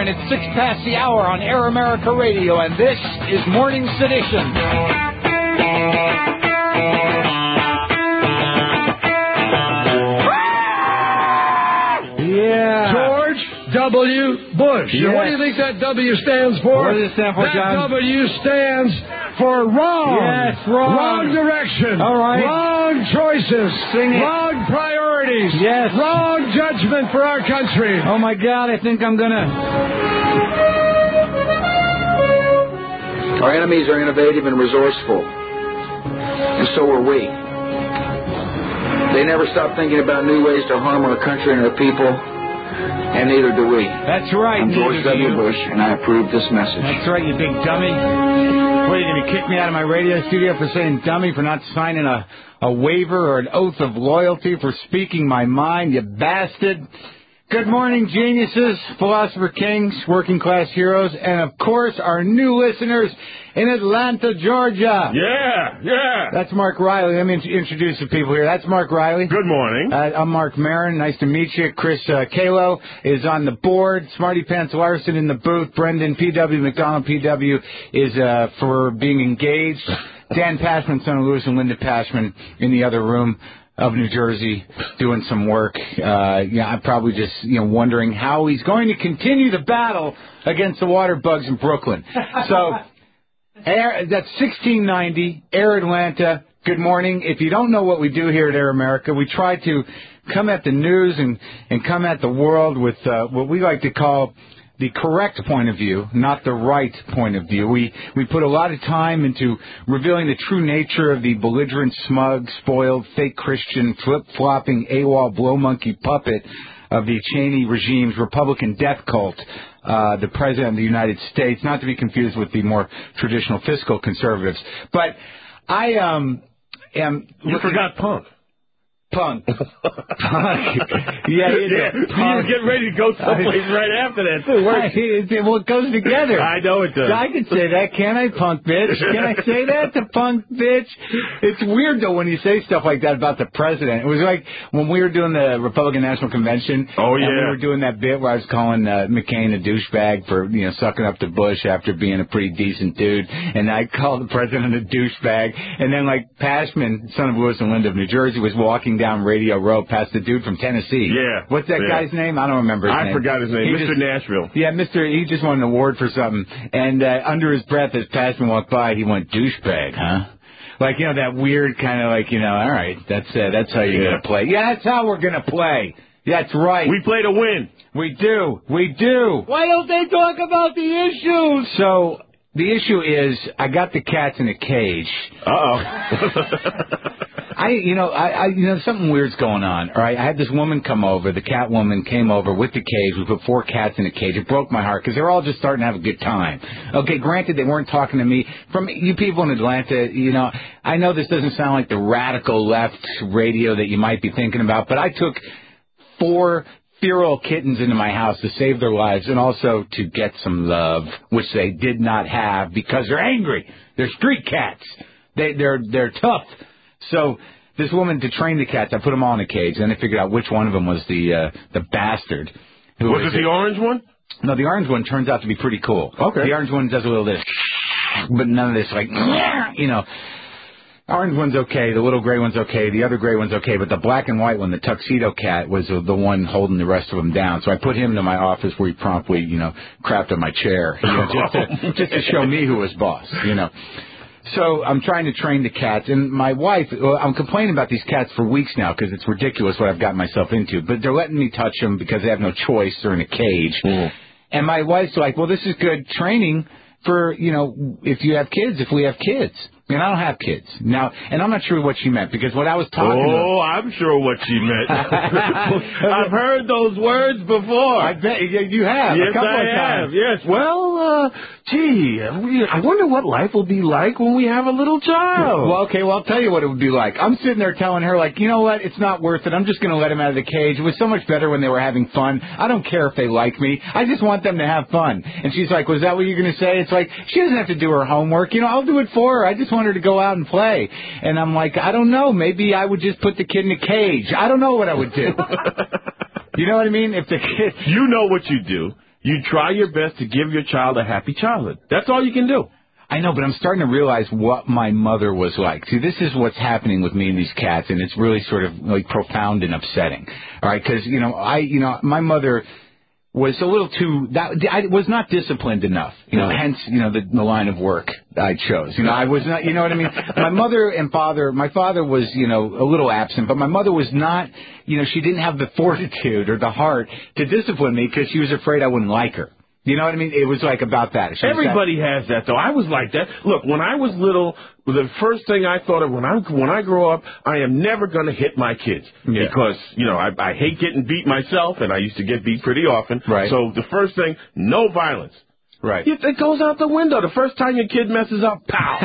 and it's 6 past the hour on Air America Radio, and this is Morning Sedition. Yeah. George W. Bush. Yes. And what do you think that W stands for? What does it stand for, John? That W stands for wrong. Yes, wrong. Wrong direction. All right. Wrong choices. Sing it. Wrong priorities. Yes. Wrong judgment for our country. Oh, my God, I think I'm going to... Our enemies are innovative and resourceful, and so are we. They never stop thinking about new ways to harm our country and our people, and neither do we. That's right. I'm George W. Bush, and I approve this message. That's right, you big dummy. What, are you going to kick me out of my radio studio for saying dummy, for not signing a waiver or an oath of loyalty, for speaking my mind, you bastard? Good morning, geniuses, philosopher kings, working class heroes, and of course our new listeners in Atlanta, Georgia. Yeah. That's Mark Riley. Let me introduce the people here. That's Mark Riley. Good morning. I'm Mark Maron. Nice to meet you. Chris Kalo is on the board. Smarty Pants Larson in the booth. Brendan P.W. McDonald P.W. is for being engaged. Dan Pashman, son of Lewis and Linda Pashman, in the other room of New Jersey, doing some work. I'm probably just wondering how he's going to continue the battle against the water bugs in Brooklyn. So that's 1690 Air Atlanta. Good morning. If you don't know what we do here at Air America, we try to come at the news and come at the world with what we like to call the correct point of view, not the right point of view. We put a lot of time into revealing the true nature of the belligerent, smug, spoiled, fake Christian, flip-flopping, AWOL, blow monkey puppet of the Cheney regime's Republican death cult, the President of the United States, not to be confused with the more traditional fiscal conservatives. But I am... You forgot Punk. Punk. Yeah, you were getting ready to go someplace right after that, too. Well, it goes together. I know it does. I can say that, can't I, punk bitch? Can I say that to punk bitch? It's weird, though, when you say stuff like that about the president. It was like when we were doing the Republican National Convention. Oh, yeah. And we were doing that bit where I was calling McCain a douchebag for, sucking up to Bush after being a pretty decent dude. And I called the president a douchebag. And then, Pashman, son of Lewis and Linda of New Jersey, was walking down Radio Row past the dude from Tennessee. Yeah. What's that guy's name? I don't remember his name. I forgot his name. Mr. Nashville. Yeah, he just won an award for something. And under his breath, as Pashman walked by, he went, douchebag, huh? That weird kind of all right, that's how you're going to play. Yeah, that's how we're going to play. That's right. We play to win. We do. Why don't they talk about the issues? So... the issue is, I got the cats in a cage. Something weird's going on. All right, I had this woman come over. The cat woman came over with the cage. We put 4 cats in a cage. It broke my heart because they're all just starting to have a good time. Okay, granted, they weren't talking to me. From you people in Atlanta, I know this doesn't sound like the radical left radio that you might be thinking about, but I took 4 feral kittens into my house to save their lives and also to get some love, which they did not have because they're angry. They're street cats. They're tough. So this woman, to train the cats, I put them all in a cage. Then I figured out which one of them was the bastard. Was it the orange one? No, the orange one turns out to be pretty cool. Okay. The orange one does a little this, but none of this Orange one's okay. The little gray one's okay. The other gray one's okay. But the black and white one, the tuxedo cat, was the one holding the rest of them down. So I put him in my office where he promptly, crapped on my chair, just to show me who was boss, So I'm trying to train the cats. And my wife, I'm complaining about these cats for weeks now because it's ridiculous what I've gotten myself into. But they're letting me touch them because they have no choice. They're in a cage. Mm. And my wife's like, well, this is good training for, if you have kids, if we have kids. And I don't have kids. Now, and I'm not sure what she meant, because what I was talking about... Oh, I'm sure what she meant. I've heard those words before. I bet you have. Yes, I have. Yes. Well, I wonder what life will be like when we have a little child. Well, okay, I'll tell you what it would be like. I'm sitting there telling her, you know what? It's not worth it. I'm just going to let them out of the cage. It was so much better when they were having fun. I don't care if they like me. I just want them to have fun. And she's like, was that what you're going to say? It's like, she doesn't have to do her homework. I'll do it for her. I just want her to go out and play. And I'm like, I don't know. Maybe I would just put the kid in a cage. I don't know what I would do. You know what I mean? If the kid... You know what you do. You try your best to give your child a happy childhood. That's all you can do. I know, but I'm starting to realize what my mother was like. See, this is what's happening with me and these cats, and it's really sort of like profound and upsetting. All right, because my mother was a little too. I was not disciplined enough. Hence, the line of work I chose. I was not. You know what I mean? My mother and father. My father was, a little absent, but my mother was not. She didn't have the fortitude or the heart to discipline me because she was afraid I wouldn't like her. You know what I mean? It was like about that. Everybody has that, though. I was like that. Look, when I was little, the first thing I thought of when I grow up, I am never going to hit my kids. Yeah. Because, I hate getting beat myself, and I used to get beat pretty often. Right. So the first thing, no violence. Right. It goes out the window. The first time your kid messes up, pow.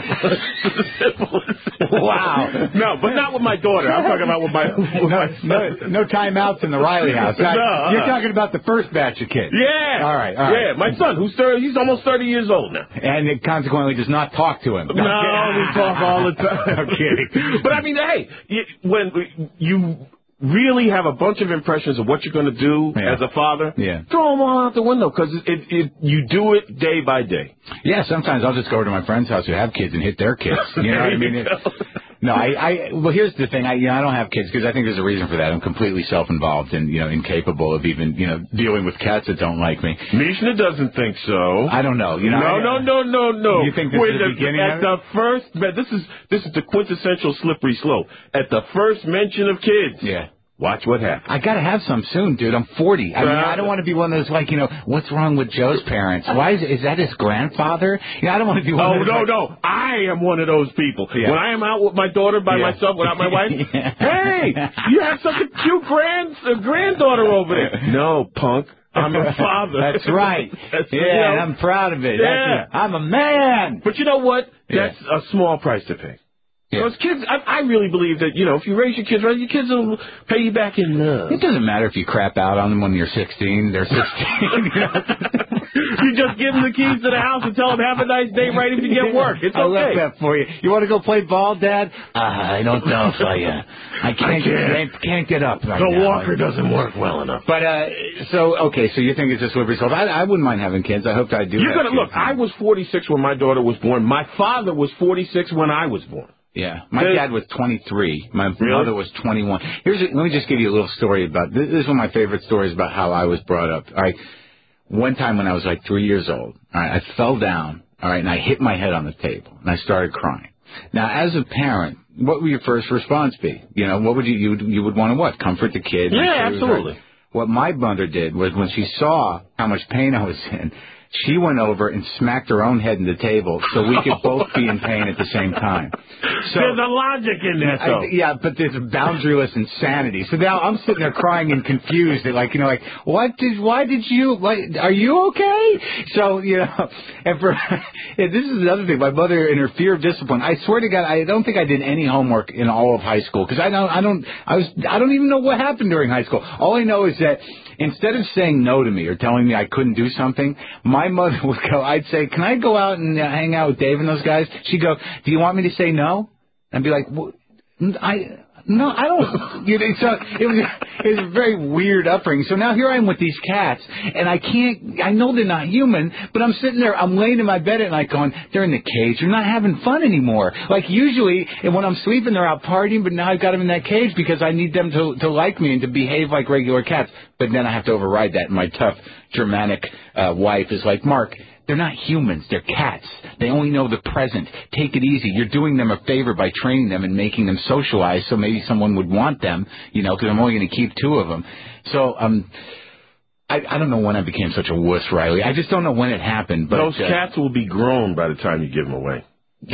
Wow. No, but not with my daughter. I'm talking about with my son. No timeouts in the Riley house. You're talking about the first batch of kids. Yeah. All right. Yeah, my son, who's 30, he's almost 30 years old now. And it consequently does not talk to him. No, we talk all the time. I'm kidding. But I mean, hey, when you really have a bunch of impressions of what you're going to do as a father, throw them all out the window because you do it day by day. Yeah, sometimes I'll just go over to my friend's house who have kids and hit their kids. You know what I mean? Well, here's the thing. I don't have kids because I think there's a reason for that. I'm completely self-involved and, incapable of even, dealing with cats that don't like me. Mishna doesn't think so. I don't know. No. You think this is the beginning of it? At the first, this is the quintessential slippery slope. At the first mention of kids. Yeah. Watch what happens. I got to have some soon, dude. I'm 40. I don't want to be one of those, what's wrong with Joe's parents? Why is that his grandfather? I don't want to be one of those. No. I am one of those people. Yeah. When I am out with my daughter by myself without my wife, hey, you have such a cute granddaughter over there. No, punk. I'm a father. That's right. And I'm proud of it. Yeah. I'm a man. But you know what? That's a small price to pay. Yeah. Those kids, I really believe that, if you raise your kids right, your kids will pay you back in love. It doesn't matter if you crap out on them when you're 16. They're 16. You just give them the keys to the house and tell them, have a nice day, right if you get work. It's okay. I love that for you. You want to go play ball, Dad? I don't know if I can't get up right now. The walker doesn't work well enough. But, so you think it's a slippery slope. I wouldn't mind having kids. I hope I do. Look, I was 46 when my daughter was born. My father was 46 when I was born. Yeah, my dad was 23. My mother was 21. Let me just give you a little story about this. This is one of my favorite stories about how I was brought up. All right, one time when I was like 3 years old, all right, I fell down, all right, and I hit my head on the table, and I started crying. Now, as a parent, what would your first response be? What would you would want to what? Comfort the kid? Yeah, absolutely. What my mother did was when she saw how much pain I was in, she went over and smacked her own head in the table so we could both be in pain at the same time. So, there's a logic in that, though. But there's a boundaryless insanity. So now I'm sitting there crying and confused. Why did you, are you okay? So, and this is another thing. My mother, in her fear of discipline, I swear to God, I don't think I did any homework in all of high school because I don't even know what happened during high school. All I know is that instead of saying no to me or telling me I couldn't do something, my mother would go, I'd say, can I go out and hang out with Dave and those guys? She'd go, do you want me to say no? I'd be like, well, no, I don't. So it was a very weird upbringing. So now here I am with these cats, and I know they're not human, but I'm sitting there, I'm laying in my bed at night going, they're in the cage. They're not having fun anymore. Usually, and when I'm sleeping, they're out partying, but now I've got them in that cage because I need them to like me and to behave like regular cats. But then I have to override that, and my tough, Germanic wife is like, Mark, they're not humans. They're cats. They only know the present. Take it easy. You're doing them a favor by training them and making them socialize so maybe someone would want them, because I'm only going to keep 2 of them. So I don't know when I became such a wuss, Riley. I just don't know when it happened. But those cats will be grown by the time you give them away. They're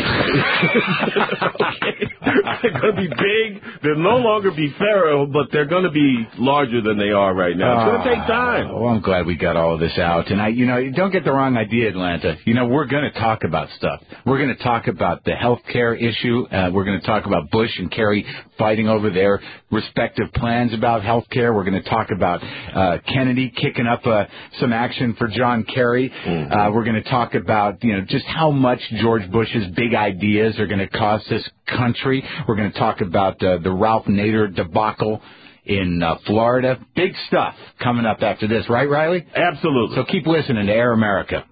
going to be big. They'll no longer be feral, but they're going to be larger than they are right now. It's going to take time. Well, I'm glad we got all of this out. And don't get the wrong idea, Atlanta. We're going to talk about stuff. We're going to talk about the health care issue. We're going to talk about Bush and Kerry fighting over their respective plans about health care. We're going to talk about Kennedy kicking up some action for John Kerry. Mm-hmm. We're going to talk about, just how much George Bush's big ideas are going to cost this country. We're going to talk about the Ralph Nader debacle in Florida. Big stuff coming up after this, right, Riley? Absolutely. So keep listening to Air America.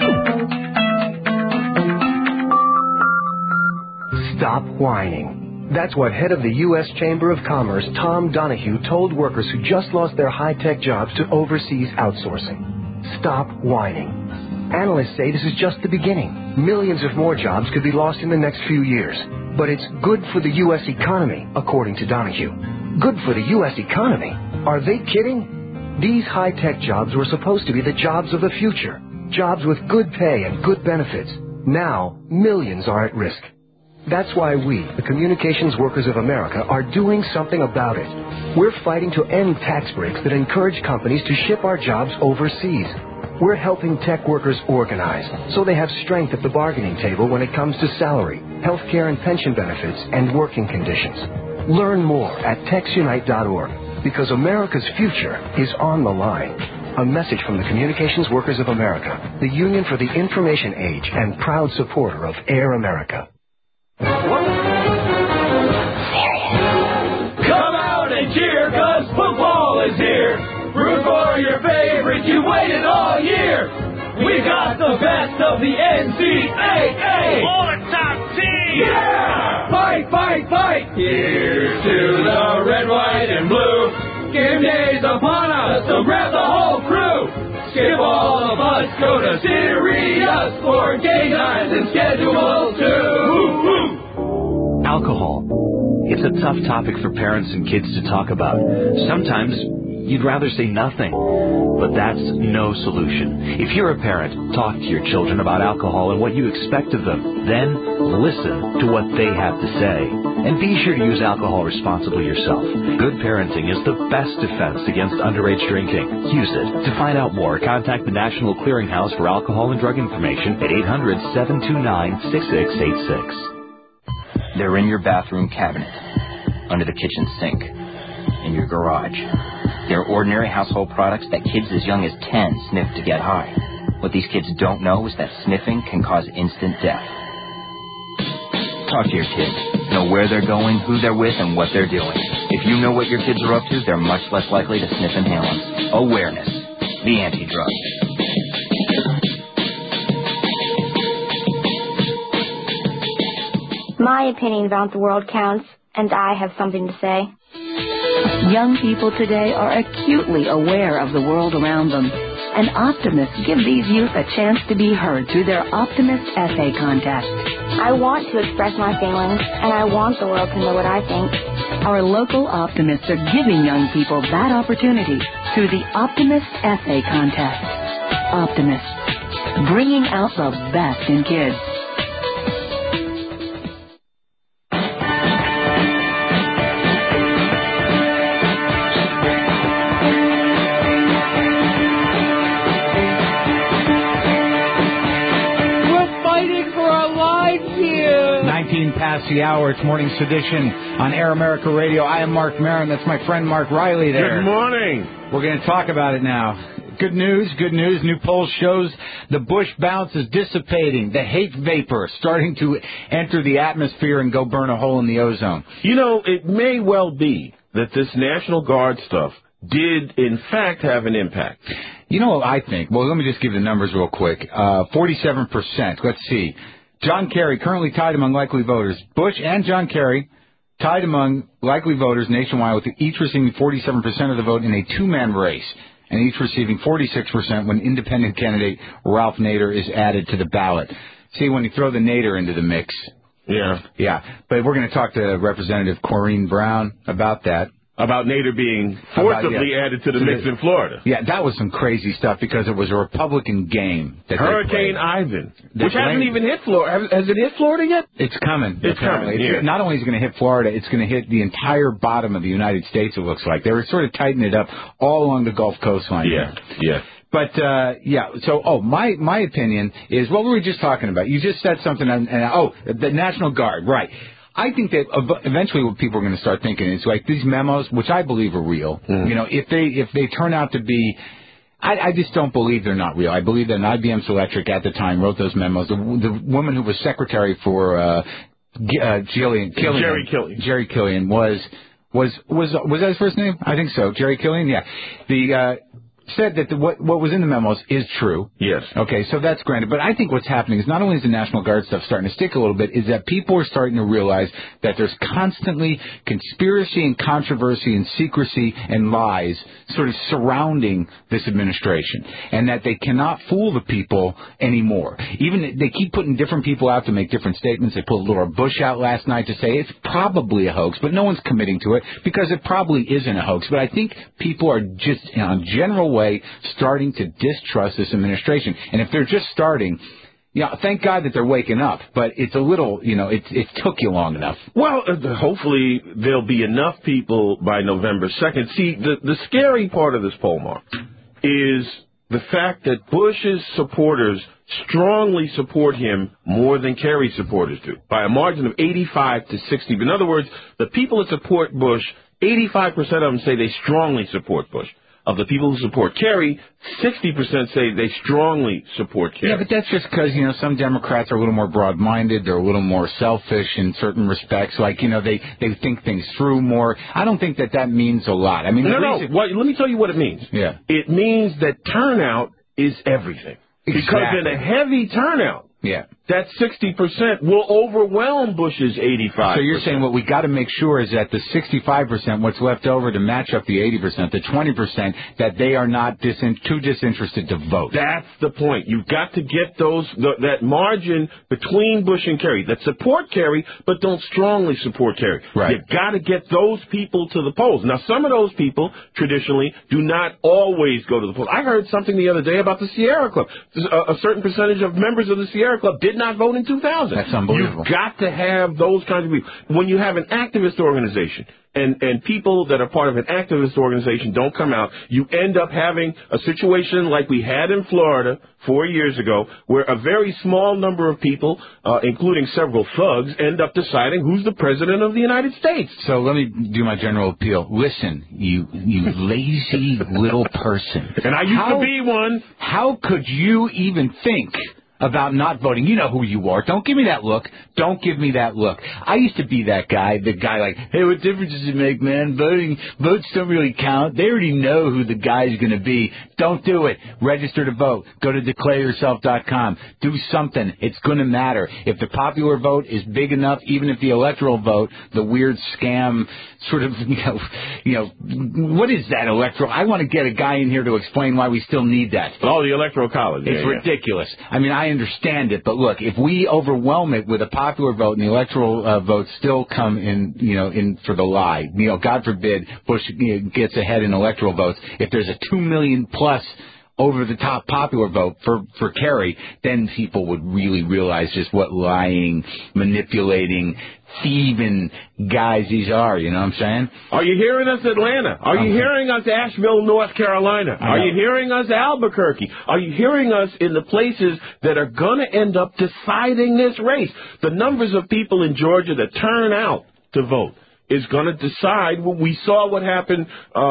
Stop whining. That's what head of the U.S. Chamber of Commerce, Tom Donahue, told workers who just lost their high-tech jobs to overseas outsourcing. Stop whining. Analysts say this is just the beginning. Millions of more jobs could be lost in the next few years. But it's good for the U.S. economy, according to Donahue. Good for the U.S. economy? Are they kidding? These high-tech jobs were supposed to be the jobs of the future. Jobs with good pay and good benefits. Now, millions are at risk. That's why we, the Communications Workers of America, are doing something about it. We're fighting to end tax breaks that encourage companies to ship our jobs overseas. We're helping tech workers organize so they have strength at the bargaining table when it comes to salary, health care and pension benefits, and working conditions. Learn more at TexUnite.org, because America's future is on the line. A message from the Communications Workers of America, the Union for the Information Age and proud supporter of Air America. Come out and cheer, 'cause football is here. Root for your favorite, you waited all year. We got the best of the NCAA. All the top teams. Yeah! Fight, fight, fight. Here's to the red, white, and blue. Game day's upon us, so grab the whole crew. Skip all of us, go to Sirius for game times and schedule too. Alcohol. It's a tough topic for parents and kids to talk about. Sometimes you'd rather say nothing, but that's no solution. If you're a parent, talk to your children about alcohol and what you expect of them. Then listen to what they have to say. And be sure to use alcohol responsibly yourself. Good parenting is the best defense against underage drinking. Use it. To find out more, contact the National Clearinghouse for Alcohol and Drug Information at 800-729-6686. They're in your bathroom cabinet, under the kitchen sink, in your garage. They're ordinary household products that kids as young as 10 sniff to get high. What these kids don't know is that sniffing can cause instant death. Talk to your kids. Know where they're going, who they're with, and what they're doing. If you know what your kids are up to, they're much less likely to sniff inhalants. Awareness. The anti-drug. My opinion about the world counts, and I have something to say. Young people today are acutely aware of the world around them, and optimists give these youth a chance to be heard through their Optimist Essay Contest. I want to express my feelings, and I want the world to know what I think. Our local optimists are giving young people that opportunity through the Optimist Essay Contest. Optimists, bringing out the best in kids. Past the hour. It's Morning Sedition on Air America Radio. I am Mark Maron. That's my friend Mark Riley there. Good morning. We're going to talk about it now. Good news, good news. New poll shows the Bush bounce is dissipating. The hate vapor starting to enter the atmosphere and go burn a hole in the ozone. You know, it may well be that this National Guard stuff did, in fact, have an impact. You know what I think? Well, let me just give the numbers real quick. 47%. Let's see. John Kerry currently tied among likely voters. Bush and John Kerry tied among likely voters nationwide, with each receiving 47% of the vote in a two-man race, and each receiving 46% when independent candidate Ralph Nader is added to the ballot. See, when you throw the Nader into the mix. Yeah. Yeah. But we're going to talk to Representative Corrine Brown about that. About Nader being forcibly added to the mix in Florida. Yeah, that was some crazy stuff because it was a Republican game. That Hurricane Ivan, which hasn't even hit Florida. Has it hit Florida yet? It's coming. It's coming. Yeah. Not only is it going to hit Florida, it's going to hit the entire bottom of the United States, it looks like. They were sort of tightening it up all along the Gulf coastline. Yeah, yeah. But, my opinion is, what were we just talking about? You just said something, the National Guard, right. I think that eventually what people are going to start thinking is like these memos, which I believe are real. Mm. You know, if they turn out to be, I just don't believe they're not real. I believe that IBM Selectric at the time wrote those memos. The woman who was secretary for Jerry Killian was was that his first name? I think so. Jerry Killian, yeah. Said that what was in the memos is true. Yes. Okay, so that's granted. But I think what's happening is not only is the National Guard stuff starting to stick a little bit, is that people are starting to realize that there's constantly conspiracy and controversy and secrecy and lies sort of surrounding this administration, and that they cannot fool the people anymore. Even they keep putting different people out to make different statements. They put Laura Bush out last night to say it's probably a hoax, but no one's committing to it because it probably isn't a hoax. But I think people are just, in general way, starting to distrust this administration. And if they're just starting, thank God that they're waking up, but it's a little, it took you long enough. Well, hopefully there'll be enough people by November 2nd. See, the scary part of this poll, Mark, is the fact that Bush's supporters strongly support him more than Kerry supporters do, by a margin of 85 to 60. In other words, the people that support Bush, 85% of them say they strongly support Bush. Of the people who support Kerry, 60% say they strongly support Kerry. Yeah, but that's just because, some Democrats are a little more broad-minded. They're a little more selfish in certain respects. Like, they think things through more. I don't think that means a lot. I mean, no. Well, let me tell you what it means. Yeah. It means that turnout is everything. Exactly. Because in a heavy turnout, that 60% will overwhelm Bush's 85%. So you're saying what we got to make sure is that the 65%, what's left over to match up the 80%, the 20%, that they are not too disinterested to vote. That's the point. You've got to get that margin between Bush and Kerry that support Kerry but don't strongly support Kerry. Right. You've got to get those people to the polls. Now, some of those people traditionally do not always go to the polls. I heard something the other day about the Sierra Club. A certain percentage of members of the Sierra Club did not vote in 2000. That's unbelievable. You've got to have those kinds of people. When you have an activist organization and people that are part of an activist organization don't come out, you end up having a situation like we had in Florida 4 years ago, where a very small number of people, including several thugs, end up deciding who's the president of the United States. So let me do my general appeal. Listen, you lazy little person. And I used to be one. How could you even think about not voting? You know who you are. Don't give me that look. Don't give me that look. I used to be that guy, like, hey, what difference does it make, man? Votes don't really count. They already know who the guy's going to be. Don't do it. Register to vote. Go to declareyourself.com. Do something. It's going to matter. If the popular vote is big enough, even if the electoral vote, the weird scam sort of, what is that electoral? I want to get a guy in here to explain why we still need that. Oh, the Electoral College. It's ridiculous. I mean, I understand it, but look, if we overwhelm it with a popular vote and the electoral votes still come in for the lie, God forbid Bush gets ahead in electoral votes. If there's a 2 million plus over-the-top popular vote for Kerry, then people would really realize just what lying, manipulating, thieving guys these are, you know what I'm saying? Are you hearing us, Atlanta? Are you hearing us, Asheville, North Carolina? Are you hearing us, Albuquerque? Are you hearing us in the places that are going to end up deciding this race? The numbers of people in Georgia that turn out to vote is going to decide. We saw what happened,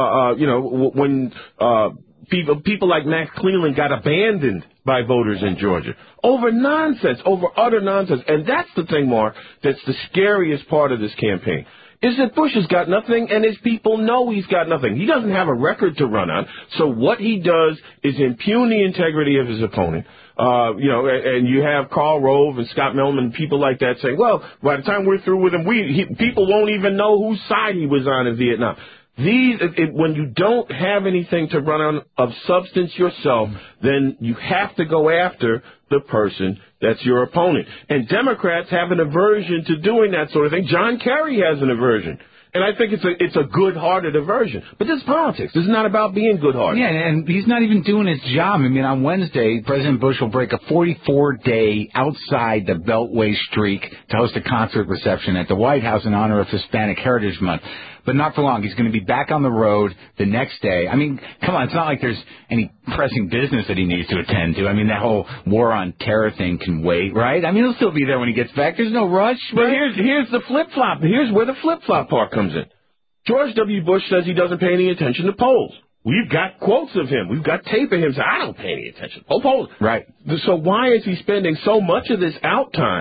when people like Max Cleland got abandoned by voters in Georgia over nonsense, over utter nonsense. And that's the thing, Mark, that's the scariest part of this campaign, is that Bush has got nothing, and his people know he's got nothing. He doesn't have a record to run on. So what he does is impugn the integrity of his opponent. And you have Karl Rove and Scott Millman, people like that saying, well, by the time we're through with him, people won't even know whose side he was on in Vietnam. When you don't have anything to run on of substance yourself, then you have to go after the person that's your opponent. And Democrats have an aversion to doing that sort of thing. John Kerry has an aversion. And I think it's a good-hearted aversion. But this is politics. This is not about being good-hearted. Yeah, and he's not even doing his job. I mean, on Wednesday, President Bush will break a 44-day outside the Beltway streak to host a concert reception at the White House in honor of Hispanic Heritage Month. But not for long. He's going to be back on the road the next day. I mean, come on, it's not like there's any pressing business that he needs to attend to. I mean, that whole war on terror thing can wait, right? I mean, he'll still be there when he gets back. There's no rush. But here's the flip-flop. Here's where the flip-flop part comes in. George W. Bush says he doesn't pay any attention to polls. We've got quotes of him. We've got tape of him saying, I don't pay any attention to polls. Right. So why is he spending so much of this out time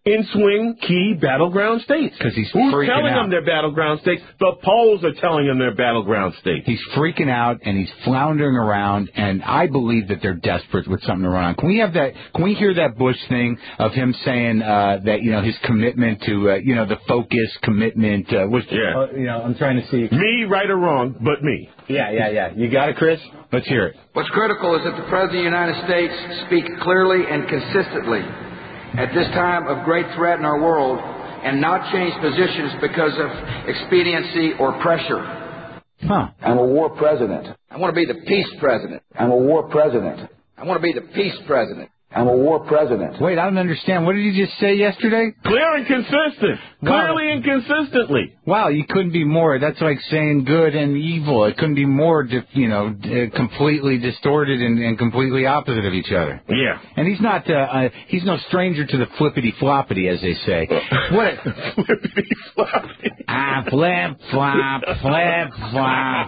in swing key battleground states. Because he's Who's freaking telling out. them they're battleground states? The polls are telling them they're battleground states. He's freaking out and he's floundering around, and I believe that they're desperate with something to run on. Can we have that? Can we hear that Bush thing of him saying that his commitment to the focus commitment? I'm trying to see. Me, right or wrong, but me. Yeah. You got it, Chris? Let's hear it. What's critical is that the President of the United States speak clearly and consistently at this time of great threat in our world and not change positions because of expediency or pressure. I'm a war president. I want to be the peace president. I'm a war president. I want to be the peace president. I'm a war president. Wait, I don't understand. What did you just say yesterday? Clear and consistent. Clearly and consistently. Wow, you couldn't be more. That's like saying good and evil. It couldn't be more, completely distorted and completely opposite of each other. Yeah. And he's not, he's no stranger to the flippity-floppity, as they say. What? Flippity-floppity. Flip-flop, flip-flop,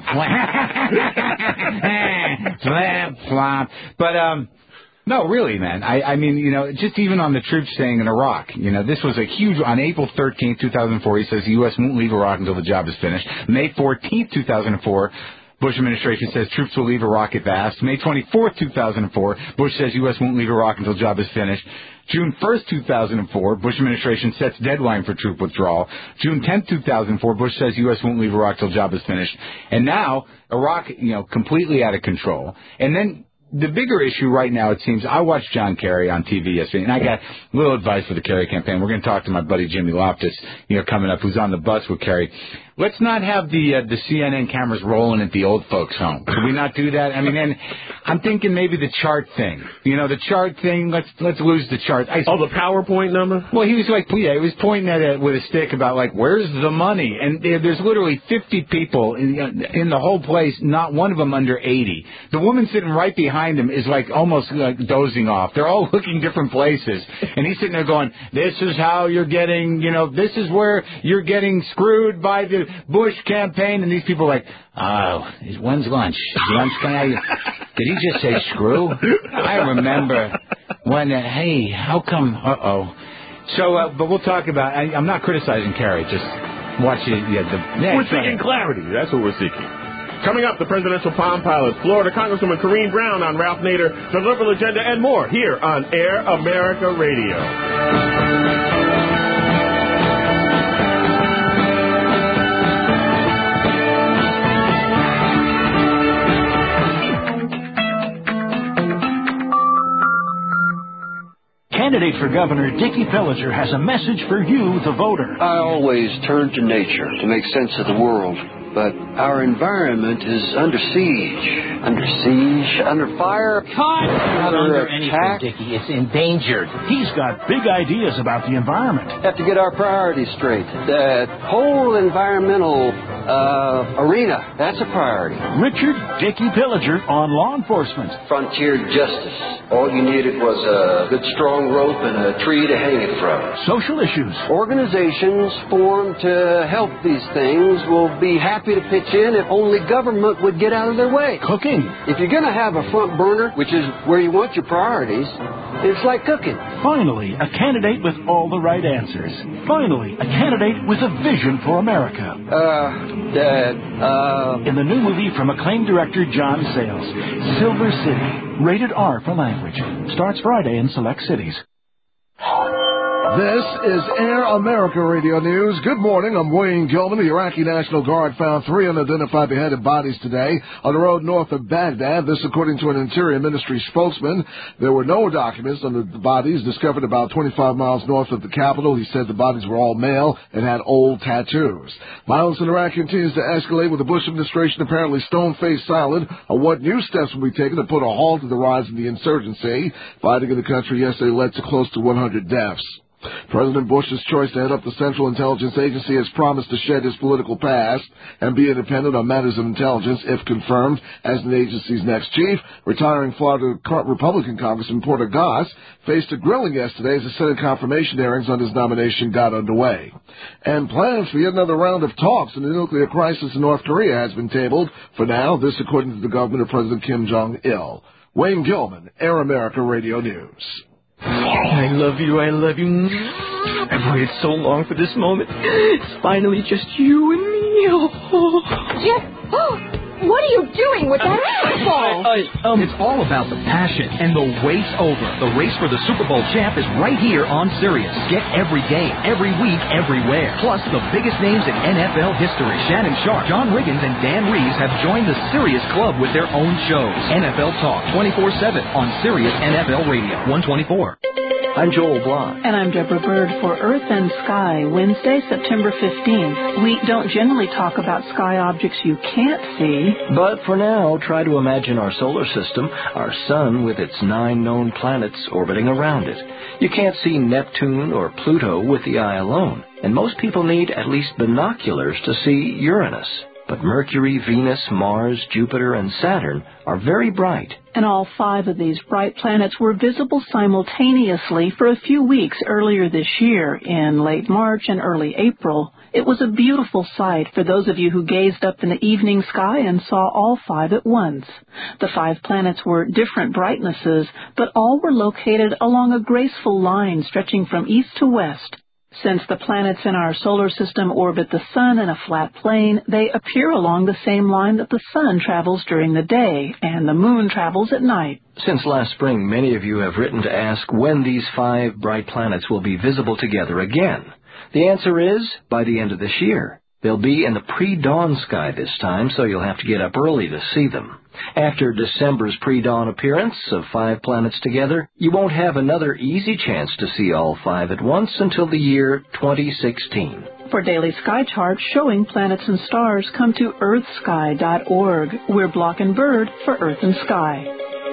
flip-flop. But, no, really, man. I mean, just even on the troops staying in Iraq, this was a huge, on April 13th, 2004, he says the U.S. won't leave Iraq until the job is finished. May 14th, 2004, Bush administration says troops will leave Iraq at last. May 24th, 2004, Bush says U.S. won't leave Iraq until job is finished. June 1st, 2004, Bush administration sets deadline for troop withdrawal. June 10th, 2004, Bush says U.S. won't leave Iraq till job is finished. And now, Iraq, completely out of control. And then, the bigger issue right now, it seems, I watched John Kerry on TV yesterday, and I got a little advice for the Kerry campaign. We're going to talk to my buddy Jimmy Loftus, coming up, who's on the bus with Kerry. Let's not have the CNN cameras rolling at the old folks' home. Could we not do that? I mean, and I'm thinking maybe the chart thing. The chart thing, let's lose the chart. The PowerPoint number? Well, he was he was pointing at it with a stick about, where's the money? And there's literally 50 people in the whole place, not one of them under 80. The woman sitting right behind him is, almost dozing off. They're all looking different places. And he's sitting there going, this is how you're getting, this is where you're getting screwed by the Bush campaign. And these people are when's lunch? Is lunch did he just say screw? I remember when, hey, how come, So, but we'll talk about, I'm not criticizing Kerry, just watch it. We're seeking clarity. That's what we're seeking. Coming up, the presidential Palm Pilot, Florida Congresswoman Corrine Brown on Ralph Nader, the liberal agenda, and more here on Air America Radio. Candidate for governor Dickie Pillager has a message for you, the voter. I always turn to nature to make sense of the world, but our environment is under siege. Under siege? Under fire? Not under attack? anything, Dickie. It's endangered. He's got big ideas about the environment. Have to get our priorities straight. The whole environmental arena, that's a priority. Richard Dickie Pillager on law enforcement. Frontier justice. All you needed was a good strong rope and a tree to hang it from. Social issues. Organizations formed to help these things will be happy to pitch in if only government would get out of their way. Cooking. If you're going to have a front burner, which is where you want your priorities, it's like cooking. Finally, a candidate with all the right answers. Finally, a candidate with a vision for America. In the new movie from acclaimed director John Sayles, Silver City, rated R for language. Starts Friday in select cities. This is Air America Radio News. Good morning. I'm Wayne Gilman. The Iraqi National Guard found 3 unidentified beheaded bodies today on the road north of Baghdad. This according to an Interior Ministry spokesman. There were no documents on the bodies discovered about 25 miles north of the capital. He said the bodies were all male and had old tattoos. Violence in Iraq continues to escalate, with the Bush administration apparently stone-faced silent on what new steps will be taken to put a halt to the rise in the insurgency. Fighting in the country yesterday led to close to 100 deaths. President Bush's choice to head up the Central Intelligence Agency has promised to shed his political past and be independent on matters of intelligence if confirmed as the agency's next chief. Retiring Florida Republican Congressman Porter Goss faced a grilling yesterday as the Senate confirmation hearings on his nomination got underway. And plans for yet another round of talks on the nuclear crisis in North Korea has been tabled for now, this according to the government of President Kim Jong-il. Wayne Gilman, Air America Radio News. I love you. I've waited so long for this moment. It's finally just you and me. Oh. Jeff, what are you doing with that football? It's all about the passion, and the wait's over. The race for the Super Bowl champ is right here on Sirius. Get every game, every week, everywhere. Plus, the biggest names in NFL history. Shannon Sharp, John Riggins, and Dan Reeves have joined the Sirius Club with their own shows. NFL Talk 24/7 on Sirius NFL Radio 124. I'm Joel Blanc. And I'm Deborah Bird for Earth and Sky, Wednesday, September 15th. We don't generally talk about sky objects you can't see. But for now, try to imagine our solar system, our sun with its 9 known planets orbiting around it. You can't see Neptune or Pluto with the eye alone, and most people need at least binoculars to see Uranus. But Mercury, Venus, Mars, Jupiter, and Saturn are very bright. And all 5 of these bright planets were visible simultaneously for a few weeks earlier this year, in late March and early April. It was a beautiful sight for those of you who gazed up in the evening sky and saw all 5 at once. The 5 planets were different brightnesses, but all were located along a graceful line stretching from east to west. Since the planets in our solar system orbit the sun in a flat plane, they appear along the same line that the sun travels during the day and the moon travels at night. Since last spring, many of you have written to ask when these 5 bright planets will be visible together again. The answer is by the end of this year. They'll be in the pre-dawn sky this time, so you'll have to get up early to see them. After December's pre-dawn appearance of 5 planets together, you won't have another easy chance to see all 5 at once until the year 2016. For daily sky charts showing planets and stars, come to earthsky.org. We're Block and Bird for Earth and Sky.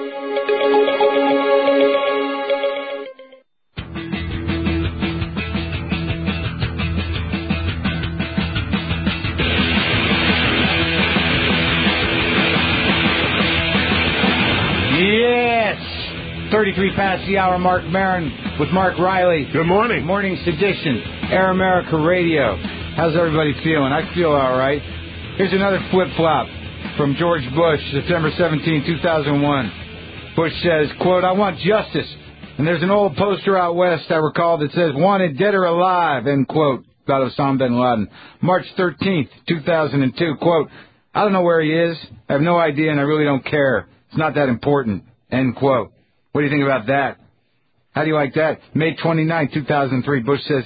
Yes! 33 past the hour, Mark Maron with Mark Riley. Good morning. Morning Sedition, Air America Radio. How's everybody feeling? I feel all right. Here's another flip-flop from George Bush, September 17, 2001. Bush says, quote, I want justice. And there's an old poster out west, I recall, that says, wanted dead or alive, end quote, about Osama bin Laden. March 13th, 2002, quote, I don't know where he is. I have no idea, and I really don't care. It's not that important, end quote. What do you think about that? How do you like that? May 29, 2003, Bush says,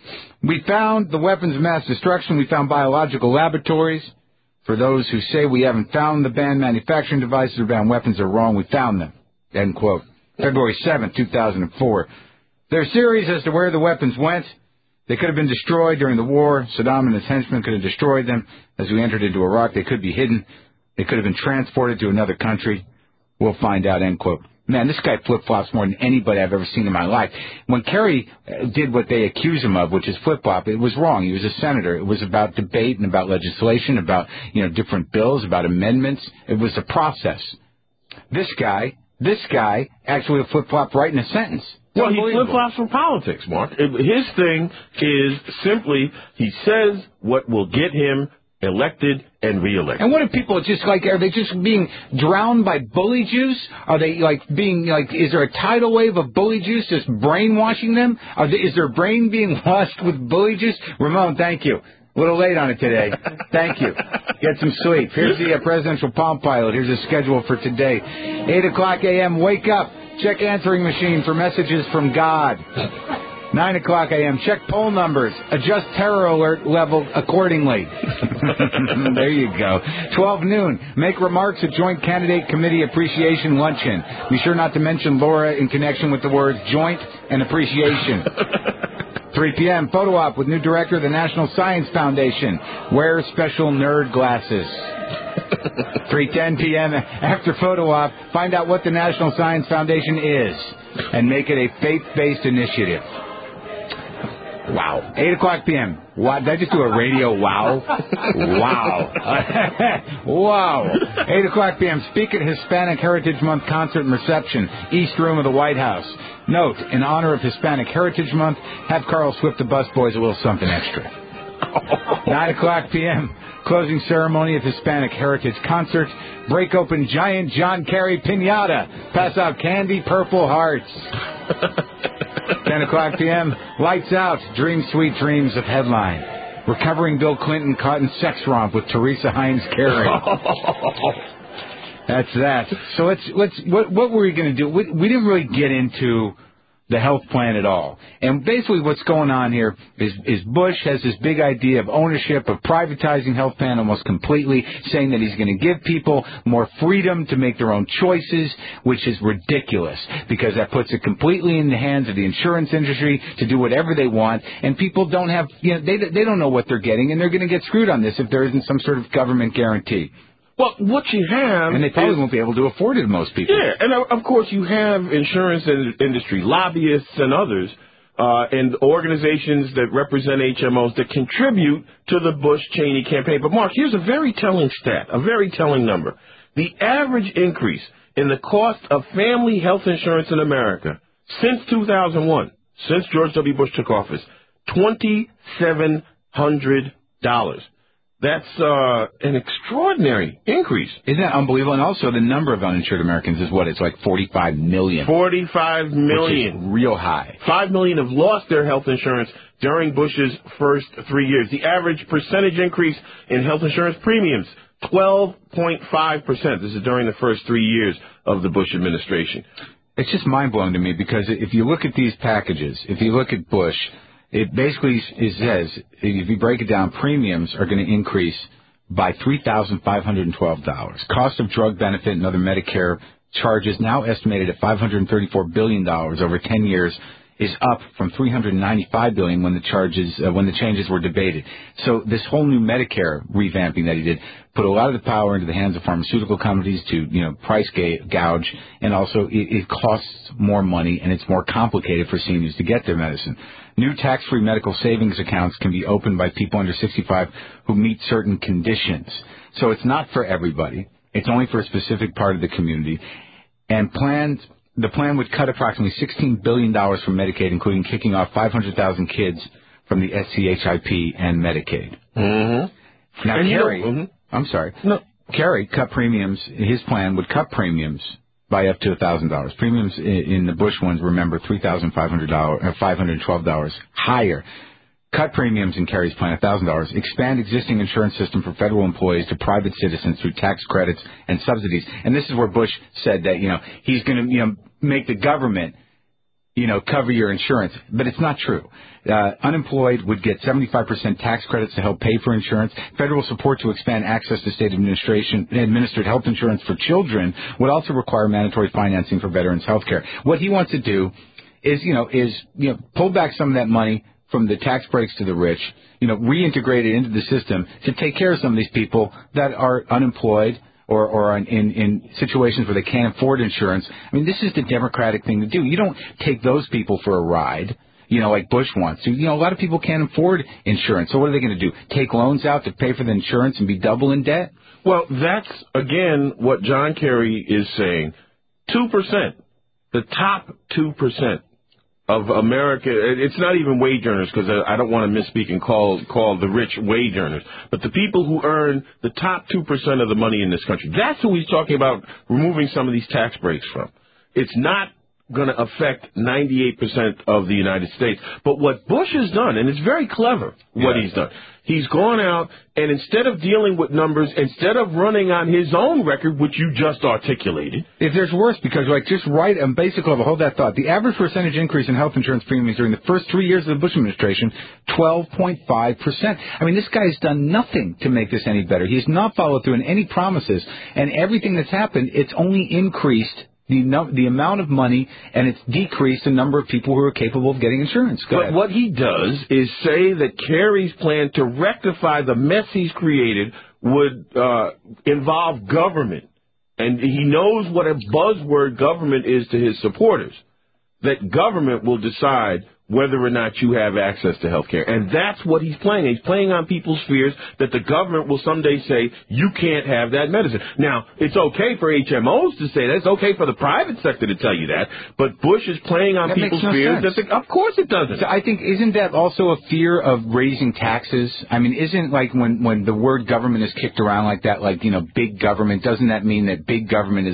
we found the weapons of mass destruction. We found biological laboratories. For those who say we haven't found the banned manufacturing devices or banned weapons are wrong. We found them, end quote. February 7, 2004. There's theories as to where the weapons went. They could have been destroyed during the war. Saddam and his henchmen could have destroyed them. As we entered into Iraq, they could be hidden. They could have been transported to another country. We'll find out, end quote. Man, this guy flip-flops more than anybody I've ever seen in my life. When Kerry did what they accuse him of, which is flip-flop, it was wrong. He was a senator. It was about debate and about legislation, about, different bills, about amendments. It was a process. This guy actually flip-flopped right in a sentence. Well, he flip-flops from politics, Mark. His thing is simply he says what will get him elected and reelected. And what are people just are they just being drowned by bully juice? Are they is there a tidal wave of bully juice just brainwashing them? Is their brain being washed with bully juice? Ramon, thank you. A little late on it today. Thank you. Get some sleep. Here's the presidential Palm Pilot. Here's the schedule for today. 8 o'clock a.m., wake up. Check answering machine for messages from God. 9 o'clock a.m., check poll numbers. Adjust terror alert level accordingly. There you go. 12 noon, make remarks at Joint Candidate Committee Appreciation Luncheon. Be sure not to mention Laura in connection with the words joint and appreciation. 3 p.m., photo op with new director of the National Science Foundation. Wear special nerd glasses. 3:10 p.m., after photo op, find out what the National Science Foundation is and make it a faith-based initiative. Wow. 8 o'clock p.m. What? Did I just do a radio wow? Wow. Wow. 8 o'clock p.m. Speak at Hispanic Heritage Month concert and reception, East Room of the White House. Note, in honor of Hispanic Heritage Month, have Carl Swift the Busboys a little something extra. 9 o'clock p.m. Closing ceremony of Hispanic Heritage Concert. Break open giant John Kerry piñata. Pass out candy, purple hearts. 10 o'clock p.m., lights out, dream sweet dreams of headline. Recovering Bill Clinton caught in sex romp with Teresa Heinz Kerry. That's that. So what were we going to do? We didn't really get into the health plan at all. And basically what's going on here is Bush has this big idea of ownership, of privatizing health plan almost completely, saying that he's going to give people more freedom to make their own choices, which is ridiculous because that puts it completely in the hands of the insurance industry to do whatever they want, and people don't have, they don't know what they're getting, and they're going to get screwed on this if there isn't some sort of government guarantee. Well, what you have... And they probably won't be able to afford it, most people. Yeah, and of course you have insurance industry lobbyists and others and organizations that represent HMOs that contribute to the Bush-Cheney campaign. But, Mark, here's a very telling stat, a very telling number. The average increase in the cost of family health insurance in America since 2001, since George W. Bush took office, $2,700. That's an extraordinary increase. Isn't that unbelievable? And also the number of uninsured Americans is what? It's like 45 million. 45 million. Which is real high. 5 million have lost their health insurance during Bush's first 3 years. The average percentage increase in health insurance premiums, 12.5%. This is during the first 3 years of the Bush administration. It's just mind-blowing to me because if you look at these packages, if you look at Bush... It basically says, if you break it down, premiums are going to increase by $3,512. Cost of drug benefit and other Medicare charges, now estimated at $534 billion over 10 years, is up from $395 billion when the changes were debated. So this whole new Medicare revamping that he did put a lot of the power into the hands of pharmaceutical companies to, price gouge, and also it costs more money and it's more complicated for seniors to get their medicine. New tax-free medical savings accounts can be opened by people under 65 who meet certain conditions. So it's not for everybody. It's only for a specific part of the community. And the plan would cut approximately $16 billion from Medicaid, including kicking off 500,000 kids from the SCHIP and Medicaid. Mm-hmm. Now, and Kerry cut premiums. His plan would cut premiums by up to $1,000. Premiums in the Bush ones, remember, $3,512 higher. Cut premiums in Kerry's plan, $1,000. Expand existing insurance system for federal employees to private citizens through tax credits and subsidies. And this is where Bush said that, he's going to, make the government, cover your insurance. But it's not true. Unemployed would get 75% tax credits to help pay for insurance. Federal support to expand access to state administered health insurance for children would also require mandatory financing for veterans' health care. What he wants to do is pull back some of that money from the tax breaks to the rich, reintegrate it into the system to take care of some of these people that are unemployed or in situations where they can't afford insurance. I mean, this is the Democratic thing to do. You don't take those people for a ride, like Bush wants to. A lot of people can't afford insurance. So what are they going to do? Take loans out to pay for the insurance and be double in debt? Well, that's, again, what John Kerry is saying. 2%, the top 2%. Of America, it's not even wage earners because I don't want to misspeak and call the rich wage earners, but the people who earn the top 2% of the money in this country. That's who he's talking about removing some of these tax breaks from. It's not going to affect 98% of the United States. But what Bush has done, and it's very clever what he's done, he's gone out and instead of dealing with numbers, instead of running on his own record, which you just articulated. If there's worse, because just right on basic level, hold that thought. The average percentage increase in health insurance premiums during the first 3 years of the Bush administration, 12.5%. I mean, this guy's done nothing to make this any better. He's not followed through on any promises. And everything that's happened, it's only increased the amount of money, and it's decreased the number of people who are capable of getting insurance. But what he does is say that Kerry's plan to rectify the mess he's created would involve government. And he knows what a buzzword government is to his supporters, that government will decide whether or not you have access to health care. And that's what he's playing. He's playing on people's fears that the government will someday say, you can't have that medicine. Now, it's okay for HMOs to say that. It's okay for the private sector to tell you that. But Bush is playing on people's fears. Of course it doesn't. So I think, isn't that also a fear of raising taxes? I mean, isn't like when the word government is kicked around like that, like, big government, doesn't that mean that big government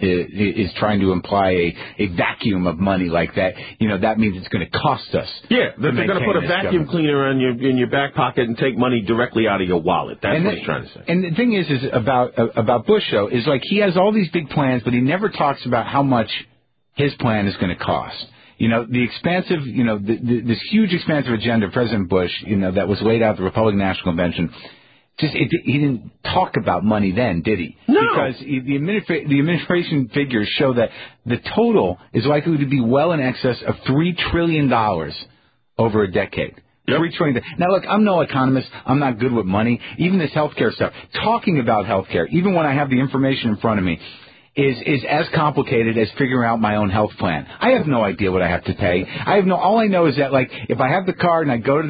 is trying to imply a vacuum of money like that? That means it's going to cost us. Yeah, that they're going to put a vacuum cleaner in your back pocket and take money directly out of your wallet. That's what he's trying to say. And the thing is about Bush, though, is like he has all these big plans, but he never talks about how much his plan is going to cost. The expansive, this huge expansive agenda of President Bush, that was laid out at the Republican National Convention. He didn't talk about money then, did he? No. Because the administration figures show that the total is likely to be well in excess of $3 trillion over a decade. Yep. $3 trillion. Now, look, I'm no economist. I'm not good with money. Even this healthcare stuff, talking about healthcare, even when I have the information in front of me, is as complicated as figuring out my own health plan. I have no idea what I have to pay. All I know is that, like, if I have the card and I go to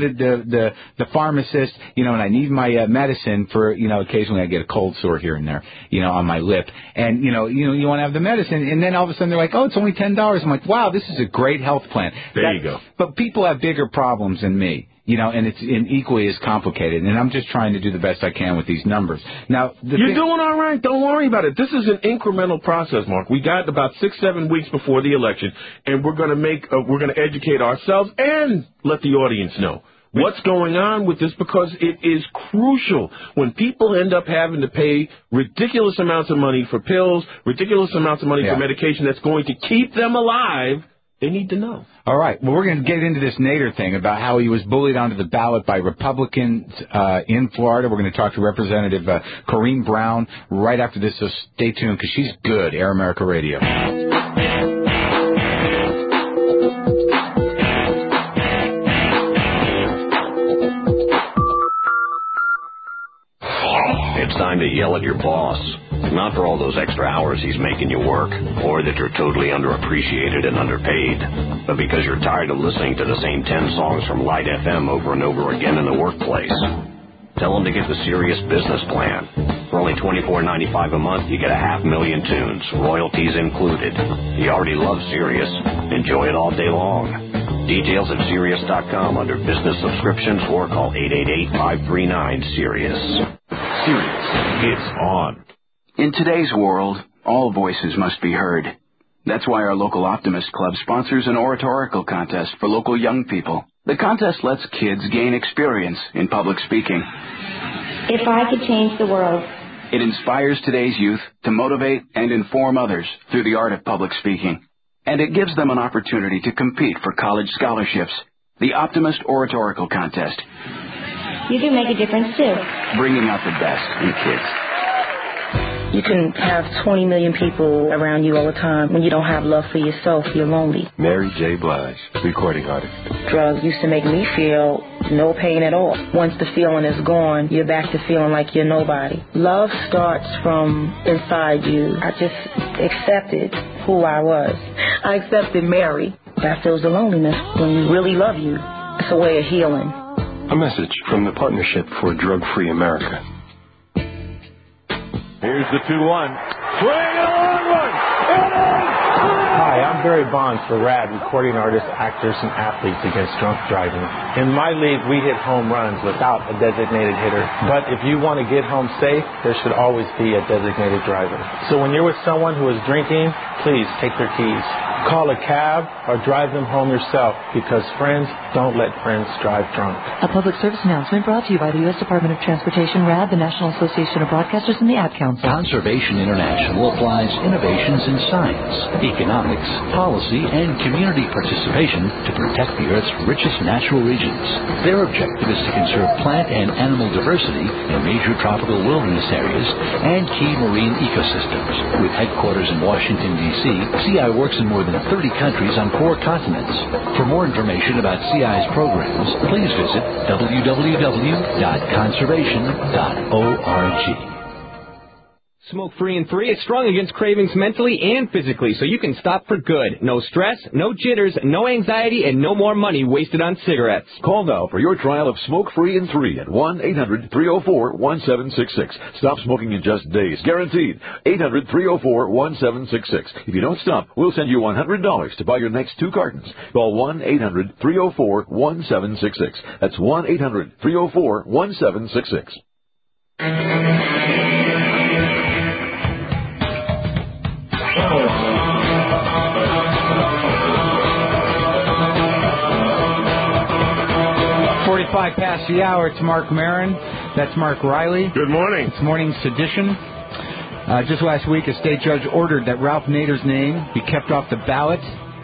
the pharmacist, and I need my medicine for, occasionally I get a cold sore here and there, on my lip, and you want to have the medicine, and then all of a sudden they're like, oh, it's only $10. I'm like, wow, this is a great health plan. There you go. But people have bigger problems than me. And it's equally as complicated. And I'm just trying to do the best I can with these numbers. Now, you're doing all right. Don't worry about it. This is an incremental process, Mark. We got about 6-7 weeks before the election, and we're going to educate ourselves and let the audience know what's going on with this, because it is crucial. When people end up having to pay ridiculous amounts of money for pills, ridiculous amounts of money for medication that's going to keep them alive, they need to know. All right. Well, we're going to get into this Nader thing about how he was bullied onto the ballot by Republicans in Florida. We're going to talk to Representative Corrine Brown right after this, so stay tuned because she's good. Air America Radio. It's time to yell at your boss. Not for all those extra hours he's making you work, or that you're totally underappreciated and underpaid, but because you're tired of listening to the same 10 songs from Light FM over and over again in the workplace. Tell him to get the Sirius Business Plan. For only $24.95 a month, you get 500,000 tunes, royalties included. You already love Sirius. Enjoy it all day long. Details at Sirius.com under business subscriptions or call 888-539-SIRIUS. Sirius, it's on. In today's world, all voices must be heard. That's why our local Optimist Club sponsors an oratorical contest for local young people. The contest lets kids gain experience in public speaking. If I could change the world. It inspires today's youth to motivate and inform others through the art of public speaking. And it gives them an opportunity to compete for college scholarships. The Optimist Oratorical Contest. You can make a difference, too. Bringing out the best in kids. You can have 20 million people around you all the time. When you don't have love for yourself, you're lonely. Mary J. Blige, recording artist. Drugs used to make me feel no pain at all. Once the feeling is gone, you're back to feeling like you're nobody. Love starts from inside you. I just accepted who I was. I accepted Mary. That feels the loneliness. When you really love you, it's a way of healing. A message from the Partnership for Drug-Free America. Here's the 2-1. Swing and a long one. Hi, I'm Barry Bonds for RAD, recording artists, actors, and athletes against drunk driving. In my league, we hit home runs without a designated hitter. But if you want to get home safe, there should always be a designated driver. So when you're with someone who is drinking, please take their keys. Call a cab or drive them home yourself, because friends don't let friends drive drunk. A public service announcement brought to you by the U.S. Department of Transportation, RAD, the National Association of Broadcasters, and the Ad Council. Conservation International applies innovations in science, economics, policy, and community participation to protect the Earth's richest natural regions. Their objective is to conserve plant and animal diversity in major tropical wilderness areas and key marine ecosystems. With headquarters in Washington, D.C., CI works in more than 30 countries on 4 continents. For more information about CI's programs, please visit www.conservation.org. Smoke-free and free is strong against cravings mentally and physically, so you can stop for good. No stress, no jitters, no anxiety, and no more money wasted on cigarettes. Call now for your trial of Smoke-free and 3 at 1-800-304-1766. Stop smoking in just days, guaranteed. 800-304-1766. If you don't stop, we'll send you $100 to buy your next 2 cartons. Call 1-800-304-1766. That's 1-800-304-1766. 45 past the hour. It's Mark Maron. That's Mark Riley. Good morning. It's Morning Sedition. Just last week, a state judge ordered that Ralph Nader's name be kept off the ballot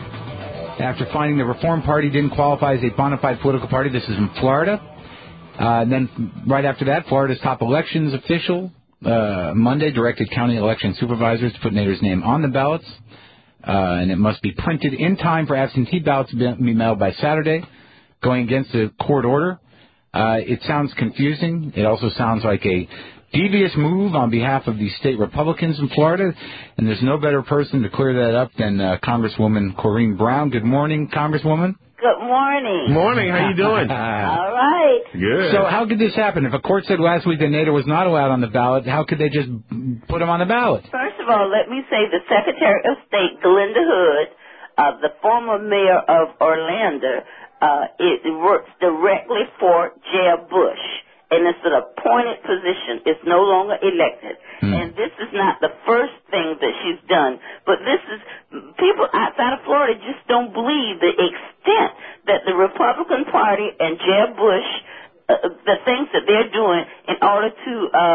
after finding the Reform Party didn't qualify as a bona fide political party. This is in Florida. And then right after that, Florida's top elections official Monday directed county election supervisors to put Nader's name on the ballots. And it must be printed in time for absentee ballots to be mailed by Saturday, going against a court order. It sounds confusing. It also sounds like a devious move on behalf of the state Republicans in Florida, and there's no better person to clear that up than Congresswoman Corrine Brown. Good morning, Congresswoman. Good morning. Morning. How you doing? All right. Good. So how could this happen? If a court said last week that Nader was not allowed on the ballot, how could they just put him on the ballot? First of all, let me say the Secretary of State, Glenda Hood, the former mayor of Orlando, it works directly for Jeb Bush, and it's an appointed position. It's no longer elected. And this is not the first thing that she's done, but this is, people outside of Florida just don't believe the extent that the Republican Party and Jeb Bush, the things that they're doing in order to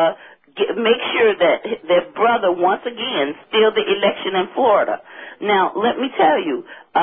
make sure that their brother once again steal the election in Florida. Now, let me tell you,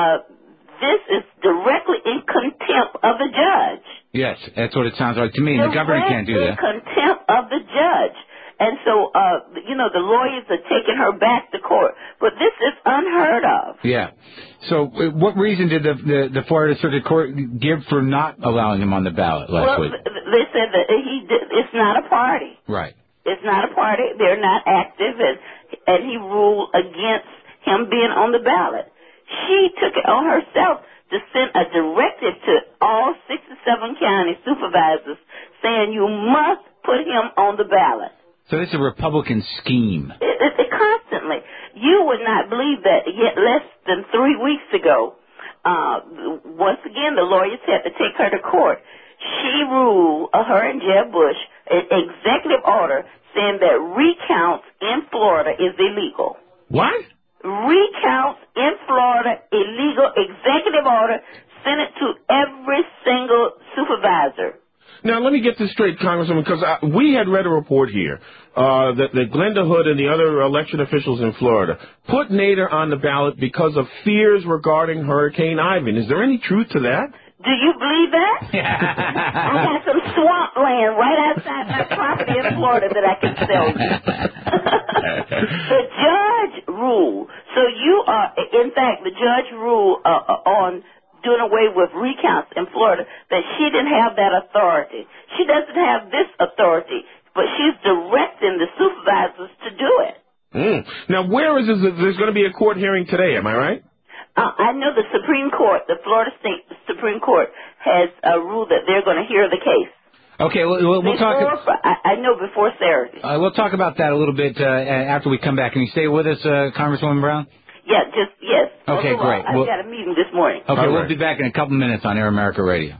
this is directly in contempt of the judge. Yes, that's what it sounds like to me. And the governor can't do that. Contempt of the judge. And so, the lawyers are taking her back to court. But this is unheard of. Yeah. So what reason did the Florida Circuit Court give for not allowing him on the ballot last week? They said that it's not a party. Right. It's not a party. They're not active. And he ruled against him being on the ballot. She took it on herself to send a directive to all 67 county supervisors saying you must put him on the ballot. So this is a Republican scheme. It constantly. You would not believe that yet less than 3 weeks ago, once again, the lawyers had to take her to court. She ruled, her and Jeb Bush, an executive order saying that recounts in Florida is illegal. What? Recounts in Florida, illegal, executive order, sent it to every single supervisor. Now, let me get this straight, Congresswoman, because we had read a report here that Glenda Hood and the other election officials in Florida put Nader on the ballot because of fears regarding Hurricane Ivan. Is there any truth to that? Do you believe that? I got some swamp land right outside my property in Florida that I can sell you. The judge ruled. So in fact, the judge ruled on doing away with recounts in Florida that she didn't have that authority. She doesn't have this authority, but she's directing the supervisors to do it. Now, where is this? There's going to be a court hearing today, am I right? I know the Supreme Court, the Florida State Supreme Court, has ruled that they're going to hear the case. Okay, we'll talk. I know before Saturday. We'll talk about that a little bit after we come back. Can you stay with us, Congresswoman Brown? Yeah, yes. Okay, great. I've got a meeting this morning. Okay, we'll be back in a couple minutes on Air America Radio.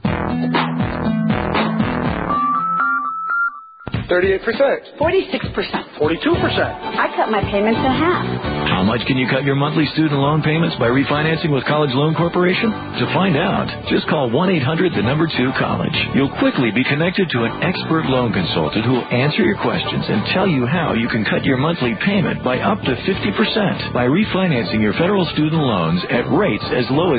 38%. 46%. 42%. I cut my payments in half. How much can you cut your monthly student loan payments by refinancing with College Loan Corporation? To find out, just call 1-800-2-COLLEGE. You'll quickly be connected to an expert loan consultant who will answer your questions and tell you how you can cut your monthly payment by up to 50% by refinancing your federal student loans at rates as low as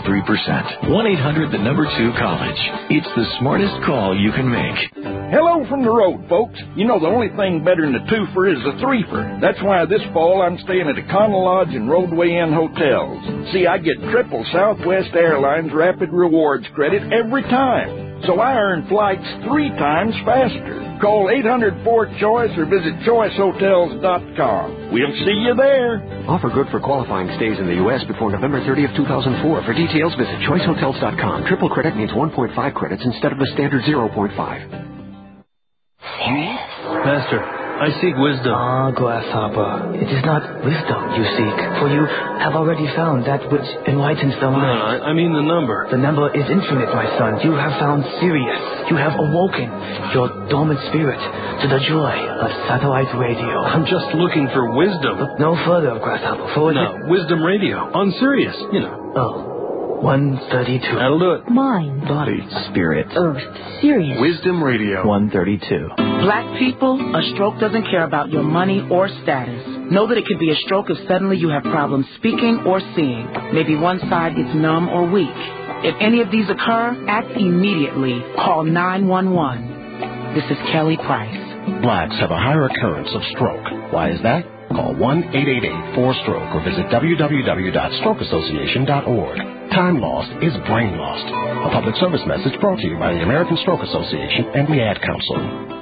2.63%. 1-800-2-COLLEGE. It's the smartest call you can make. Hello, from the road, folks. You know the only thing better than a twofer is a threefer. That's why this fall I'm staying at Econo Lodge and Roadway Inn hotels. See, I get triple Southwest Airlines Rapid Rewards credit every time, so I earn flights 3 times faster. Call 800-4CHOICE or visit choicehotels.com. We'll see you there. Offer good for qualifying stays in the U.S. before November 30th, 2004. For details, visit choicehotels.com. Triple credit means 1.5 credits instead of the standard 0.5. Serious? Master, I seek wisdom. Ah, Grasshopper, it is not wisdom you seek, for you have already found that which enlightens the mind. No, I mean the number. The number is infinite, my son. You have found Sirius. You have awoken your dormant spirit to the joy of satellite radio. I'm just looking for wisdom. Look no further, Grasshopper, for Wisdom Radio, on Sirius, you know. Oh. 132. That'll do it. Mind, Body, spirit, Earth, Sirius. Wisdom Radio. 132. Black people, a stroke doesn't care about your money or status. Know that it could be a stroke if suddenly you have problems speaking or seeing. Maybe one side gets numb or weak. If any of these occur, act immediately. Call 911. This is Kelly Price. Blacks have a higher occurrence of stroke. Why is that? Call 1-888-4STROKE or visit www.strokeassociation.org. Time lost is brain lost. A public service message brought to you by the American Stroke Association and the Ad Council.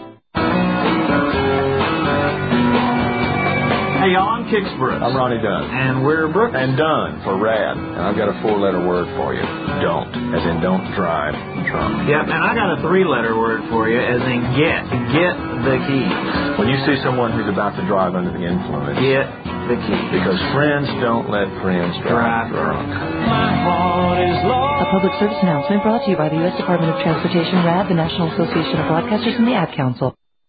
Hey, y'all, I'm Kicksborough. I'm Ronnie Dunn. And we're Brooks. And Dunn for rad. And I've got a 4-letter word for you. Don't. As in don't drive drunk. Yep, and I got a 3-letter word for you, as in get. Get the key. When you see someone who's about to drive under the influence, get the key. Because friends don't let friends drive drunk. My heart is lost. A public service announcement brought to you by the U.S. Department of Transportation, RAD, the National Association of Broadcasters, and the Ad Council.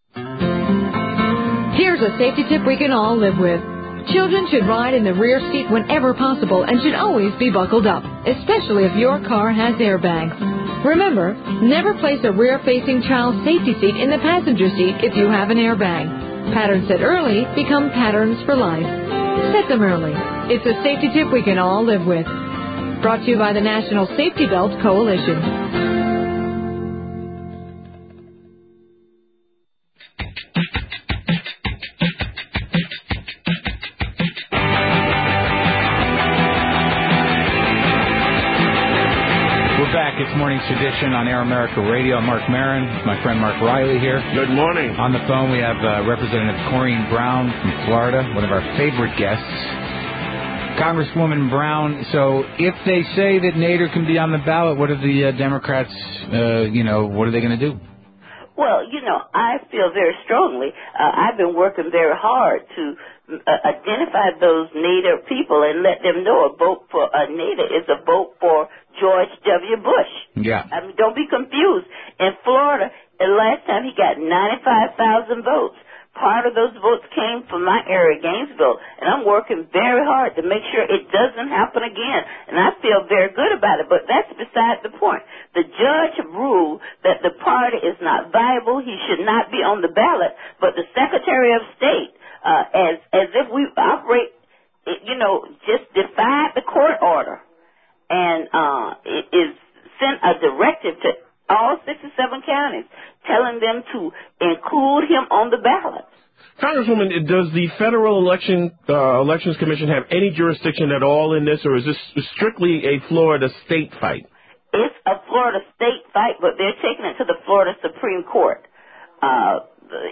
Here's a safety tip we can all live with. Children should ride in the rear seat whenever possible and should always be buckled up, especially if your car has airbags. Remember, never place a rear-facing child's safety seat in the passenger seat if you have an airbag. Patterns set early become patterns for life. Set them early. It's a safety tip we can all live with. Brought to you by the National Safety Belt Coalition. It's Morning's Tradition on Air America Radio. I'm Mark Maron, my friend Mark Riley here. Good morning. On the phone we have Representative Corrine Brown from Florida, one of our favorite guests. Congresswoman Brown, so if they say that Nader can be on the ballot, what are the Democrats, what are they going to do? Well, I feel very strongly. I've been working very hard to identify those Nader people and let them know a vote for Nader is a vote for George W. Bush. Yeah. I mean, don't be confused. In Florida, the last time he got 95,000 votes. Part of those votes came from my area, Gainesville, and I'm working very hard to make sure it doesn't happen again. And I feel very good about it, but that's beside the point. The judge ruled that the party is not viable. He should not be on the ballot, but the Secretary of State, as if we operate, just defied the court order. And it is sent a directive to all 67 counties telling them to include him on the ballot. Congresswoman, does the Federal Elections Commission have any jurisdiction at all in this, or is this strictly a Florida state fight? It's a Florida state fight, but they're taking it to the Florida Supreme Court. I'm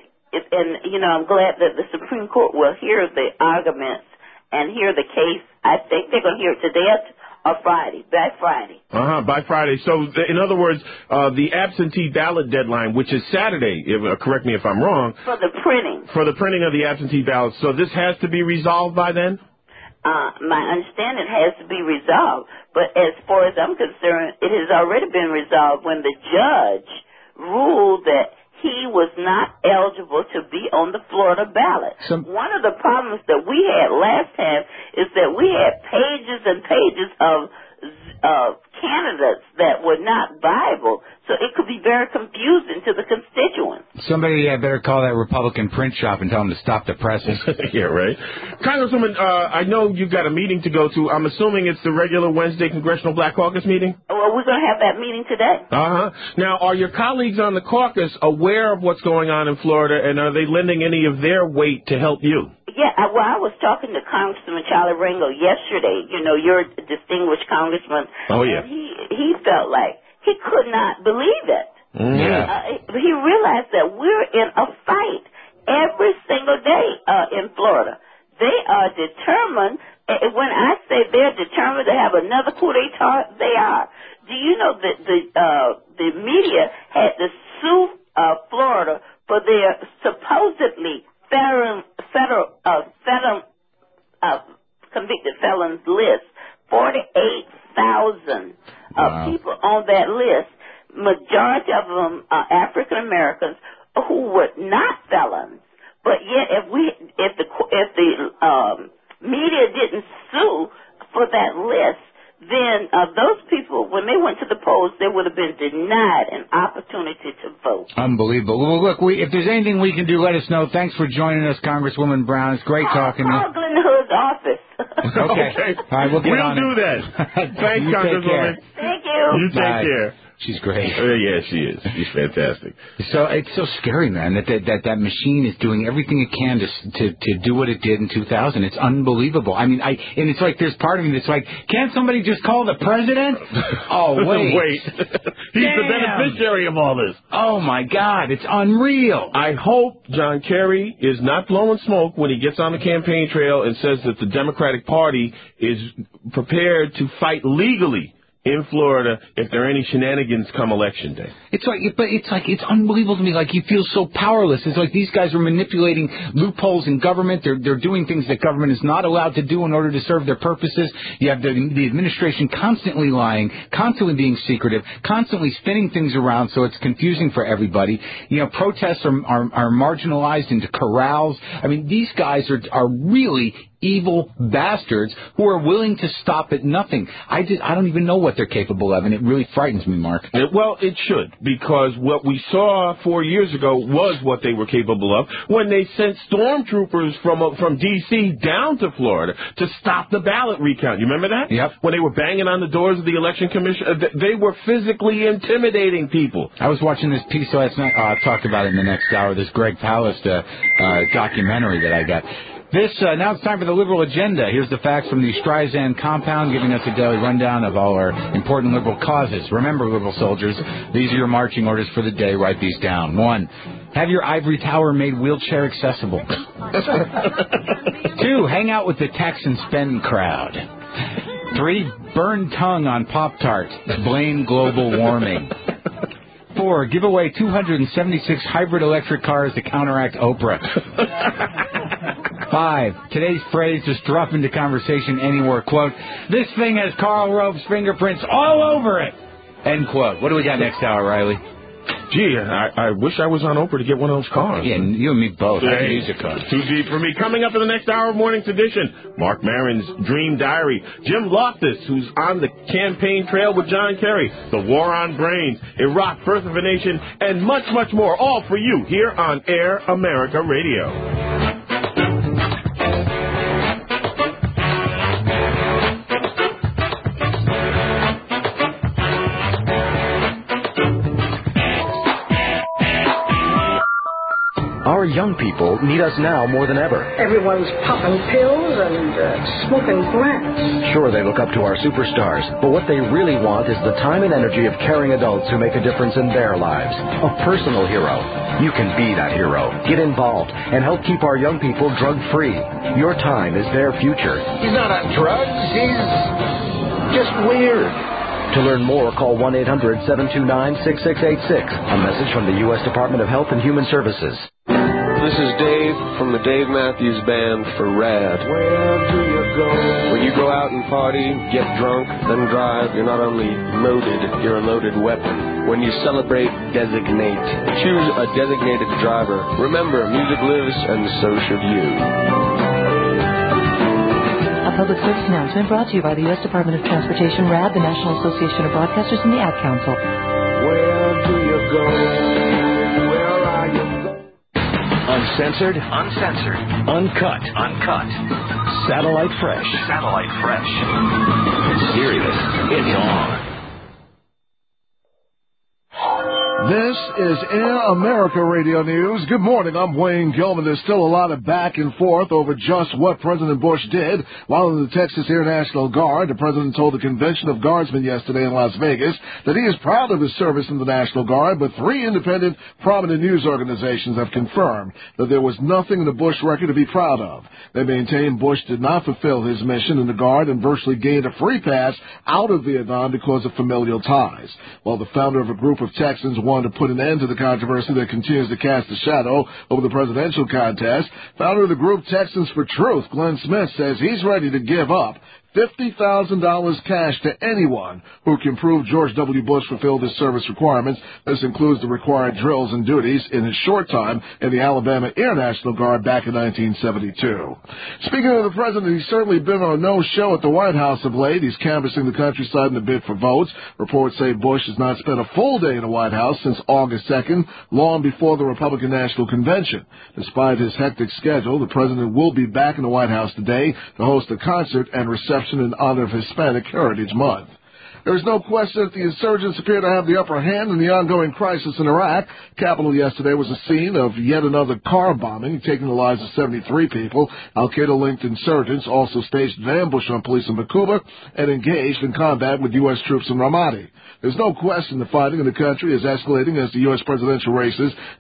glad that the Supreme Court will hear the arguments and hear the case. I think they're going to hear it today or Friday, by Friday. By Friday. So, in other words, the absentee ballot deadline, which is Saturday, correct me if I'm wrong. For the printing. For the printing of the absentee ballots. So this has to be resolved by then? My understanding has to be resolved. But as far as I'm concerned, it has already been resolved when the judge ruled that he was not eligible to be on the Florida ballot. One of the problems that we had last time is that we had pages and pages of candidates that were not viable. So it could be very confusing to the constituents. Somebody better call that Republican print shop and tell them to stop the presses. Yeah, right. Congresswoman, I know you've got a meeting to go to. I'm assuming it's the regular Wednesday Congressional Black Caucus meeting? Well, we're going to have that meeting today. Uh-huh. Now, are your colleagues on the caucus aware of what's going on in Florida, and are they lending any of their weight to help you? Yeah, well, I was talking to Congressman Charlie Ringo yesterday. You know, you're a distinguished congressman. Oh, yeah. And he felt like he could not believe it. Yeah. He realized that we're in a fight every single day in Florida. They are determined. When I say they're determined to have another coup d'etat, they are. Do you know that the media had to sue Florida for their supposedly convicted felons list? 48,000 people on that list. Majority of them are African Americans who were not felons. But yet, if the media didn't sue for that list, then those people, when they went to the polls, they would have been denied an opportunity to vote. Unbelievable. Well, look, if there's anything we can do, let us know. Thanks for joining us, Congresswoman Brown. It's great talking to you. Call Glenn Hood's office. Okay. All right, we'll do that. Thanks, Congresswoman. Thank you. You take care. She's great. Yeah, she is. She's fantastic. So it's so scary, man, that machine is doing everything it can to do what it did in 2000. It's unbelievable. I mean, and it's like there's part of me that's like, can't somebody just call the president? Oh, wait. He's the beneficiary of all this. Oh, my God. It's unreal. I hope John Kerry is not blowing smoke when he gets on the campaign trail and says that the Democratic Party is prepared to fight legally in Florida if there are any shenanigans come election day. It's unbelievable to me. Like, you feel so powerless. It's like these guys are manipulating loopholes in government. They're doing things that government is not allowed to do in order to serve their purposes. You have the administration constantly lying, constantly being secretive, constantly spinning things around so it's confusing for everybody. You know, protests are marginalized into corrals. I mean, these guys are really evil bastards who are willing to stop at nothing. I don't even know what they're capable of, and it really frightens me, Mark. Well, it should, because what we saw 4 years ago was what they were capable of when they sent stormtroopers from D.C. down to Florida to stop the ballot recount. You remember that? Yep. When they were banging on the doors of the election commission, they were physically intimidating people. I was watching this piece last night. I'll talk about it in the next hour, this Greg Palast documentary that I got. Now it's time for the Liberal Agenda. Here's the facts from the Streisand compound, giving us a daily rundown of all our important liberal causes. Remember, liberal soldiers, these are your marching orders for the day. Write these down. 1, have your ivory tower made wheelchair accessible. 2, hang out with the tax and spend crowd. 3, burn tongue on Pop-Tart. Blame global warming. 4, give away 276 hybrid electric cars to counteract Oprah. 5, today's phrase, just drop into conversation anywhere, quote, this thing has Karl Rove's fingerprints all over it, end quote. What do we got next hour, Riley? Gee, I wish I was on Oprah to get one of those cars. Yeah, you and me both. I can use a car. Too deep for me. Coming up in the next hour of Morning's Edition, Mark Maron's Dream Diary, Jim Loftus, who's on the campaign trail with John Kerry, the War on Brains, Iraq, Birth of a Nation, and much, much more, all for you here on Air America Radio. Our young people need us now more than ever. Everyone's popping pills and smoking plants. Sure, they look up to our superstars, but what they really want is the time and energy of caring adults who make a difference in their lives. A personal hero. You can be that hero. Get involved and help keep our young people drug-free. Your time is their future. He's not on drugs. He's just weird. To learn more, call 1-800-729-6686. A message from the U.S. Department of Health and Human Services. This is Dave from the Dave Matthews Band for RAD. Where do you go? When you go out and party, get drunk, then drive, you're not only loaded, you're a loaded weapon. When you celebrate, designate. Choose a designated driver. Remember, music lives, and so should you. A A public service announcement brought to you by the U.S. Department of Transportation, RAD, the National Association of Broadcasters, and the Ad Council. Where do you go? Where are you going? Uncensored, uncut, Satellite Fresh. Sirius, it's on. This is Air America Radio News. Good morning, I'm Wayne Gilman. There's still a lot of back and forth over just what President Bush did while in the Texas Air National Guard. The president told the Convention of Guardsmen yesterday in Las Vegas that he is proud of his service in the National Guard, but 3 independent, prominent news organizations have confirmed that there was nothing in the Bush record to be proud of. They maintain Bush did not fulfill his mission in the Guard and virtually gained a free pass out of Vietnam because of familial ties. While the founder of a group of Texans wanted to put an end to the controversy that continues to cast a shadow over the presidential contest, founder of the group Texans for Truth, Glenn Smith, says he's ready to give up $50,000 cash to anyone who can prove George W. Bush fulfilled his service requirements. This includes the required drills and duties in his short time in the Alabama Air National Guard back in 1972. Speaking of the president, he's certainly been on no show at the White House of late. He's canvassing the countryside in a bid for votes. Reports say Bush has not spent a full day in the White House since August 2nd, long before the Republican National Convention. Despite his hectic schedule, the president will be back in the White House today to host a concert and reception in honor of Hispanic Heritage Month. There is no question that the insurgents appear to have the upper hand in the ongoing crisis in Iraq. Capitol yesterday was a scene of yet another car bombing, taking the lives of 73 people. Al-Qaeda-linked insurgents also staged an ambush on police in Bakuba and engaged in combat with U.S. troops in Ramadi. There's no question the fighting in the country is escalating as the U.S. presidential race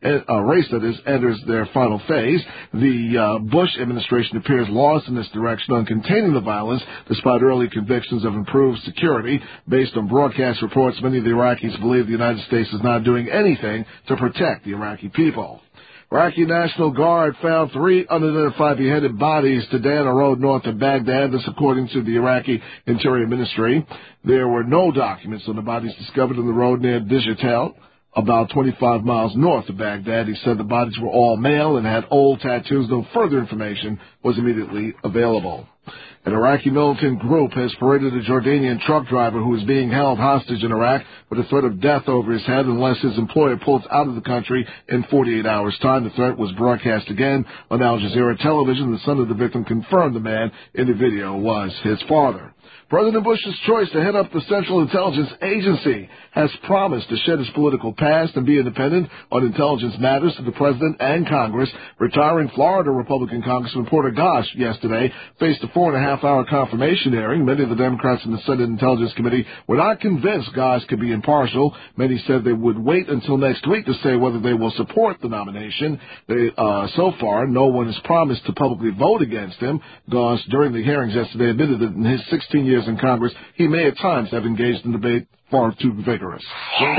enters their final phase. The Bush administration appears lost in this direction on containing the violence, despite early convictions of improved security. Based on broadcast reports, many of the Iraqis believe the United States is not doing anything to protect the Iraqi people. Iraqi National Guard found 3 unidentified beheaded bodies today on a road north of Baghdad. This according to the Iraqi Interior Ministry. There were no documents on the bodies discovered on the road near Digital, about 25 miles north of Baghdad. He said the bodies were all male and had old tattoos. No further information was immediately available. An Iraqi militant group has paraded a Jordanian truck driver who is being held hostage in Iraq with a threat of death over his head unless his employer pulls out of the country in 48 hours' time. The threat was broadcast again on Al Jazeera television. The son of the victim confirmed the man in the video was his father. President Bush's choice to head up the Central Intelligence Agency has promised to shed his political past and be independent on intelligence matters to the president and Congress. Retiring Florida Republican Congressman Porter Gosch yesterday faced a 4.5-hour confirmation hearing. Many of the Democrats in the Senate Intelligence Committee were not convinced Gosch could be impartial. Many said they would wait until next week to say whether they will support the nomination. So far, no one has promised to publicly vote against him. Gosch, during the hearings yesterday, admitted that in his 16 years in Congress, he may at times have engaged in debate far too vigorous. This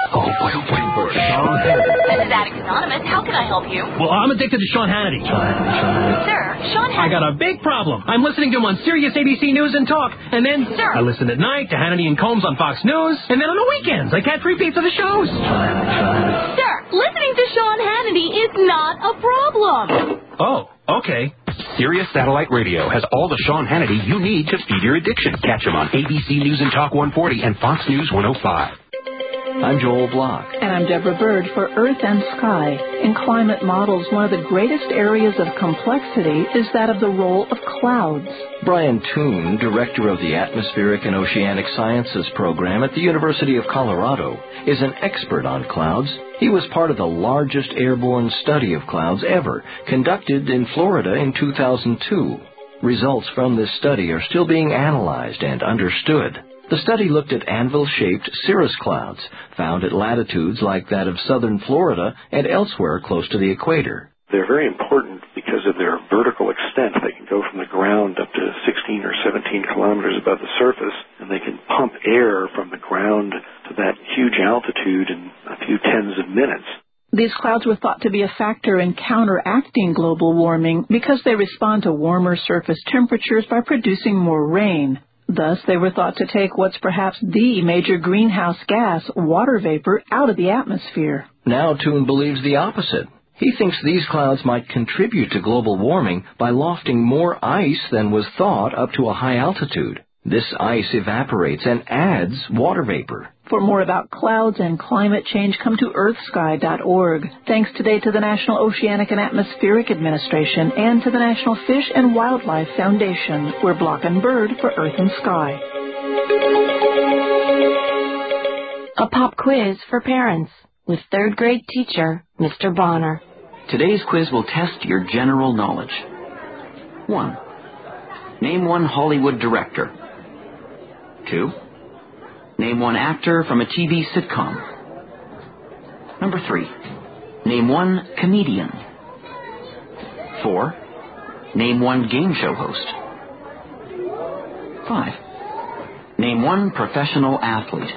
is Addicts Anonymous. How can I help you? Well, I'm addicted to Sean Hannity. Sir, Sean Hannity. I got a big problem. I'm listening to him on Sirius ABC News and Talk, and then I listen at night to Hannity and Combs on Fox News, and then on the weekends I catch repeats of the shows. Sir, listening to Sean Hannity is not a problem. Oh, okay. Sirius Satellite Radio has all the Sean Hannity you need to feed your addiction. Catch him on ABC News and Talk 140 and Fox News 105. I'm Joel Block. And I'm Deborah Bird for Earth and Sky. In climate models, one of the greatest areas of complexity is that of the role of clouds. Brian Toon, director of the Atmospheric and Oceanic Sciences program at the University of Colorado, is an expert on clouds. He was part of the largest airborne study of clouds ever, conducted in Florida in 2002. Results from this study are still being analyzed and understood. The study looked at anvil-shaped cirrus clouds found at latitudes like that of southern Florida and elsewhere close to the equator. They're very important because of their vertical extent. They can go from the ground up to 16 or 17 kilometers above the surface, and they can pump air from the ground to that huge altitude in a few tens of minutes. These clouds were thought to be a factor in counteracting global warming because they respond to warmer surface temperatures by producing more rain. Thus, they were thought to take what's perhaps the major greenhouse gas, water vapor, out of the atmosphere. Now Toon believes the opposite. He thinks these clouds might contribute to global warming by lofting more ice than was thought up to a high altitude. This ice evaporates and adds water vapor. For more about clouds and climate change, come to earthsky.org. Thanks today to the National Oceanic and Atmospheric Administration and to the National Fish and Wildlife Foundation. We're Block and Bird for Earth and Sky. A pop quiz for parents with third grade teacher, Mr. Bonner. Today's quiz will test your general knowledge. 1. Name one Hollywood director. 2. Name one actor from a TV sitcom. Number 3. Name one comedian. 4. Name one game show host. 5. Name one professional athlete.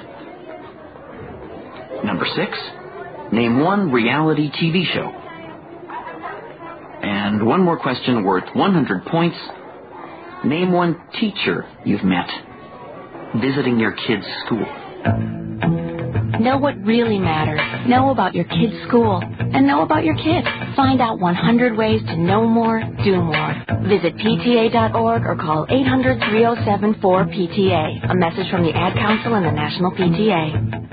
Number 6. Name one reality TV show. And one more question worth 100 points. Name one teacher you've met visiting your kid's school. Know what really matters. Know about your kid's school. And know about your kids. Find out 100 ways to know more, do more. Visit PTA.org or call 800-307-4PTA. A message from the Ad Council and the National PTA.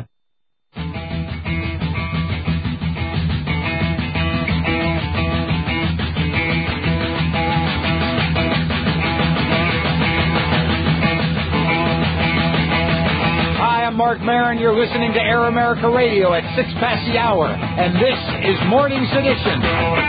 Mark Maron, you're listening to Air America Radio at 6 past the hour, and this is Morning's Edition.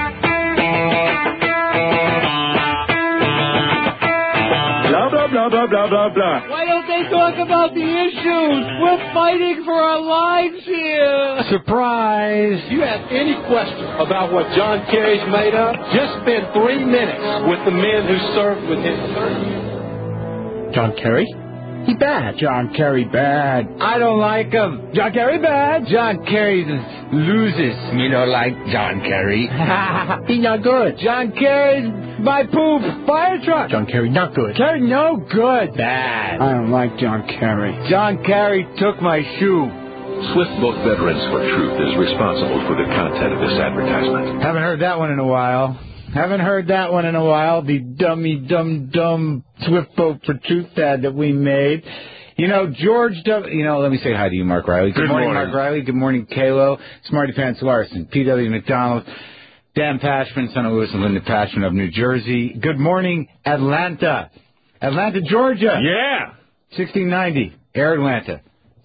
Blah, blah, blah, blah, blah, blah, blah. Why don't they talk about the issues? We're fighting for our lives here. Surprise. If you have any question about what John Kerry's made of, just spend 3 minutes with the men who served with him. John Kerry? He bad. John Kerry bad. I don't like him. John Kerry bad. John Kerry loses. Me don't like John Kerry. He not good. John Kerry's my poop fire truck. John Kerry not good. Kerry no good. Bad. I don't like John Kerry. John Kerry took my shoe. SwiftBoat Veterans for Truth is responsible for the content of this advertisement. Haven't heard that one in a while. The dumb SwiftBoat for Truth ad that we made. You know, George W. Let me say hi to you, Mark Riley. Good morning, Mark Riley. Good morning, Kalo. Smarty Pants Larson. P.W. McDonald. Dan Pashman, son of Lewis and Linda Pashman of New Jersey. Good morning, Atlanta. Atlanta, Georgia. Yeah. 1690. Air Atlanta.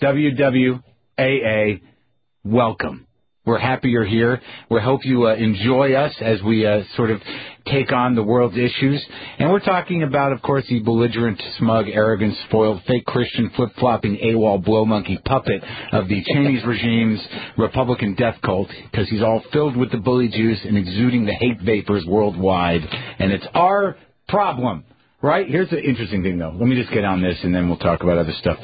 WWAA. Welcome. We're happy you're here. We hope you enjoy us as we sort of take on the world's issues. And we're talking about, of course, the belligerent, smug, arrogant, spoiled, fake Christian, flip-flopping, AWOL, blow monkey puppet of the Chinese regime's Republican death cult, because he's all filled with the bully juice and exuding the hate vapors worldwide. And it's our problem, right? Here's the interesting thing, though. Let me just get on this, and then we'll talk about other stuff.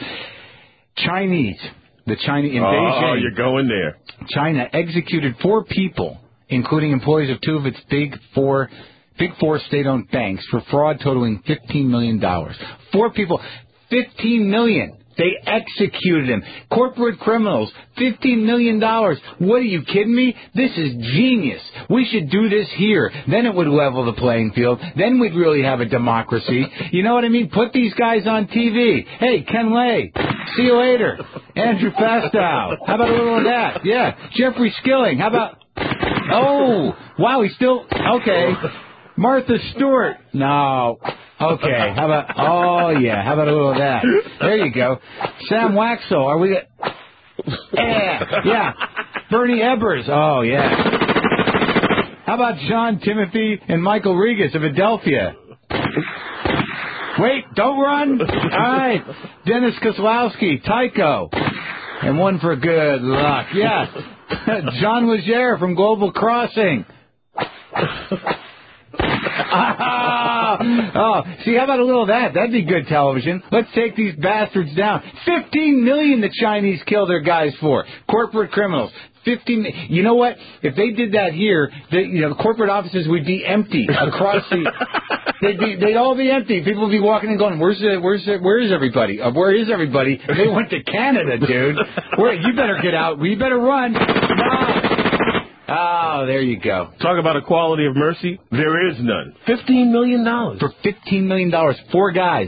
The Chinese in Beijing. Oh, you're going there. China executed 4 people, including employees of 2 of its big four state-owned banks, for fraud totaling $15 million. 4 people, $15 million. They executed him. Corporate criminals, $15 million. What, are you kidding me? This is genius. We should do this here. Then it would level the playing field. Then we'd really have a democracy. You know what I mean? Put these guys on TV. Hey, Ken Lay, see you later. Andrew Fastow. How about a little of that? Yeah. Jeffrey Skilling. How about... Oh, wow, he's still... Okay. Martha Stewart. No. Okay. How about... Oh, yeah. How about a little of that? There you go. Sam Waxel. Are we... Yeah. Bernie Ebbers. Oh, yeah. How about John Timothy and Michael Regas of Adelphia? Wait, don't run. All right. Dennis Kozlowski, Tycho. And one for good luck. Yeah. John Legere from Global Crossing. Oh, see, how about a little of that? That'd be good television. Let's take these bastards down. 15 million the Chinese kill their guys for. Corporate criminals. 15. You know what? If they did that here, the corporate offices would be empty across the. They'd all be empty. People would be walking and going, where is everybody? Where is everybody? They went to Canada, dude. You better get out. You better run. No. Oh, there you go. Talk about equality of mercy. There is none. $15 million. For $15 million, 4 guys.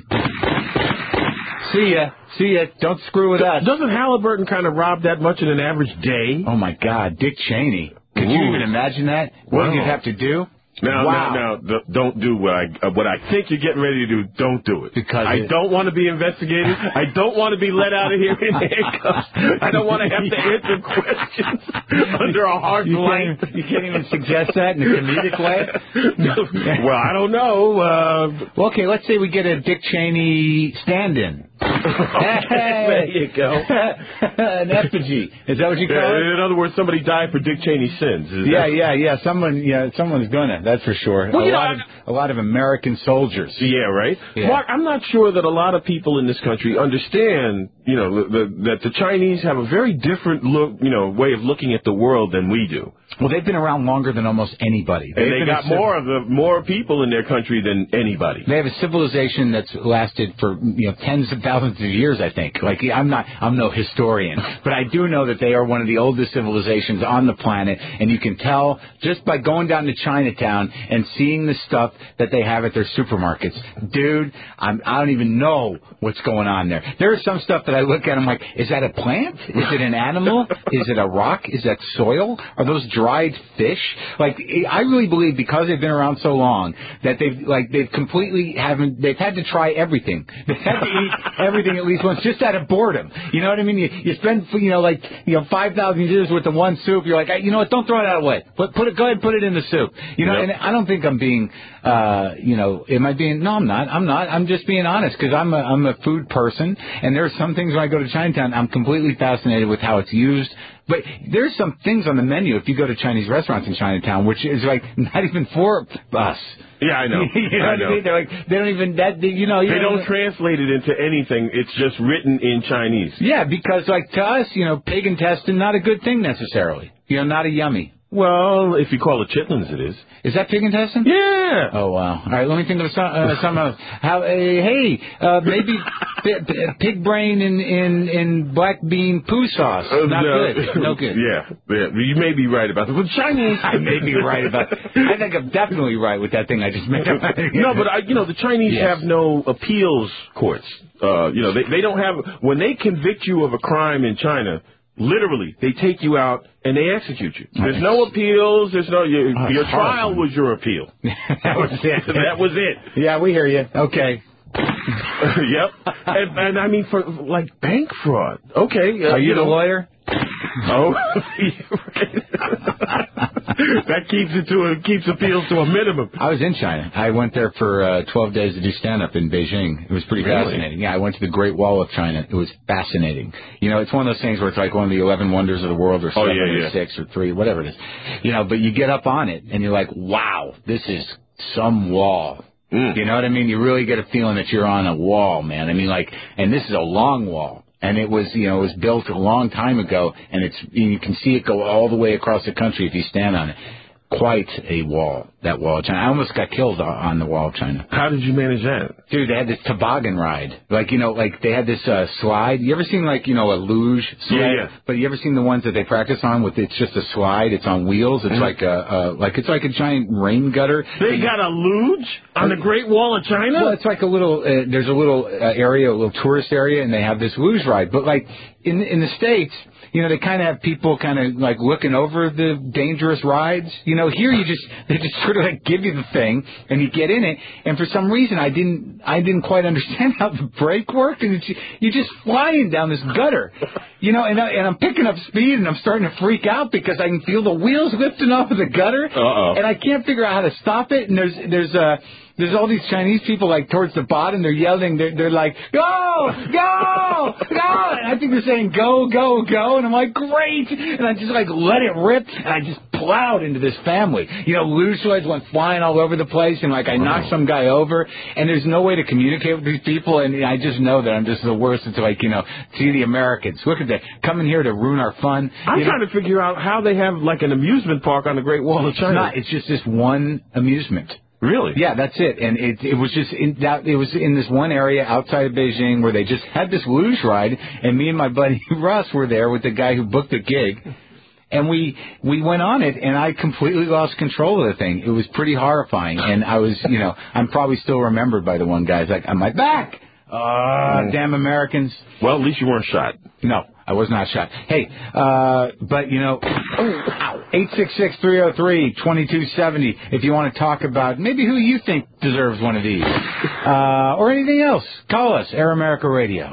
See ya. Don't screw with us. Doesn't Halliburton kind of rob that much in an average day? Oh, my God. Dick Cheney. Could you even imagine that? What you'd have to do? Now, don't do what I think you're getting ready to do. Don't do it. Because I don't want to be investigated. I don't want to be let out of here in handcuffs. I don't want to have to answer questions under a hard light. You can't even suggest that in a comedic way? Well, I don't know. Well, okay, let's say we get a Dick Cheney stand-in. There you go. An effigy. Is that what you call it? In other words, somebody died for Dick Cheney's sins. Yeah. Someone's gonna. That's for sure. Well, a lot of American soldiers. Yeah, right. Yeah. Mark, I'm not sure that a lot of people in this country understand, that the Chinese have a very different way of looking at the world than we do. Well, they've been around longer than almost anybody. And they got more people in their country than anybody. They have a civilization that's lasted for tens of thousands of years, I think. I'm no historian, but I do know that they are one of the oldest civilizations on the planet, and you can tell just by going down to Chinatown and seeing the stuff that they have at their supermarkets. Dude, I don't even know what's going on there. There is some stuff that I look at, I'm like, is that a plant? Is it an animal? Is it a rock? Is that soil? Are those dried fish? I really believe because they've been around so long that they've completely they've had to try everything. They've had to eat everything at least once, just out of boredom. You know what I mean? You spend 5,000 years with the one soup. You're like, you know what? Don't throw it away. Go ahead and put it in the soup. And I don't think I'm being, am I being? No, I'm not. I'm just being honest because I'm a food person, and there are some things when I go to Chinatown, I'm completely fascinated with how it's used. But there's some things on the menu if you go to Chinese restaurants in Chinatown, which is not even for us. Yeah, I know. I know. They're they don't even They don't translate it into anything. It's just written in Chinese. Yeah, because to us, pig intestine not a good thing necessarily. Not a yummy. Well, if you call it chitlins, it is. Is that pig intestine? Yeah. Oh, wow. All right, let me think of some else. Maybe pig brain in black bean poo sauce. Good. No good. Yeah. You may be right about that. But Chinese... I may be right about that. I think I'm definitely right with that thing I just made up. No, but the Chinese have no appeals courts. They don't have... When they convict you of a crime in China... Literally, they take you out and they execute you. There's no appeals. There's no your trial was your appeal. That was it. That was it. Yeah, we hear you. Okay. Yep. And I mean for bank fraud. Okay. Are you the lawyer? Oh. That keeps appeals to a minimum. I was in China. I went there for 12 days to do stand-up in Beijing. It was pretty fascinating. Yeah, I went to the Great Wall of China. It was fascinating. It's one of those things where it's like one of the 11 wonders of the world or 7 or 6 or 3, whatever it is. But you get up on it and you're like, wow, this is some wall. You know what I mean? You really get a feeling that you're on a wall, man. I mean, and this is a long wall. And it was, it was built a long time ago, and you can see it go all the way across the country if you stand on it. Quite a wall, that Wall of China. I almost got killed on the Wall of China. How did you manage that? Dude, they had this toboggan ride. They had this slide. You ever seen, a luge slide? Yeah. But you ever seen the ones that they practice on it's just a slide, it's on wheels, it's it's like a giant rain gutter. They got a luge on the Great Wall of China? Well, it's like a little, there's a little area, a little tourist area, and they have this luge ride. But, in the States... they kind of have people looking over the dangerous rides. Here they just sort of give you the thing and you get in it. And for some reason I didn't quite understand how the brake worked. And you're just flying down this gutter, and I'm picking up speed and I'm starting to freak out because I can feel the wheels lifting off of the gutter. And I can't figure out how to stop it. And there's all these Chinese people towards the bottom. They're yelling. They're like, go, go, go. And I think they're saying go, go, go. And I'm like, great. And I just let it rip. And I just plowed into this family. Luge slides went flying all over the place. And I knocked some guy over. And there's no way to communicate with these people. And I just know that I'm just the worst. It's see the Americans. Look at that. Coming here to ruin our fun. I'm trying to figure out how they have an amusement park on the Great Wall of China. It's not. It's just this one amusement. Really? Yeah, that's it. And it was just it was in this one area outside of Beijing where they just had this luge ride, and me and my buddy Russ were there with the guy who booked the gig. And we went on it, and I completely lost control of the thing. It was pretty horrifying, and I was, I'm probably still remembered by the one guy. He's like, "On my back." Damn Americans. Well, at least you weren't shot. No, I was not shot. Hey, but 866-303-2270 if you want to talk about maybe who you think deserves one of these. Or anything else. Call us, Air America Radio.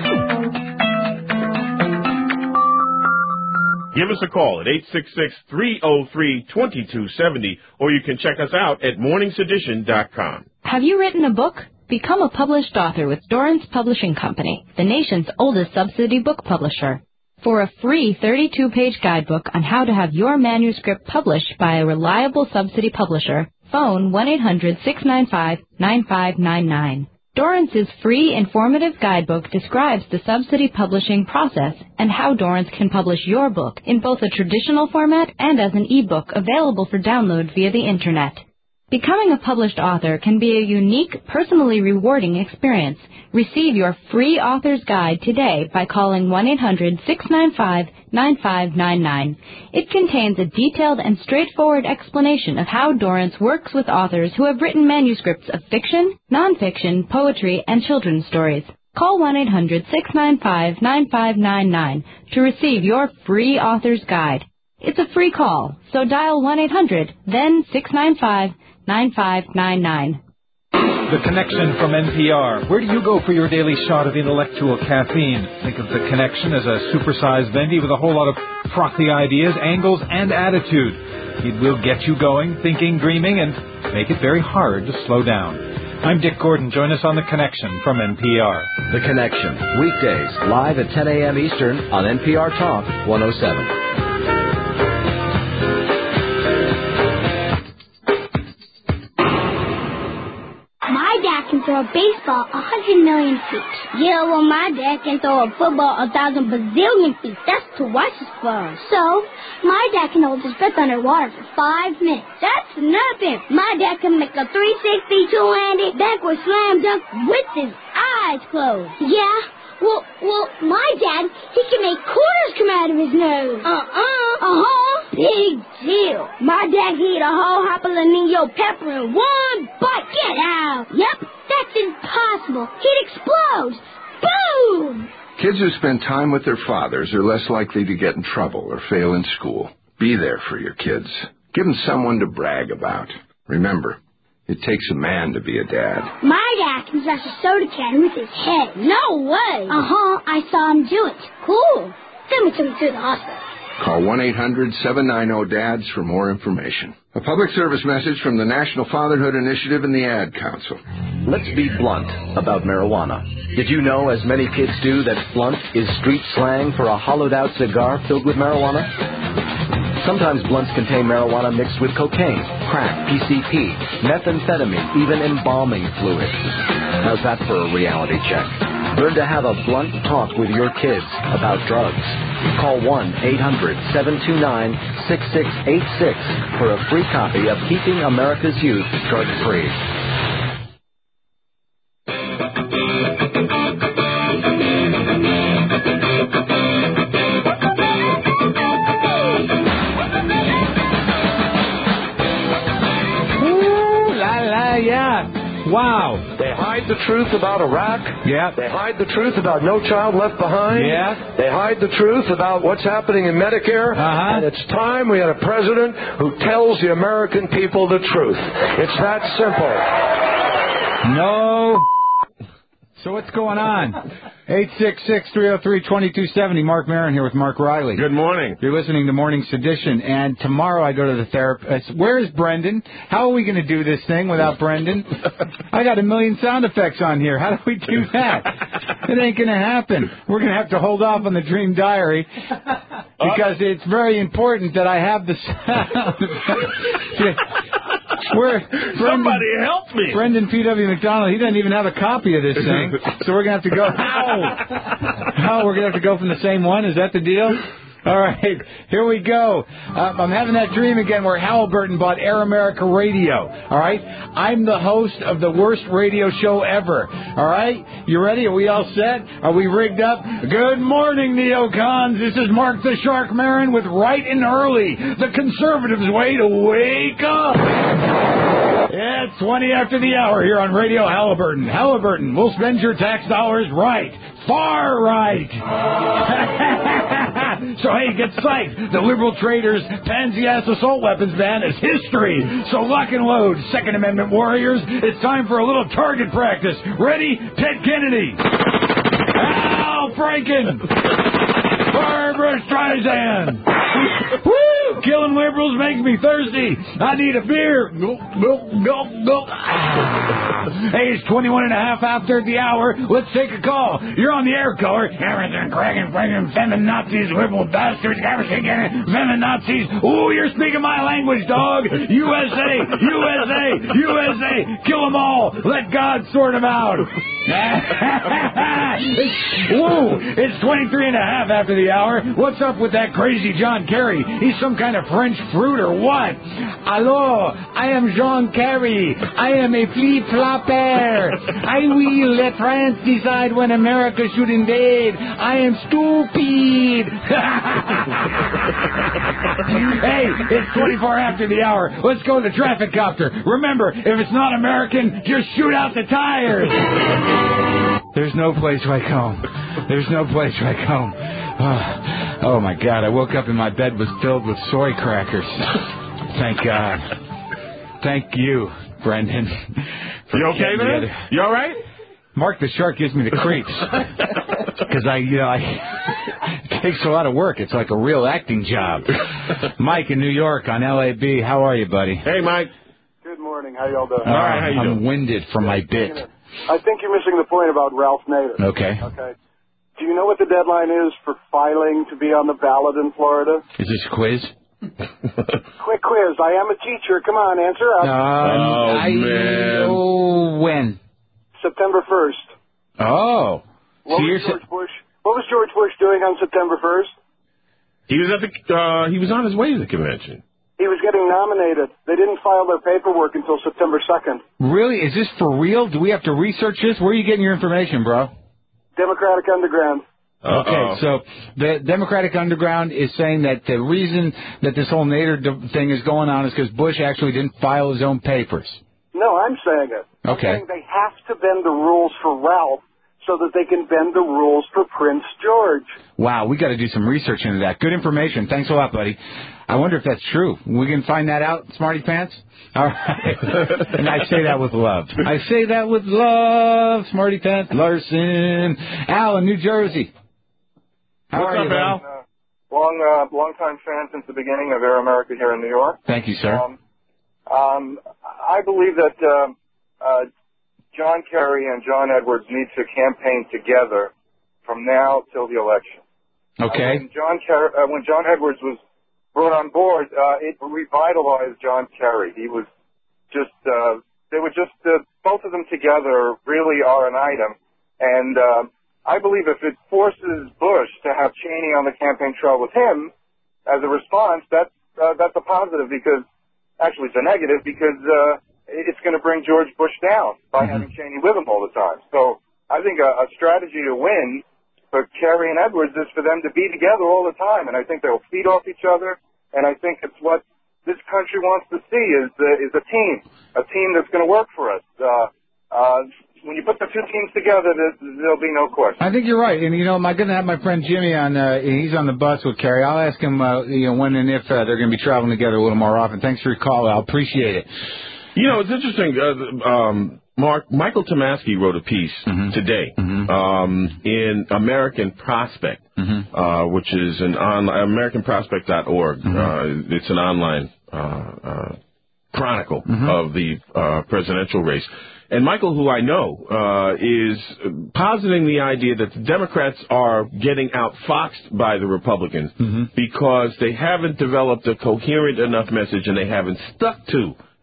Give us a call at 866-303-2270, or you can check us out at morningsedition.com. Have you written a book? Become a published author with Dorrance Publishing Company, the nation's oldest subsidy book publisher. For a free 32-page guidebook on how to have your manuscript published by a reliable subsidy publisher, phone 1-800-695-9599. Dorrance's free informative guidebook describes the subsidy publishing process and how Dorrance can publish your book in both a traditional format and as an e-book available for download via the Internet. Becoming a published author can be a unique, personally rewarding experience. Receive your free author's guide today by calling 1-800-695-9599. It contains a detailed and straightforward explanation of how Dorrance works with authors who have written manuscripts of fiction, nonfiction, poetry, and children's stories. Call 1-800-695-9599 to receive your free author's guide. It's a free call, so dial 1-800, then 695-9599. The Connection from NPR. Where do you go for your daily shot of intellectual caffeine? Think of The Connection as a supersized Vendy with a whole lot of frothy ideas, angles, and attitude. It will get you going, thinking, dreaming, and make it very hard to slow down. I'm Dick Gordon. Join us on The Connection from NPR. The Connection, weekdays, live at 10 a.m. Eastern on NPR Talk 107. Can throw a baseball 100 million feet. Yeah, well, my dad can throw a football 1,000 bazillion feet. That's twice as far. So, my dad can hold his breath underwater for 5 minutes. That's nothing. My dad can make a 360 two-handed backward slam dunk with his eyes closed. Yeah. Well, my dad, he can make quarters come out of his nose. Big deal. My dad can eat a whole jalapeno pepper in one bite. Get out. Yep, that's impossible. He'd explode. Boom! Kids who spend time with their fathers are less likely to get in trouble or fail in school. Be there for your kids. Give them someone to brag about. Remember, it takes a man to be a dad. My dad can smash a soda can with his head. No way. I saw him do it. Cool. Then we took him to the hospital. Call 1-800-790-DADS for more information. A public service message from the National Fatherhood Initiative and the Ad Council. Let's be blunt about marijuana. Did you know, as many kids do, that blunt is street slang for a hollowed-out cigar filled with marijuana? Sometimes blunts contain marijuana mixed with cocaine, crack, PCP, methamphetamine, even embalming fluid. How's that for a reality check? Learn to have a blunt talk with your kids about drugs. Call 1-800-729-6686 for a free copy of Keeping America's Youth Drug-Free. Wow. They hide the truth about Iraq. Yeah. They hide the truth about No Child Left Behind. Yeah. They hide the truth about what's happening in Medicare. And it's time we had a president who tells the American people the truth. It's that simple. No. So what's going on? 866-303-2270. Mark Maron here with Mark Riley. Good morning. You're listening to Morning Sedition, and tomorrow I go to the therapist. Where's Brendan? How are we going to do this thing without Brendan? I got a million sound effects on here. How do we do that? It ain't going to happen. We're going to have to hold off on the Dream Diary because it's very important that I have the sound. Somebody help me. Brendan P.W. McDonald, he doesn't even have a copy of this thing. So we're going to have to go. How? We're going to have to go from the same one? Is that the deal? All right, here we go. I'm having that dream again where Halliburton bought Air America Radio. All right, I'm the host of the worst radio show ever. All right, you ready? Are we all set? Are we rigged up? Good morning, neocons. This is Mark the Shark Maron with Right and Early, the conservatives' way to wake up. Yeah, it's 20 after the hour here on Radio Halliburton. Halliburton, we'll spend your tax dollars right. Far right. So, hey, get psyched. The liberal traitors' pansy-ass assault weapons ban is history. So lock and load, Second Amendment warriors. It's time for a little target practice. Ready? Ted Kennedy. Al Franken. Barbara Streisand. Woo! Killing liberals makes me thirsty. I need a beer. Go. Hey, it's 21 and a half after the hour. Let's take a call. You're on the air, caller. Everything cracking, feminine Nazis, liberal bastards, feminine Nazis. Ooh, you're speaking my language, dog. USA, USA, USA. Kill them all. Let God sort them out. It's 23 and a half after the hour. What's up with that crazy John Kerry? He's some kind of French fruit or what? Hello, I am John Kerry. I am a flip-flopper. I will let France decide when America should invade. I am stupid. Hey, it's 24 after the hour. Let's go to the traffic copter. Remember, if it's not American, just shoot out the tires. There's no place like home. There's no place like home. Oh, my God. I woke up and my bed was filled with soy crackers. Thank God. Thank you, Brendan. You okay, man? You all right? Mark the Shark gives me the creeps. Because it takes a lot of work. It's like a real acting job. Mike in New York on LAB. How are you, buddy? Hey, Mike. Good morning. How y'all doing? All right, how you doing? I'm winded from my bit. I think you're missing the point about Ralph Nader. Okay. Do you know what the deadline is for filing to be on the ballot in Florida? Is this a quiz? Quick quiz. I am a teacher. Come on, answer up. Man. When? September 1st. Oh. What was George Bush doing on September 1st? He was he was on his way to the convention. He was getting nominated. They didn't file their paperwork until September 2nd. Really? Is this for real? Do we have to research this? Where are you getting your information, bro? Democratic Underground. Okay, so the Democratic Underground is saying that the reason that this whole Nader thing is going on is because Bush actually didn't file his own papers. No, I'm saying it. Okay. I'm saying they have to bend the rules for Ralph so that they can bend the rules for Prince George. Wow, we got to do some research into that. Good information. Thanks a lot, buddy. I wonder if that's true. We can find that out, Smarty Pants? All right. And I say that with love. I say that with love, Smarty Pants Larson. Al in New Jersey. How are you, Al? Long-time fan since the beginning of Air America here in New York. Thank you, sir. I believe that John Kerry and John Edwards need to campaign together from now till the election. Okay. When John Edwards was brought on board, it revitalized John Kerry. He was just, both of them together really are an item. And I believe if it forces Bush to have Cheney on the campaign trail with him as a response, that's a positive actually it's a negative because it's going to bring George Bush down by having Cheney with him all the time. So I think a strategy to win for Kerry and Edwards is for them to be together all the time, and I think they'll feed off each other, and I think it's what this country wants to see is a team that's going to work for us. When you put the two teams together, there'll be no question. I think you're right. And, I'm going to have my friend Jimmy on. He's on the bus with Kerry. I'll ask him, when and if they're going to be traveling together a little more often. Thanks for your call. I appreciate it. It's interesting. Mark, Michael Tomasky wrote a piece today in American Prospect, which is AmericanProspect.org. It's an online chronicle of the presidential race. And Michael, who I know, is positing the idea that the Democrats are getting outfoxed by the Republicans because they haven't developed a coherent enough message and they haven't stuck to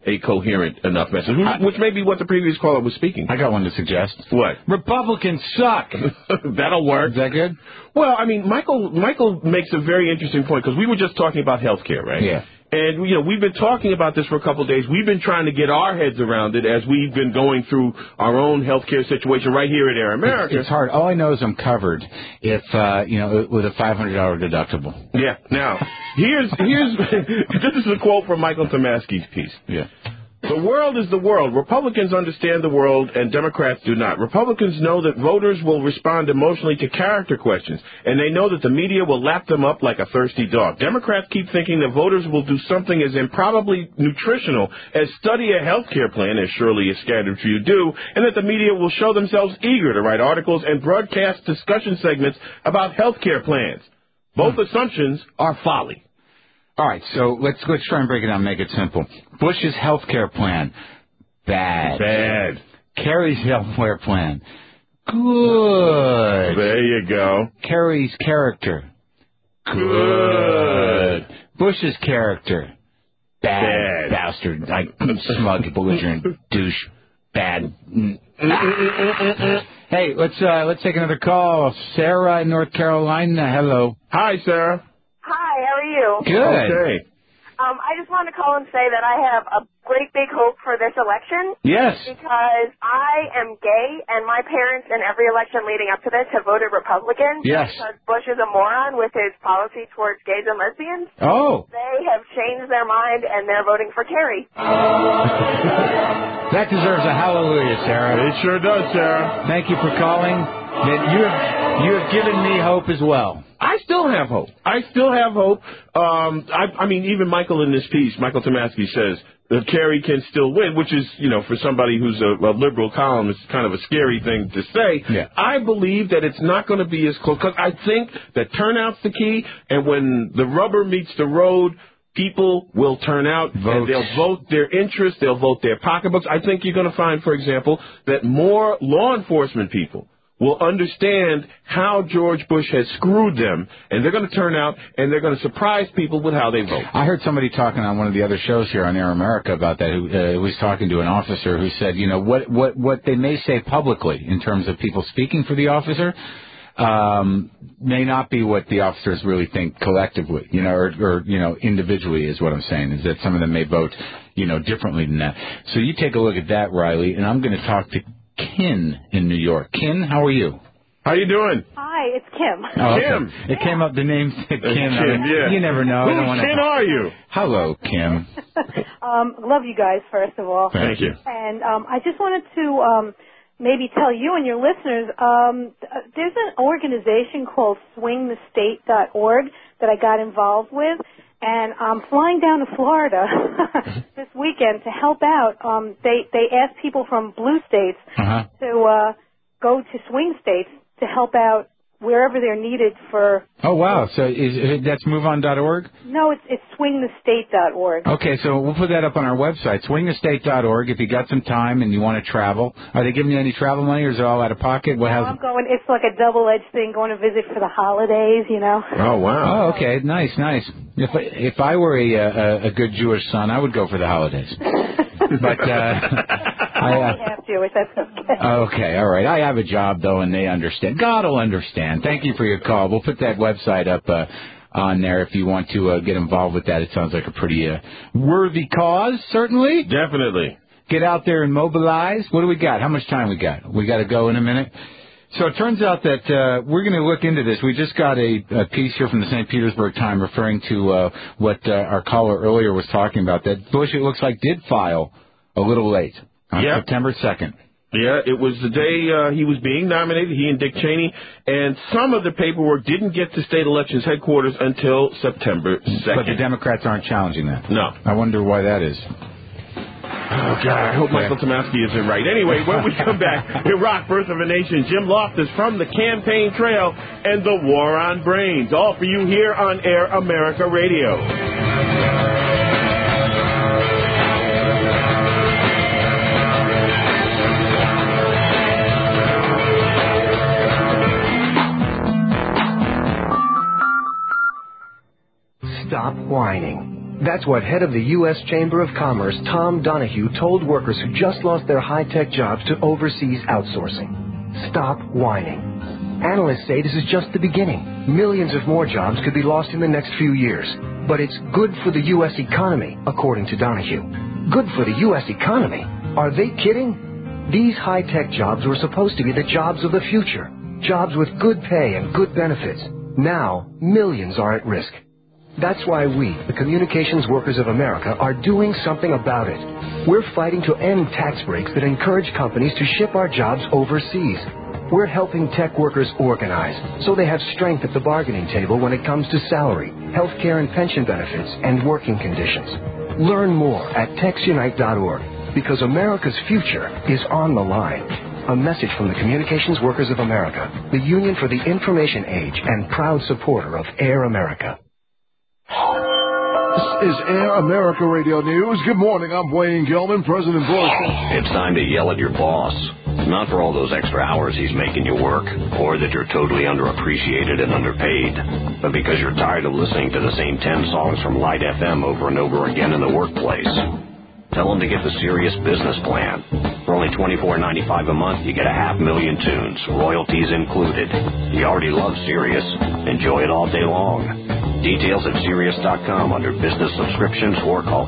a coherent enough message, which may be what the previous caller was speaking. I got one to suggest. What? Republicans suck. That'll work. Is that good? Well, I mean, Michael makes a very interesting point, because we were just talking about health care, right? Yeah. And, we've been talking about this for a couple of days. We've been trying to get our heads around it as we've been going through our own health care situation right here at Air America. It's hard. All I know is I'm covered if, with a $500 deductible. Yeah. Now, here's this is a quote from Michael Tomasky's piece. Yeah. The world is the world. Republicans understand the world, and Democrats do not. Republicans know that voters will respond emotionally to character questions, and they know that the media will lap them up like a thirsty dog. Democrats keep thinking that voters will do something as improbably nutritional as study a health care plan, as surely as scattered few do, and that the media will show themselves eager to write articles and broadcast discussion segments about health care plans. Both assumptions are folly. All right, so let's try and break it down and make it simple. Bush's health care plan, bad. Bad. Kerry's health care plan, good. There you go. Kerry's character, good. Bush's character, bad. Bastard, like smug, belligerent, douche, bad. Hey, let's take another call. Sarah in North Carolina, hello. Hi, Sarah. Hi, how are you? Good. Okay. I just wanted to call and say that I have a great big hope for this election. Yes. Because I am gay, and my parents in every election leading up to this have voted Republican. Yes. Because Bush is a moron with his policy towards gays and lesbians. Oh. They have changed their mind, and they're voting for Kerry. That deserves a hallelujah, Sarah. It sure does, Sarah. Thank you for calling. You have given me hope as well. I still have hope. I mean, even Michael in this piece, Michael Tomasky says that Kerry can still win, which is, for somebody who's a liberal columnist, kind of a scary thing to say. Yeah. I believe that it's not going to be as close, because I think that turnout's the key, and when the rubber meets the road, people will turn out, and they'll vote their interests, they'll vote their pocketbooks. I think you're going to find, for example, that more law enforcement people will understand how George Bush has screwed them, and they're going to turn out, and they're going to surprise people with how they vote. I heard somebody talking on one of the other shows here on Air America about that, who was talking to an officer who said, what they may say publicly in terms of people speaking for the officer may not be what the officers really think collectively, or individually is what I'm saying, is that some of them may vote, differently than that. So you take a look at that, Riley, and I'm going to talk to Kin in New York. Kin, how are you? How you doing? Hi, it's Kim. Oh, Kim. Okay. It came up, the name said Kim. Yeah. You never know. Who Kin are you? Hello, Kim. Love you guys, first of all. Thank you. And I just wanted to maybe tell you and your listeners, there's an organization called swingthestate.org that I got involved with. And I'm flying down to Florida this weekend to help out. They asked people from blue states to go to swing states to help out wherever they're needed for... Oh, wow. So that's moveon.org? No, it's swingthestate.org. Okay, so we'll put that up on our website, swingthestate.org. If you got some time and you want to travel. Are they giving you any travel money, or is it all out of pocket? I'm going... It's like a double-edged thing, going to visit for the holidays, Oh, wow. Oh, okay. Nice. If I were a good Jewish son, I would go for the holidays. But I have Jewish. That's okay. Okay, all right. I have a job, though, and they understand. God will understand. Thank you for your call. We'll put that website up on there if you want to get involved with that. It sounds like a pretty worthy cause, certainly. Definitely. Get out there and mobilize. What do we got? How much time we got? We got to go in a minute. So it turns out that we're going to look into this. We just got a piece here from the St. Petersburg Times referring to what our caller earlier was talking about, that Bush, it looks like, did file a little late on September 2nd. Yeah, it was the day he was being nominated, he and Dick Cheney, and some of the paperwork didn't get to state elections headquarters until September 2nd. But the Democrats aren't challenging that. No. I wonder why that is. Oh, God, I hope Michael Tomasky isn't right. Anyway, when we come back, Iraq, Birth of a Nation, Jim Loftus from the campaign trail, and the War on Brains, all for you here on Air America Radio. Stop whining. That's what head of the U.S. Chamber of Commerce, Tom Donahue, told workers who just lost their high-tech jobs to overseas outsourcing. Stop whining. Analysts say this is just the beginning. Millions of more jobs could be lost in the next few years. But it's good for the U.S. economy, according to Donahue. Good for the U.S. economy? Are they kidding? These high-tech jobs were supposed to be the jobs of the future. Jobs with good pay and good benefits. Now, millions are at risk. That's why we, the Communications Workers of America, are doing something about it. We're fighting to end tax breaks that encourage companies to ship our jobs overseas. We're helping tech workers organize so they have strength at the bargaining table when it comes to salary, health care and pension benefits, and working conditions. Learn more at TexUnite.org, because America's future is on the line. A message from the Communications Workers of America, the Union for the Information Age and proud supporter of Air America. This is Air America Radio News. Good morning. I'm Wayne Gilman, President Bush. It's time to yell at your boss. Not for all those extra hours he's making you work, or that you're totally underappreciated and underpaid, but because you're tired of listening to the same 10 songs from Light FM over and over again in the workplace. Tell him to get the Sirius Business Plan. For only $24.95 a month, you get 500,000 tunes, royalties included. You already love Sirius. Enjoy it all day long. Details at Sirius.com under business subscriptions or call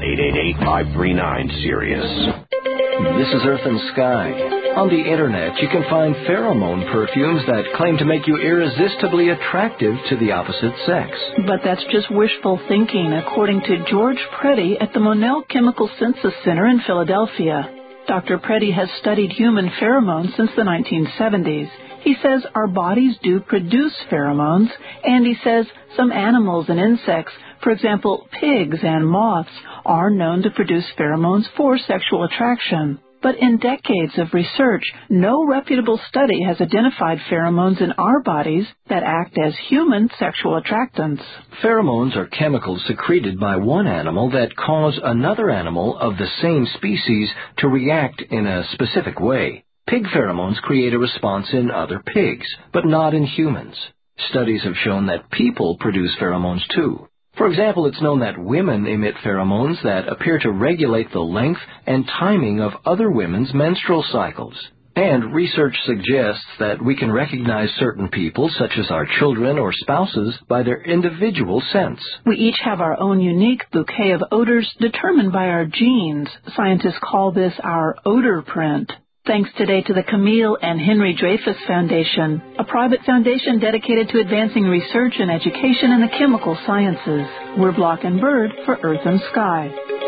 888-539-SIRIUS. This is Earth and Sky. On the Internet, you can find pheromone perfumes that claim to make you irresistibly attractive to the opposite sex. But that's just wishful thinking, according to George Preddy at the Monell Chemical Synthesis Center in Philadelphia. Dr. Preddy has studied human pheromones since the 1970s. He says our bodies do produce pheromones, and he says some animals and insects, for example, pigs and moths, are known to produce pheromones for sexual attraction. But in decades of research, no reputable study has identified pheromones in our bodies that act as human sexual attractants. Pheromones are chemicals secreted by one animal that cause another animal of the same species to react in a specific way. Pig pheromones create a response in other pigs, but not in humans. Studies have shown that people produce pheromones too. For example, it's known that women emit pheromones that appear to regulate the length and timing of other women's menstrual cycles. And research suggests that we can recognize certain people, such as our children or spouses, by their individual scents. We each have our own unique bouquet of odors determined by our genes. Scientists call this our odor print. Thanks today to the Camille and Henry Dreyfus Foundation, a private foundation dedicated to advancing research and education in the chemical sciences. We're Block and Bird for Earth and Sky.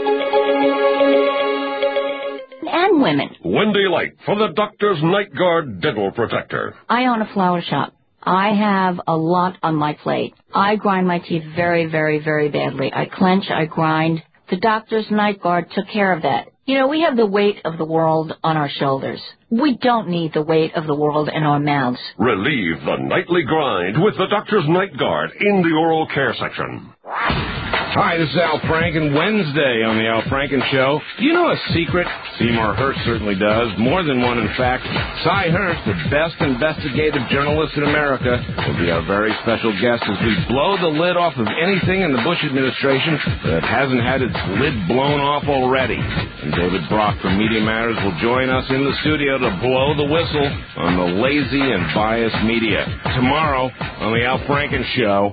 And women. Wendy Light for the Doctor's Night Guard Dental Protector. I own a flower shop. I have a lot on my plate. I grind my teeth very, very, very badly. I clench, I grind. The Doctor's Night Guard took care of that. You know, we have the weight of the world on our shoulders. We don't need the weight of the world in our mouths. Relieve the nightly grind with the Doctor's Night Guard in the oral care section. Hi, this is Al Franken. Wednesday on the Al Franken Show. Do you know a secret? Seymour Hersh certainly does. More than one, in fact. Cy Hersh, the best investigative journalist in America, will be our very special guest as we blow the lid off of anything in the Bush administration that hasn't had its lid blown off already. And David Brock from Media Matters will join us in the studio to blow the whistle on the lazy and biased media. Tomorrow on the Al Franken Show.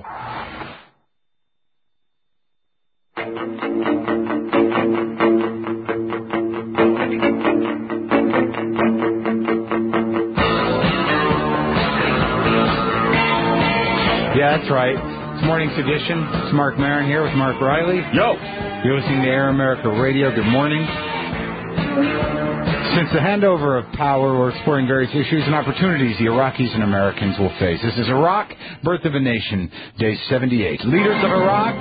Yeah, that's right. It's Morning's Edition. It's Mark Maron here with Mark Riley. Yo! You're listening to Air America Radio. Good morning. Since the handover of power, we're exploring various issues and opportunities the Iraqis and Americans will face. This is Iraq, Birth of a Nation, Day 78. Leaders of Iraq.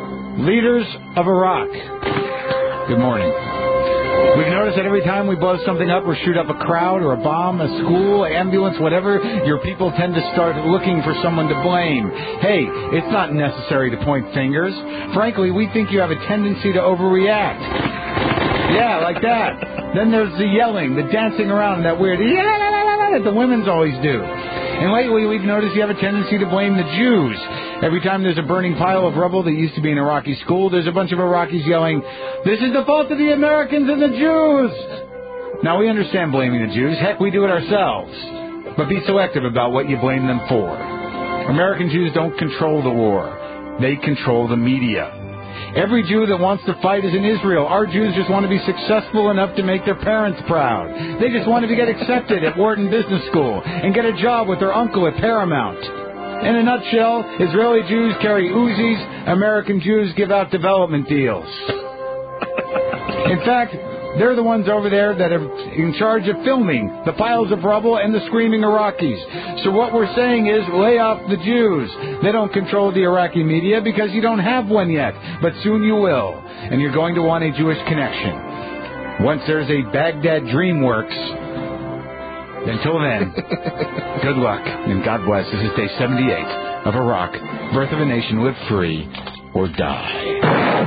Good morning. We've noticed that every time we blow something up or shoot up a crowd or a bomb, a school, ambulance, whatever, your people tend to start looking for someone to blame. Hey, it's not necessary to point fingers. Frankly, we think you have a tendency to overreact. Yeah, like that. Then there's the yelling, the dancing around, that weird that the women's always do. And lately, we've noticed you have a tendency to blame the Jews. Every time there's a burning pile of rubble that used to be an Iraqi school, there's a bunch of Iraqis yelling, "This is the fault of the Americans and the Jews!" Now, we understand blaming the Jews. Heck, we do it ourselves. But be selective about what you blame them for. American Jews don't control the war. They control the media. Every Jew that wants to fight is in Israel. Our Jews just want to be successful enough to make their parents proud. They just wanted to get accepted at Wharton Business School and get a job with their uncle at Paramount. In a nutshell, Israeli Jews carry Uzis, American Jews give out development deals. In fact, they're the ones over there that are in charge of filming the piles of rubble and the screaming Iraqis. So what we're saying is, lay off the Jews. They don't control the Iraqi media because you don't have one yet, but soon you will. And you're going to want a Jewish connection. Once there's a Baghdad Dreamworks. Until then, good luck and God bless. This is day 78 of Iraq. Birth of a Nation, live free or die.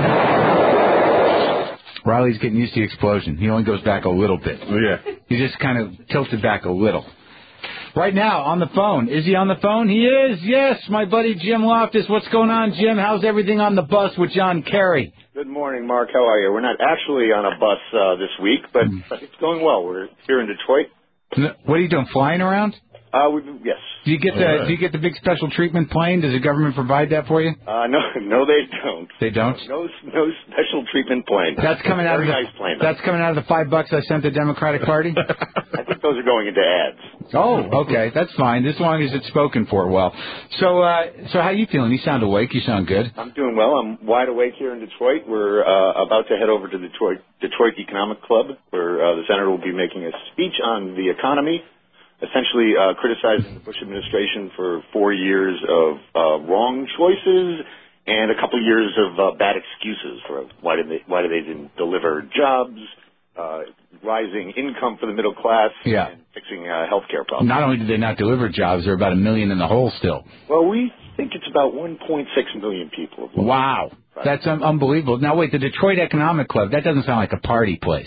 Riley's getting used to the explosion. He only goes back a little bit. Yeah. He just kind of tilted back a little. Right now, on the phone. Is he on the phone? He is. Yes, my buddy Jim Loftus. What's going on, Jim? How's everything on the bus with John Kerry? Good morning, Mark. How are you? We're not actually on a bus this week, but it's going well. We're here in Detroit. What are you doing, flying around? Yes. Do you get the big special treatment plane? Does the government provide that for you? No, they don't. They don't? No special treatment plane. That's coming out of the nice plane. That's coming out of the $5 I sent the Democratic Party. I think those are going into ads. Oh, okay, that's fine. As long as it's spoken for well. So how you feeling? You sound awake. You sound good. I'm doing well. I'm wide awake here in Detroit. We're about to head over to Detroit Economic Club, where the senator will be making a speech on the economy, essentially criticizing the Bush administration for 4 years of wrong choices and a couple years of bad excuses for why they didn't deliver jobs, rising income for the middle class, and fixing health care problems. Not only did they not deliver jobs, they're about 1 million in the hole still. Well, we think it's about 1.6 million people. Wow. That's unbelievable. Now, wait, the Detroit Economic Club, that doesn't sound like a party place.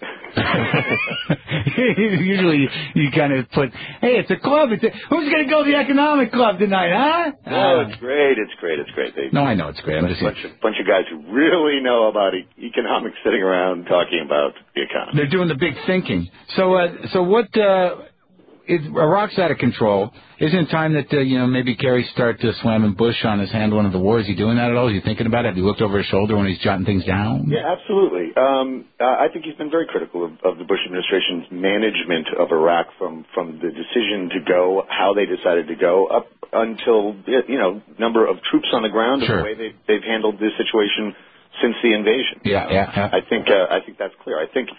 Usually you kind of put, hey, it's a club. Who's going to go to the Economic Club tonight, huh? Oh, it's great. No, I know it's great. I'm just bunch of guys who really know about economics sitting around talking about the economy. They're doing the big thinking. So what? Iraq's out of control. Isn't it time that maybe Kerry start slamming Bush on his handling of the war? Is he doing that at all? Is he thinking about it? Have you looked over his shoulder when he's jotting things down? Yeah, absolutely. I think he's been very critical of the Bush administration's management of Iraq from the decision to go, how they decided to go, up until number of troops on the ground and the way they've handled this situation since the invasion. Yeah. I think that's clear. I think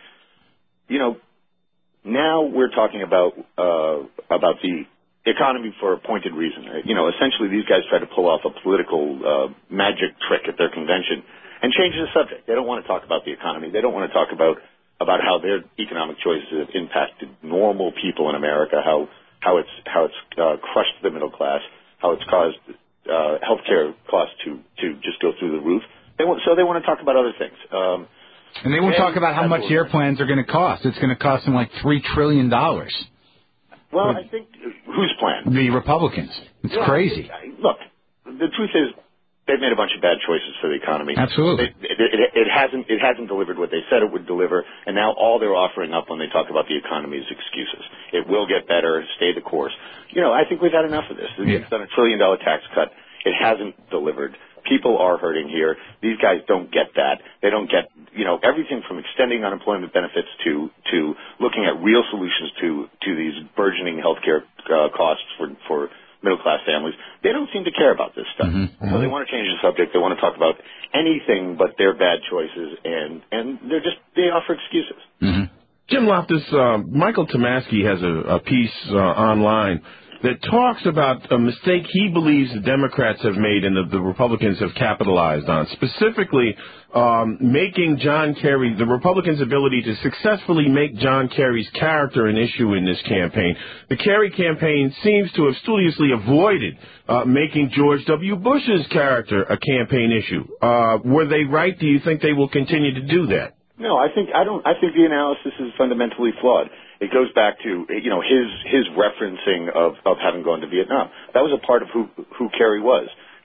now we're talking about the economy for a pointed reason. Essentially these guys try to pull off a political magic trick at their convention and change the subject. They don't want to talk about the economy. They don't want to talk about how their economic choices have impacted normal people in America, how it's crushed the middle class, how it's caused healthcare costs to just go through the roof. They want to talk about other things. And they won't talk about how much airplanes are going to cost. It's going to cost them like $3 trillion. Well, I think whose plan? The Republicans. It's crazy. Look, the truth is they've made a bunch of bad choices for the economy. Absolutely. It hasn't delivered what they said it would deliver, and now all they're offering up when they talk about the economy is excuses. It will get better. Stay the course. I think we've had enough of this. It's done $1 trillion tax cut. It hasn't delivered. People are hurting here. These guys don't get that. They don't get, everything from extending unemployment benefits to looking at real solutions to these burgeoning healthcare costs for middle-class families. They don't seem to care about this stuff. Mm-hmm. So they want to change the subject. They want to talk about anything but their bad choices, and they offer excuses. Mm-hmm. Jim Loftus, Michael Tomasky has a piece online that talks about a mistake he believes the Democrats have made and the Republicans have capitalized on, specifically making John Kerry, the Republicans' ability to successfully make John Kerry's character an issue in this campaign. The Kerry campaign seems to have studiously avoided making George W. Bush's character a campaign issue. Were they right? Do you think they will continue to do that? No, I think the analysis is fundamentally flawed. It goes back to, his referencing of having gone to Vietnam. That was a part of who Kerry was.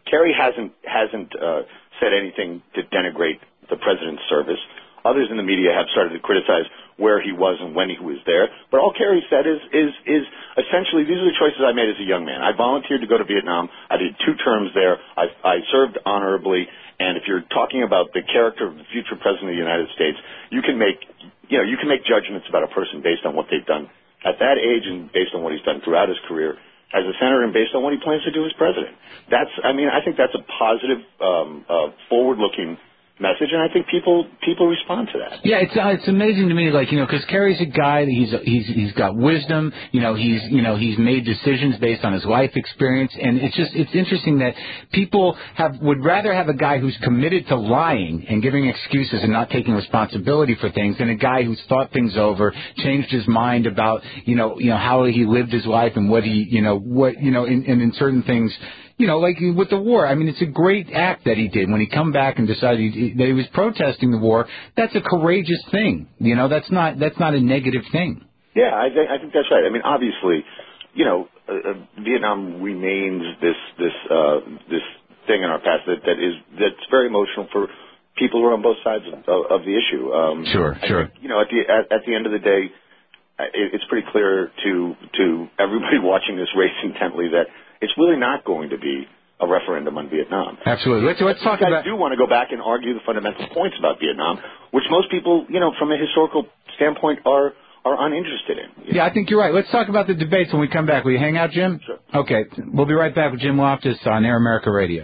Kerry hasn't said anything to denigrate the president's service. Others in the media have started to criticize where he was and when he was there. But all Kerry said is essentially, these are the choices I made as a young man. I volunteered to go to Vietnam. I did 2 terms there. I served honorably. And if you're talking about the character of the future president of the United States, you can make judgments about a person based on what they've done at that age and based on what he's done throughout his career as a senator and based on what he plans to do as president. I think that's a positive, forward-looking message, and I think people respond to that. Yeah, it's amazing to me, because Kerry's a guy that he's got wisdom. He's made decisions based on his life experience, and it's interesting that people would rather have a guy who's committed to lying and giving excuses and not taking responsibility for things than a guy who's thought things over, changed his mind about how he lived his life and what he in certain things. Like with the war, I mean, it's a great act that he did when he come back and decided that he was protesting the war. That's a courageous thing. That's not a negative thing. Yeah, I think that's right. I mean, obviously, Vietnam remains this thing in our past that's very emotional for people who are on both sides of the issue. Sure. At the end of the day, it's pretty clear to everybody watching this race intently that it's really not going to be a referendum on Vietnam. Absolutely. Let's talk about. I do want to go back and argue the fundamental points about Vietnam, which most people, from a historical standpoint, are uninterested in. Yeah, I think you're right. Let's talk about the debates when we come back. Will you hang out, Jim? Sure. Okay. We'll be right back with Jim Loftus on Air America Radio.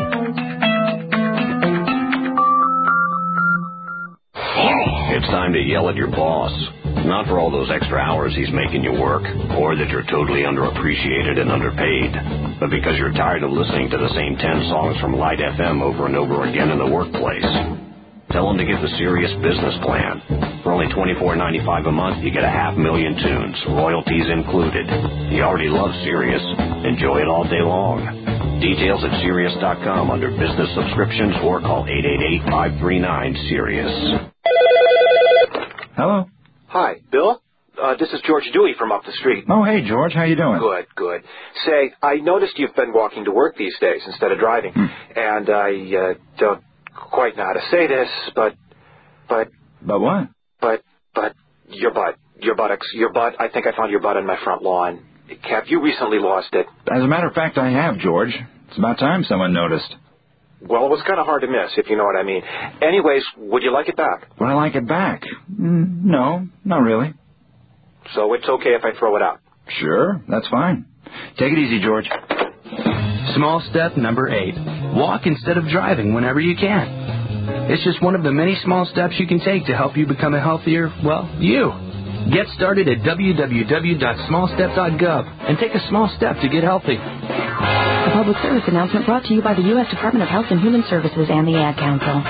It's time to yell at your boss. Not for all those extra hours he's making you work, or that you're totally underappreciated and underpaid, but because you're tired of listening to the same 10 songs from Light FM over and over again in the workplace. Tell him to get the Sirius Business Plan. For only $24.95 a month, you get 500,000 tunes, royalties included. You already love Sirius. Enjoy it all day long. Details at Sirius.com under business subscriptions or call 888-539-SIRIUS. Hello? Hi, Bill? This is George Dewey from up the street. Oh, hey, George. How you doing? Good. Say, I noticed you've been walking to work these days instead of driving. And I don't quite know how to say this, but... But what? But your butt. I think I found your butt on my front lawn. Have you recently lost it? As a matter of fact, I have, George. It's about time someone noticed. Well, it was kind of hard to miss, if you know what I mean. Anyways, would you like it back? Would I like it back? No, not really. So it's okay if I throw it out? Sure, that's fine. Take it easy, George. Small step number 8. Walk instead of driving whenever you can. It's just one of the many small steps you can take to help you become a healthier, you. Get started at www.smallstep.gov and take a small step to get healthy. A public service announcement brought to you by the U.S. Department of Health and Human Services and the Ad Council.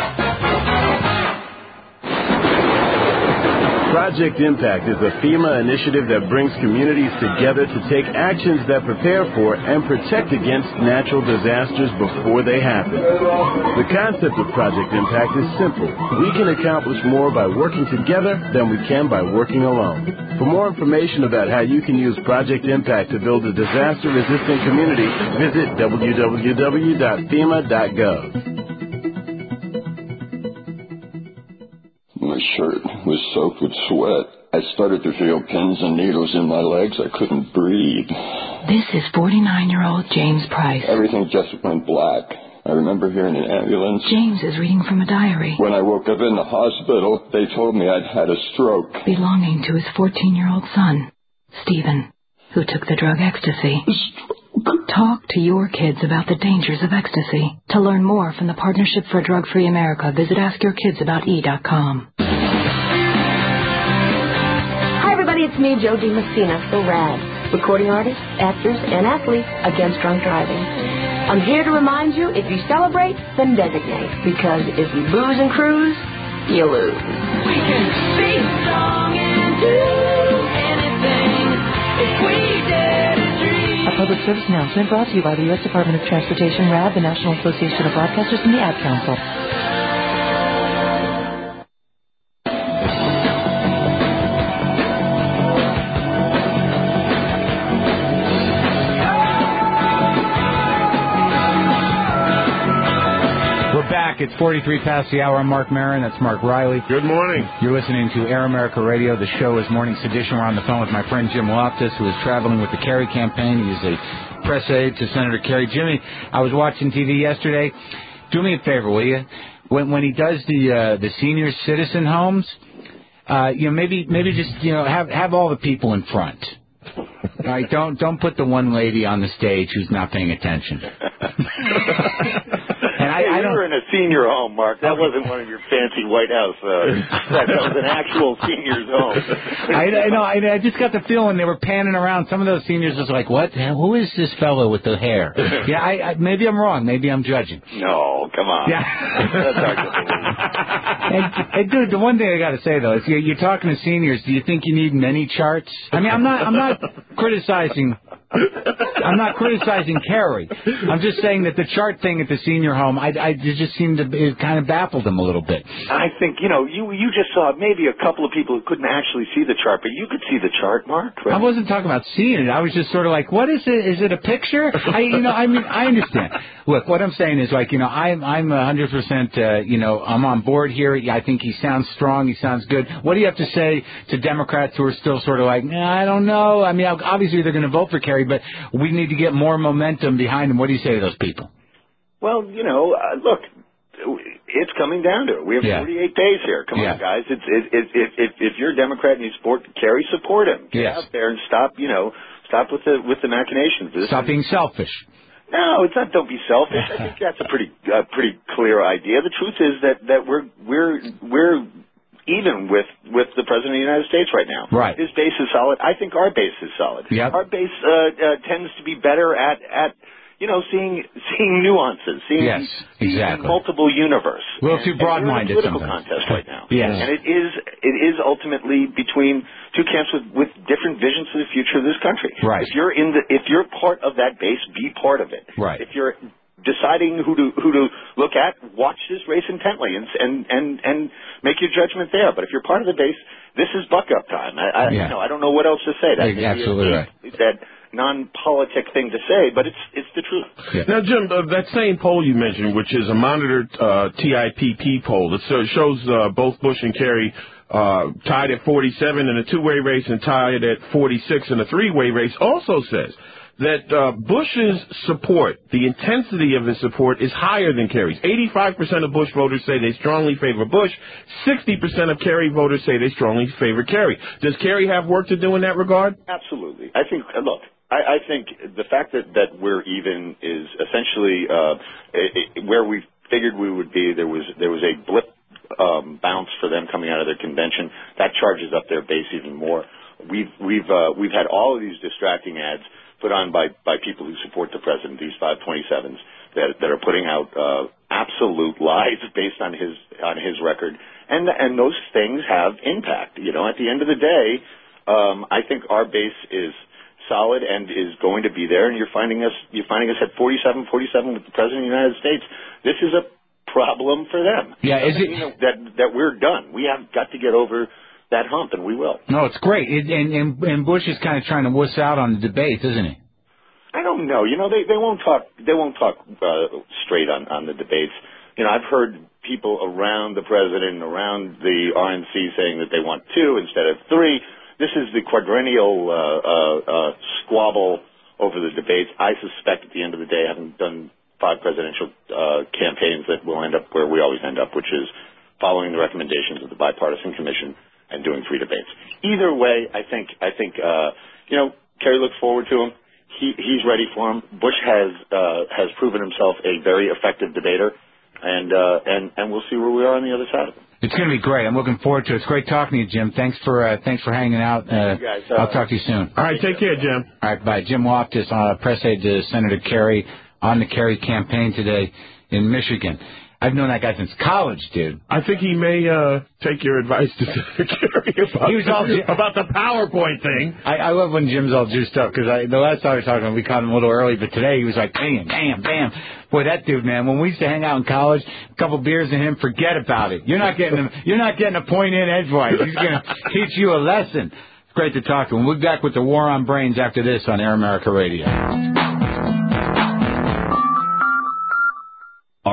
Project Impact is a FEMA initiative that brings communities together to take actions that prepare for and protect against natural disasters before they happen. The concept of Project Impact is simple. We can accomplish more by working together than we can by working alone. For more information about how you can use Project Impact to build a disaster-resistant community, visit www.fema.gov. My shirt was soaked with sweat. I started to feel pins and needles in my legs. I couldn't breathe. This is 49-year-old James Price. Everything just went black. I remember hearing an ambulance. James is reading from a diary. When I woke up in the hospital, they told me I'd had a stroke. Belonging to his 14-year-old son, Stephen, who took the drug ecstasy. Talk to your kids about the dangers of ecstasy. To learn more from the Partnership for a Drug-Free America, visit AskYourKidsAboutE.com. Hi, everybody. It's me, Jo Dee Messina, so rad. Recording artists, actors, and athletes against drunk driving. I'm here to remind you, if you celebrate, then designate. Because if you booze and cruise, you lose. We can be strong and do anything if we dare to dream. A public service announcement brought to you by the U.S. Department of Transportation, RAD, the National Association of Broadcasters, and the Ad Council. back. It's 43 past the hour. I'm Mark Maron. That's Mark Riley. Good morning. You're listening to Air America Radio. The show is Morning Sedition. We're on the phone with my friend Jim Loftus, who is traveling with the Kerry campaign. He is a press aide to Senator Kerry. Jimmy, I was watching TV yesterday. Do me a favor, will you? When he does the senior citizen homes, maybe just have all the people in front. All right, don't put the one lady on the stage who's not paying attention. And you were in a senior home, Mark. That wasn't one of your fancy White House. That was an actual senior's home. I know. I just got the feeling they were panning around. Some of those seniors was like, "What? Who is this fellow with the hair?" Yeah, maybe I'm wrong. Maybe I'm judging. No, come on. Yeah. That's hard to believe. Hey, dude, the one thing I got to say though is you're talking to seniors. Do you think you need many charts? I mean, I'm not criticizing. I'm not criticizing Kerry. I'm just saying that the chart thing at the senior home, I just seemed to it kind of baffled him a little bit. I think you just saw maybe a couple of people who couldn't actually see the chart, but you could see the chart, Mark. Right? I wasn't talking about seeing it. I was just sort of like, what is it? Is it a picture? I understand. Look, what I'm saying is I'm 100%. I'm on board here. I think he sounds strong. He sounds good. What do you have to say to Democrats who are still sort of like, I don't know. I mean, obviously they're going to vote for Kerry, but we need to get more momentum behind him. What do you say to those people? Well, look, it's coming down to it. We have 48 days here. Come on, guys. If you're a Democrat and you support Kerry, support him. Get out there and stop with the machinations. Stop being selfish. No, it's not. Don't be selfish. I think that's a pretty clear idea. The truth is that we're even with the President of the United States right now. Right. His base is solid. I think our base is solid. Yep. Our base tends to be better at seeing nuances, seeing multiple universe. A little too broad-minded political sometimes. contest right now. Yes. And it is ultimately between two camps with different visions for the future of this country. Right. If you're part of that base, be part of it. Right. If you're deciding who to look at, watch this race intently and make your judgment there. But if you're part of the base, this is buck-up time. I don't know what else to say. That's absolutely right. That non-politic thing to say, but it's the truth. Yeah. Now, Jim, that same poll you mentioned, which is a monitored TIPP poll, that shows both Bush and Kerry tied at 47 in a two-way race and tied at 46 in a three-way race, also says that Bush's support, the intensity of his support, is higher than Kerry's. 85% of Bush voters say they strongly favor Bush. 60% of Kerry voters say they strongly favor Kerry. Does Kerry have work to do in that regard? Absolutely. I think, look, I think the fact that we're even is essentially where we figured we would be. There was a blip bounce for them coming out of their convention. That charges up their base even more. We've had all of these distracting ads put on by people who support the president, these 527s that are putting out absolute lies based on his record, and those things have impact. At the end of the day, I think our base is solid and is going to be there, and you're finding us at 47 with the president of the United States. This is a problem for them. Yeah, is it that we're done? We have got to get over that hump, and we will. No, it's great. And Bush is kind of trying to wuss out on the debates, isn't he? I don't know. They won't talk. They won't talk straight on the debates. I've heard people around the president and around the RNC saying that they want 2 instead of 3. This is the quadrennial squabble over the debates. I suspect at the end of the day, having done 5 presidential campaigns, that we'll end up where we always end up, which is following the recommendations of the bipartisan commission and doing 3 debates. Either way, I think Kerry looks forward to him. He's ready for him. Bush has proven himself a very effective debater, and we'll see where we are on the other side of it. It's going to be great. I'm looking forward to it. It's great talking to you, Jim. Thanks for hanging out. You guys, I'll talk to you soon. All right, take care, Jim. All right, bye. Jim Loftus, press aide to Senator Kerry on the Kerry campaign today in Michigan. I've known that guy since college, dude. I think he may take your advice to Senator Kerry about the PowerPoint thing. I love when Jim's all juiced up, because the last time we were talking, we caught him a little early, but today he was like, bam, bam, bam. Boy, that dude, man, when we used to hang out in college, a couple beers and him, forget about it. You're not getting a point in edgewise. He's going to teach you a lesson. It's great to talk to him. We'll be back with the War on Brains after this on Air America Radio.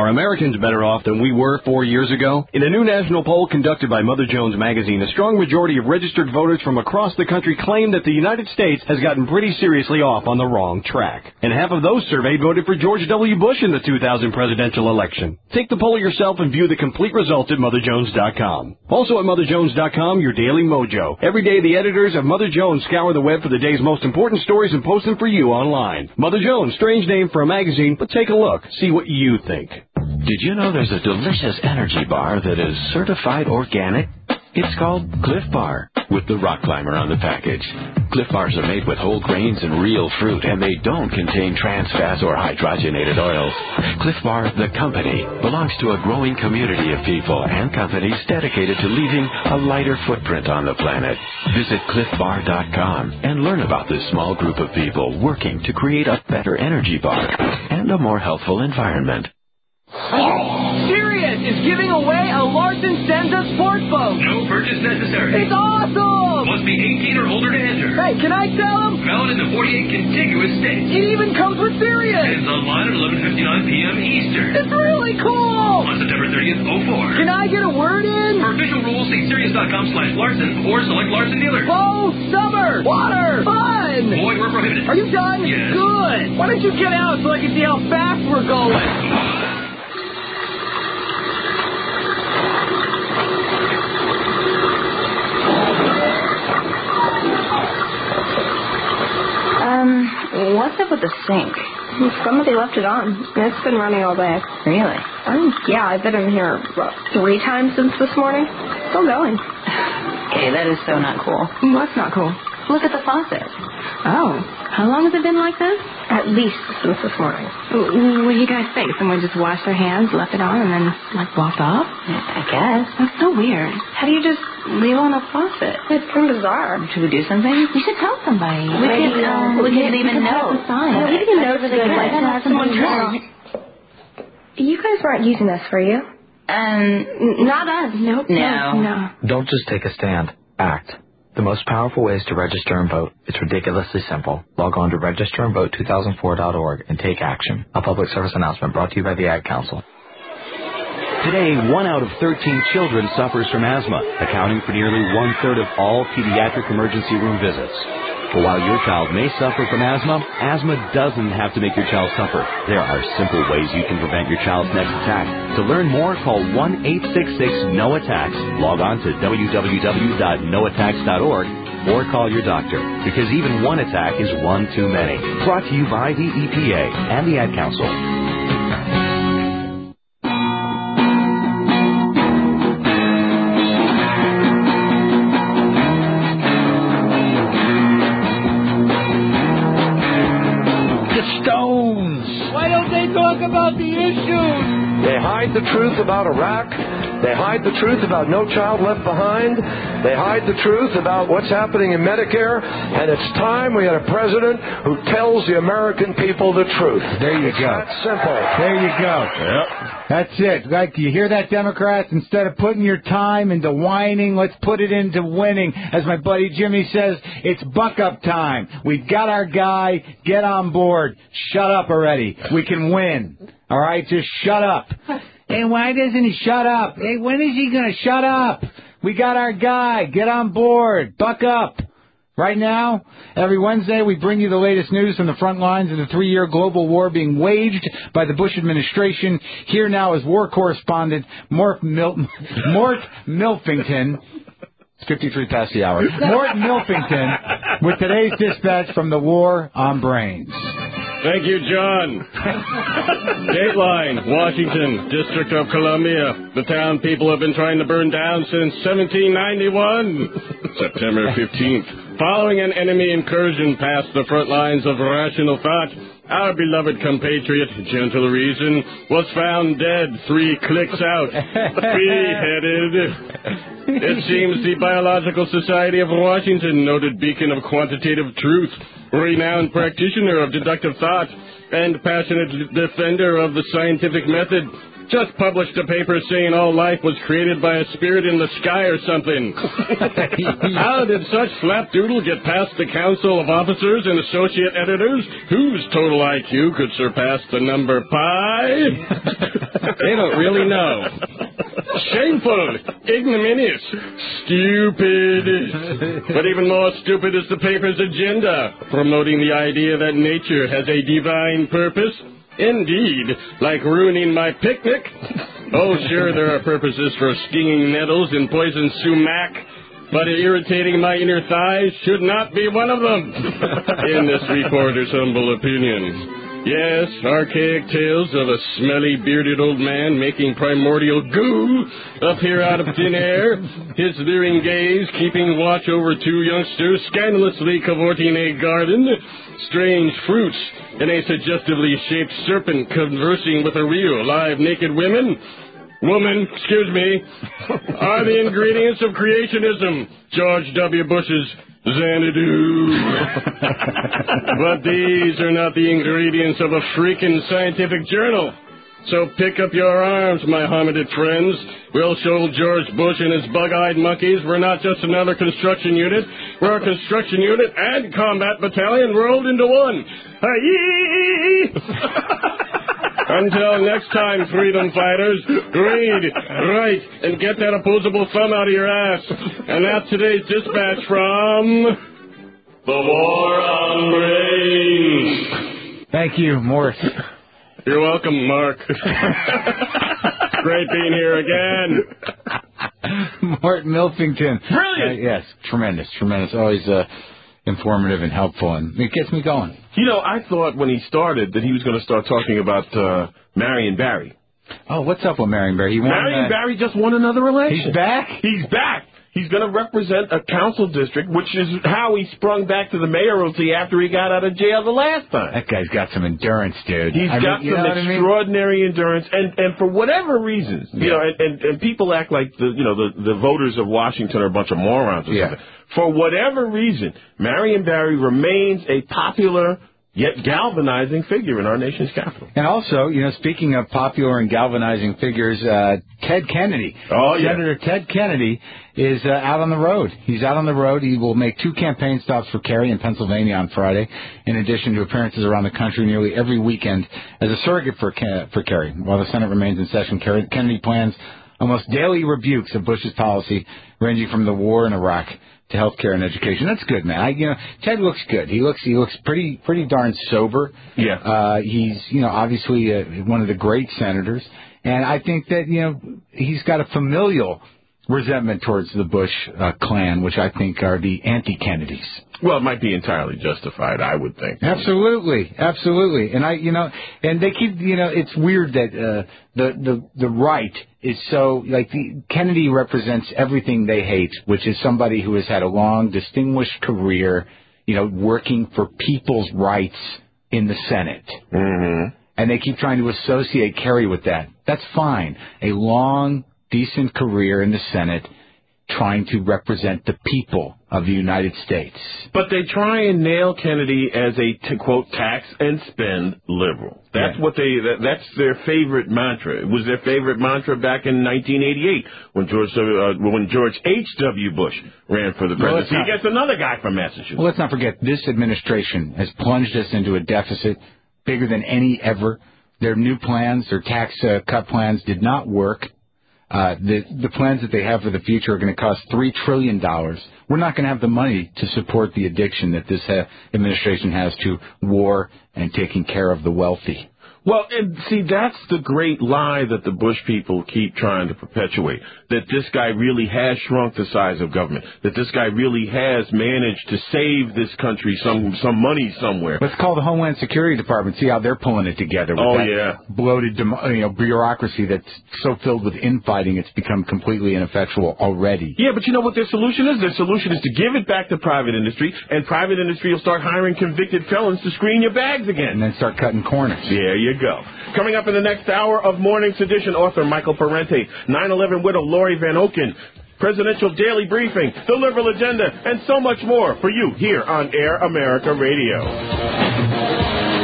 Are Americans better off than we were 4 years ago? In a new national poll conducted by Mother Jones Magazine, a strong majority of registered voters from across the country claim that the United States has gotten pretty seriously off on the wrong track. And half of those surveyed voted for George W. Bush in the 2000 presidential election. Take the poll yourself and view the complete results at MotherJones.com. Also at MotherJones.com, your daily mojo. Every day, the editors of Mother Jones scour the web for the day's most important stories and post them for you online. Mother Jones, strange name for a magazine, but take a look. See what you think. Did you know there's a delicious energy bar that is certified organic? It's called Cliff Bar, with the rock climber on the package. Cliff Bars are made with whole grains and real fruit, and they don't contain trans fats or hydrogenated oils. Cliff Bar, the company, belongs to a growing community of people and companies dedicated to leaving a lighter footprint on the planet. Visit cliffbar.com and learn about this small group of people working to create a better energy bar and a more healthful environment. Sirius is giving away a Larson Senza sports boat. No purchase necessary. It's awesome! Must be 18 or older to enter. Hey, can I tell them? Valid in the 48 contiguous states. It even comes with Sirius. It's online at 11:59 p.m. Eastern. It's really cool! On September 30th, 04. Can I get a word in? For official rules, see Sirius.com/Larson or select Larson dealer. Oh, summer! Water! Fun! Void where prohibited. Are you done? Yes. Good! Why don't you get out so I can see how fast we're going? What's up with the sink? Somebody left it on. It's been running all day. Really? Yeah, I've been in here 3 times since this morning. Still going. Okay, that is so not cool. What's not cool? Look at the faucet. Oh. How long has it been like this? At least since this morning. What do you guys think? Someone just washed their hands, left it on, and then, walked off? I guess. That's so weird. How do you just leave on a faucet? It's kind of bizarre. Should we do something? We should tell somebody. We could leave a note. Yeah, we can note really good. Have someone turn it off. You guys weren't using this, were you? Not us. Nope. No. Don't just take a stand. Act. The most powerful ways to register and vote. It's ridiculously simple. Log on to registerandvote2004.org and take action. A public service announcement brought to you by the Ad Council. Today, 1 out of 13 children suffers from asthma, accounting for nearly 1/3 of all pediatric emergency room visits. But while your child may suffer from asthma doesn't have to make your child suffer. There are simple ways you can prevent your child's next attack. To learn more, call 1-866-NO-ATTACKS, log on to www.noattacks.org, or call your doctor, because even one attack is one too many. Brought to you by the EPA and the Ad Council. About the issues. They hide the truth about Iraq. They hide the truth about No Child Left Behind. They hide the truth about what's happening in Medicare. And it's time we had a president who tells the American people the truth. There you go. That's simple. There you go. Yep. That's it. Like, you hear that, Democrats? Instead of putting your time into whining, let's put it into winning. As my buddy Jimmy says, it's buck-up time. We've got our guy. Get on board. Shut up already. We can win. All right? Just shut up. Hey, why doesn't he shut up? Hey, when is he going to shut up? We got our guy. Get on board. Buck up. Right now, every Wednesday, we bring you the latest news from the front lines of the 3-year global war being waged by the Bush administration. Here now is war correspondent Mort Milfington. It's 53 past the hour. Mort Milfington with today's dispatch from the War on Brains. Thank you, John. Dateline, Washington, District of Columbia. The town people have been trying to burn down since 1791. September 15th. Following an enemy incursion past the front lines of rational thought, our beloved compatriot, Gentle Reason, was found dead 3 clicks out, beheaded. It seems the Biological Society of Washington, noted beacon of quantitative truth, renowned practitioner of deductive thought and passionate defender of the scientific method, just published a paper saying all life was created by a spirit in the sky or something. How did such flapdoodle get past the council of officers and associate editors whose total IQ could surpass the number pi? They don't really know. Shameful, ignominious, stupid. But even more stupid is the paper's agenda, promoting the idea that nature has a divine purpose. Indeed, like ruining my picnic. Oh, sure, there are purposes for stinging nettles and poison sumac, but irritating my inner thighs should not be one of them, in this reporter's humble opinion. Yes, archaic tales of a smelly, bearded old man making primordial goo appear out of thin air, his leering gaze keeping watch over two youngsters scandalously cavorting a garden, strange fruits, and a suggestively shaped serpent conversing with a real, live, naked woman. Woman, excuse me, are the ingredients of creationism George W. Bush's Xanadu. But these are not the ingredients of a freaking scientific journal. So pick up your arms, my hominid friends. We'll show George Bush and his bug-eyed monkeys we're not just another construction unit. We're a construction unit and combat battalion rolled into one. Until next time, freedom fighters, read, write, and get that opposable thumb out of your ass. And that's today's dispatch from the War on Brains. Thank you, Morris. You're welcome, Mark. Great being here again. Mort Milfington. Brilliant. Yes, tremendous. Always informative and helpful, and it gets me going. You know, I thought when he started that he was going to start talking about Marion Barry. Oh, what's up with Marion Barry? Marion Barry just won another election. He's back? He's back. He's going to represent a council district, which is how he sprung back to the mayoralty after he got out of jail the last time. That guy's got some endurance, dude. He's got some extraordinary endurance, and for whatever reasons, you know, and people act like the voters of Washington are a bunch of morons or something. For whatever reason, Marion Barry remains a popular yet galvanizing figure in our nation's capital. And also, you know, speaking of popular and galvanizing figures, Ted Kennedy. Oh, yeah. Senator Ted Kennedy is out on the road. He's out on the road. He will make 2 campaign stops for Kerry in Pennsylvania on Friday, in addition to appearances around the country nearly every weekend as a surrogate for Kerry. While the Senate remains in session, Kennedy plans almost daily rebukes of Bush's policy, ranging from the war in Iraq to health care and education. That's good, man. Ted looks good. He looks pretty darn sober. Yeah. He's, obviously one of the great senators. And I think that, he's got a familial resentment towards the Bush clan, which I think are the anti-Kennedys. Well, it might be entirely justified, I would think. Absolutely. And and they keep, it's weird that the right is so, Kennedy represents everything they hate, which is somebody who has had a long, distinguished career, working for people's rights in the Senate. Mm-hmm. And they keep trying to associate Kerry with that. That's fine. A long, decent career in the Senate, trying to represent the people of the United States. But they try and nail Kennedy as a, to quote, tax and spend liberal. That's what that's their favorite mantra. It was their favorite mantra back in 1988 when George H.W. Bush ran for the presidency against another guy from Massachusetts. Well, let's not forget, this administration has plunged us into a deficit bigger than any ever. Their new plans, their tax cut plans did not work. The plans that they have for the future are going to cost $3 trillion. We're not going to have the money to support the addiction that this administration has to war and taking care of the wealthy. Well, and see, that's the great lie that the Bush people keep trying to perpetuate, that this guy really has shrunk the size of government, that this guy really has managed to save this country some money somewhere. Let's call the Homeland Security Department, see how they're pulling it together with bloated bureaucracy that's so filled with infighting it's become completely ineffectual already. Yeah, but you know what their solution is? Their solution is to give it back to private industry, and private industry will start hiring convicted felons to screen your bags again. And then start cutting corners. There you go. Coming up in the next hour of Morning's Edition, author Michael Parente, 9/11 widow Lori Van Oken, presidential daily briefing, the liberal agenda, and so much more for you here on Air America Radio.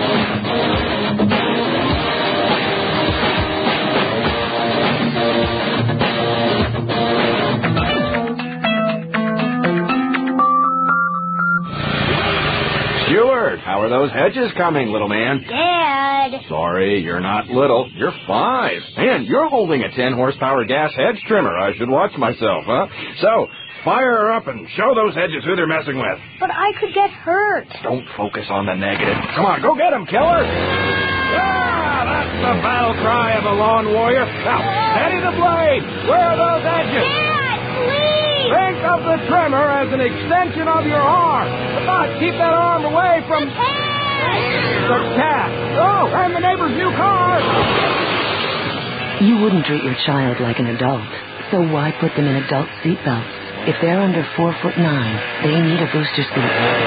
Stewart, how are those hedges coming, little man? Dad! Sorry, you're not little. You're 5. And you're holding a 10-horsepower gas hedge trimmer. I should watch myself, huh? So, fire her up and show those hedges who they're messing with. But I could get hurt. Don't focus on the negative. Come on, go get him, killer! Yeah, that's the battle cry of a lawn warrior. Now, steady the blade. Where are those edges? Dad, please! Think of the trimmer as an extension of your arm. But keep that arm away from... The cat. Oh, and the neighbor's new car. You wouldn't treat your child like an adult, so why put them in adult seatbelts? If they're under 4'9", they need a booster seat.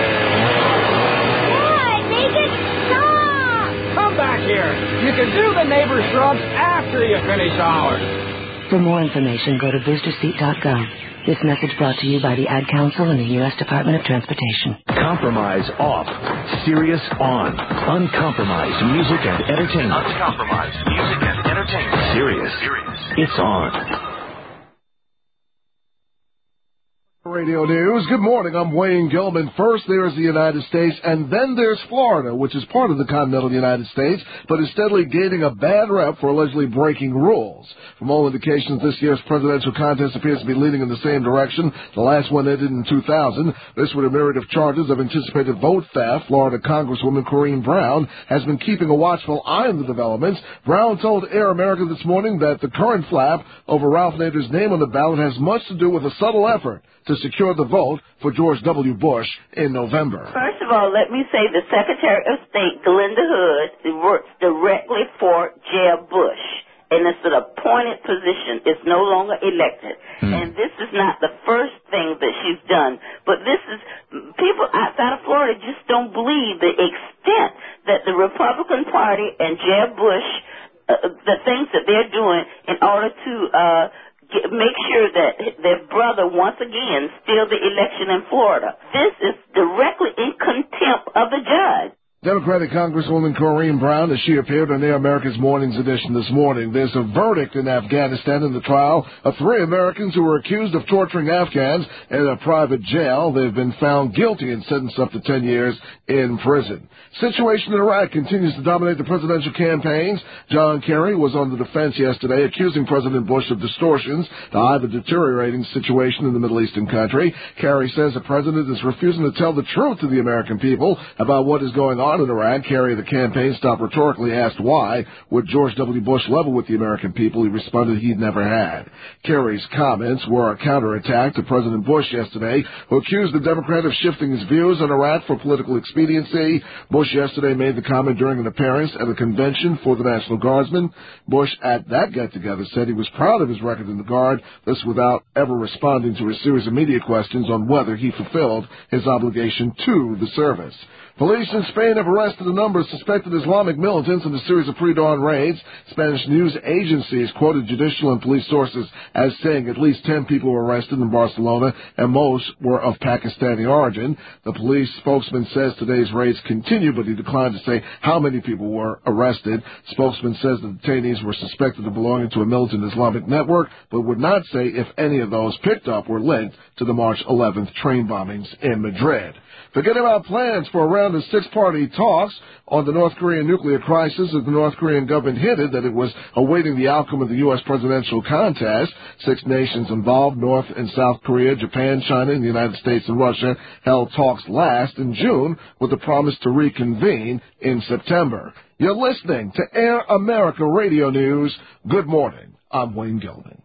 Dad, make it stop! Come back here. You can do the neighbor's shrubs after you finish ours. For more information, go to boosterseat.gov. This message brought to you by the Ad Council and the U.S. Department of Transportation. Compromise off. Sirius on. Uncompromised music and entertainment. Uncompromised music and entertainment. Sirius. It's on. Radio News. Good morning. I'm Wayne Gilman. First, there's the United States, and then there's Florida, which is part of the continental United States, but is steadily gaining a bad rep for allegedly breaking rules. From all indications, this year's presidential contest appears to be leading in the same direction. The last one ended in 2000. This with a myriad of charges of anticipated vote theft. Florida Congresswoman Corrine Brown has been keeping a watchful eye on the developments. Brown told Air America this morning that the current flap over Ralph Nader's name on the ballot has much to do with a subtle effort to secure the vote for George W. Bush in November. First of all, let me say the Secretary of State, Glenda Hood, works directly for Jeb Bush. And it's an appointed position. It's no longer elected. And this is not the first thing that she's done. But this is, people outside of Florida just don't believe the extent that the Republican Party and Jeb Bush, the things that they're doing in order to make sure that their brother once again steal the election in Florida. This is directly in contempt of the judge. Democratic Congresswoman Corrine Brown, as she appeared on Air America's Mornings edition this morning. There's a verdict in Afghanistan in the trial of 3 Americans who were accused of torturing Afghans in a private jail. They've been found guilty and sentenced up to 10 years in prison. Situation in Iraq continues to dominate the presidential campaigns. John Kerry was on the defense yesterday, accusing President Bush of distortions to hide the deteriorating situation in the Middle Eastern country. Kerry says the president is refusing to tell the truth to the American people about what is going on in Iraq. Kerry, the campaign stop, rhetorically asked why would George W. Bush level with the American people. He responded he'd never had. Kerry's comments were a counterattack to President Bush yesterday, who accused the Democrat of shifting his views on Iraq for political expediency. Bush yesterday made the comment during an appearance at a convention for the National Guardsmen. Bush, at that get-together, said he was proud of his record in the Guard, this without ever responding to a series of media questions on whether he fulfilled his obligation to the service. Police in Spain have arrested a number of suspected Islamic militants in a series of pre-dawn raids. Spanish news agencies quoted judicial and police sources as saying at least 10 people were arrested in Barcelona, and most were of Pakistani origin. The police spokesman says today's raids continue, but he declined to say how many people were arrested. Spokesman says the detainees were suspected of belonging to a militant Islamic network, but would not say if any of those picked up were linked to the March 11th train bombings in Madrid. Forget about plans for a round of 6-party talks on the North Korean nuclear crisis, as the North Korean government hinted that it was awaiting the outcome of the U.S. presidential contest. 6 nations involved, North and South Korea, Japan, China, and the United States and Russia, held talks last in June with the promise to reconvene in September. You're listening to Air America Radio News. Good morning. I'm Wayne Gilman.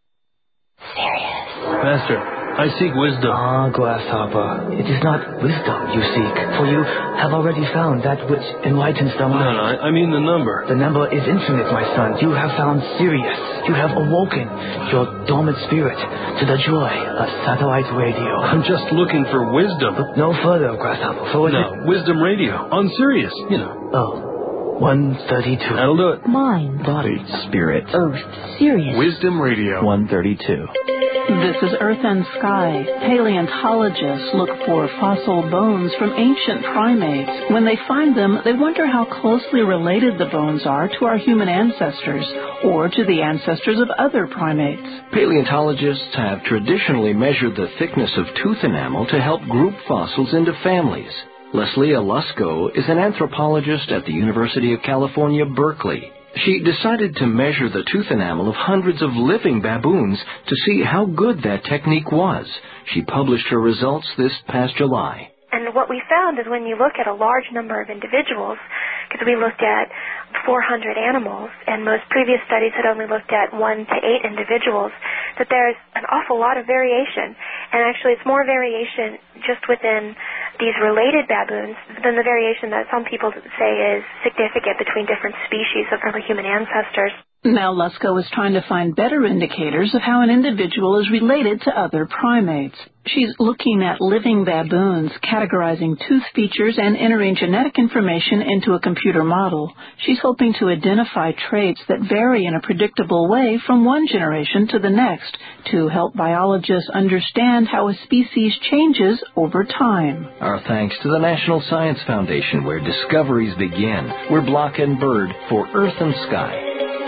Master, I seek wisdom. Ah, grasshopper, it is not wisdom you seek, for you have already found that which enlightens the mind. No, I mean the number. The number is infinite, my son. You have found Sirius. You have awoken your dormant spirit to the joy of satellite radio. I'm just looking for wisdom. Look no further, grasshopper, for Wisdom Radio, on Sirius, you know. Oh. 132. That'll do it. Mind, body, spirit, earth, Sirius. Wisdom Radio. 132. This is Earth and Sky. Paleontologists look for fossil bones from ancient primates. When they find them, they wonder how closely related the bones are to our human ancestors or to the ancestors of other primates. Paleontologists have traditionally measured the thickness of tooth enamel to help group fossils into families. Leslie Alusko is an anthropologist at the University of California, Berkeley. She decided to measure the tooth enamel of hundreds of living baboons to see how good that technique was. She published her results this past July. And what we found is when you look at a large number of individuals, because we looked at 400 animals, and most previous studies had only looked at 1 to 8 individuals, that there's an awful lot of variation. And actually it's more variation just within these related baboons than the variation that some people say is significant between different species of early human ancestors. Now Lusko is trying to find better indicators of how an individual is related to other primates. She's looking at living baboons, categorizing tooth features and entering genetic information into a computer model. She's hoping to identify traits that vary in a predictable way from one generation to the next to help biologists understand how a species changes over time. Our thanks to the National Science Foundation, where discoveries begin. We're Block and Bird for Earth and Sky.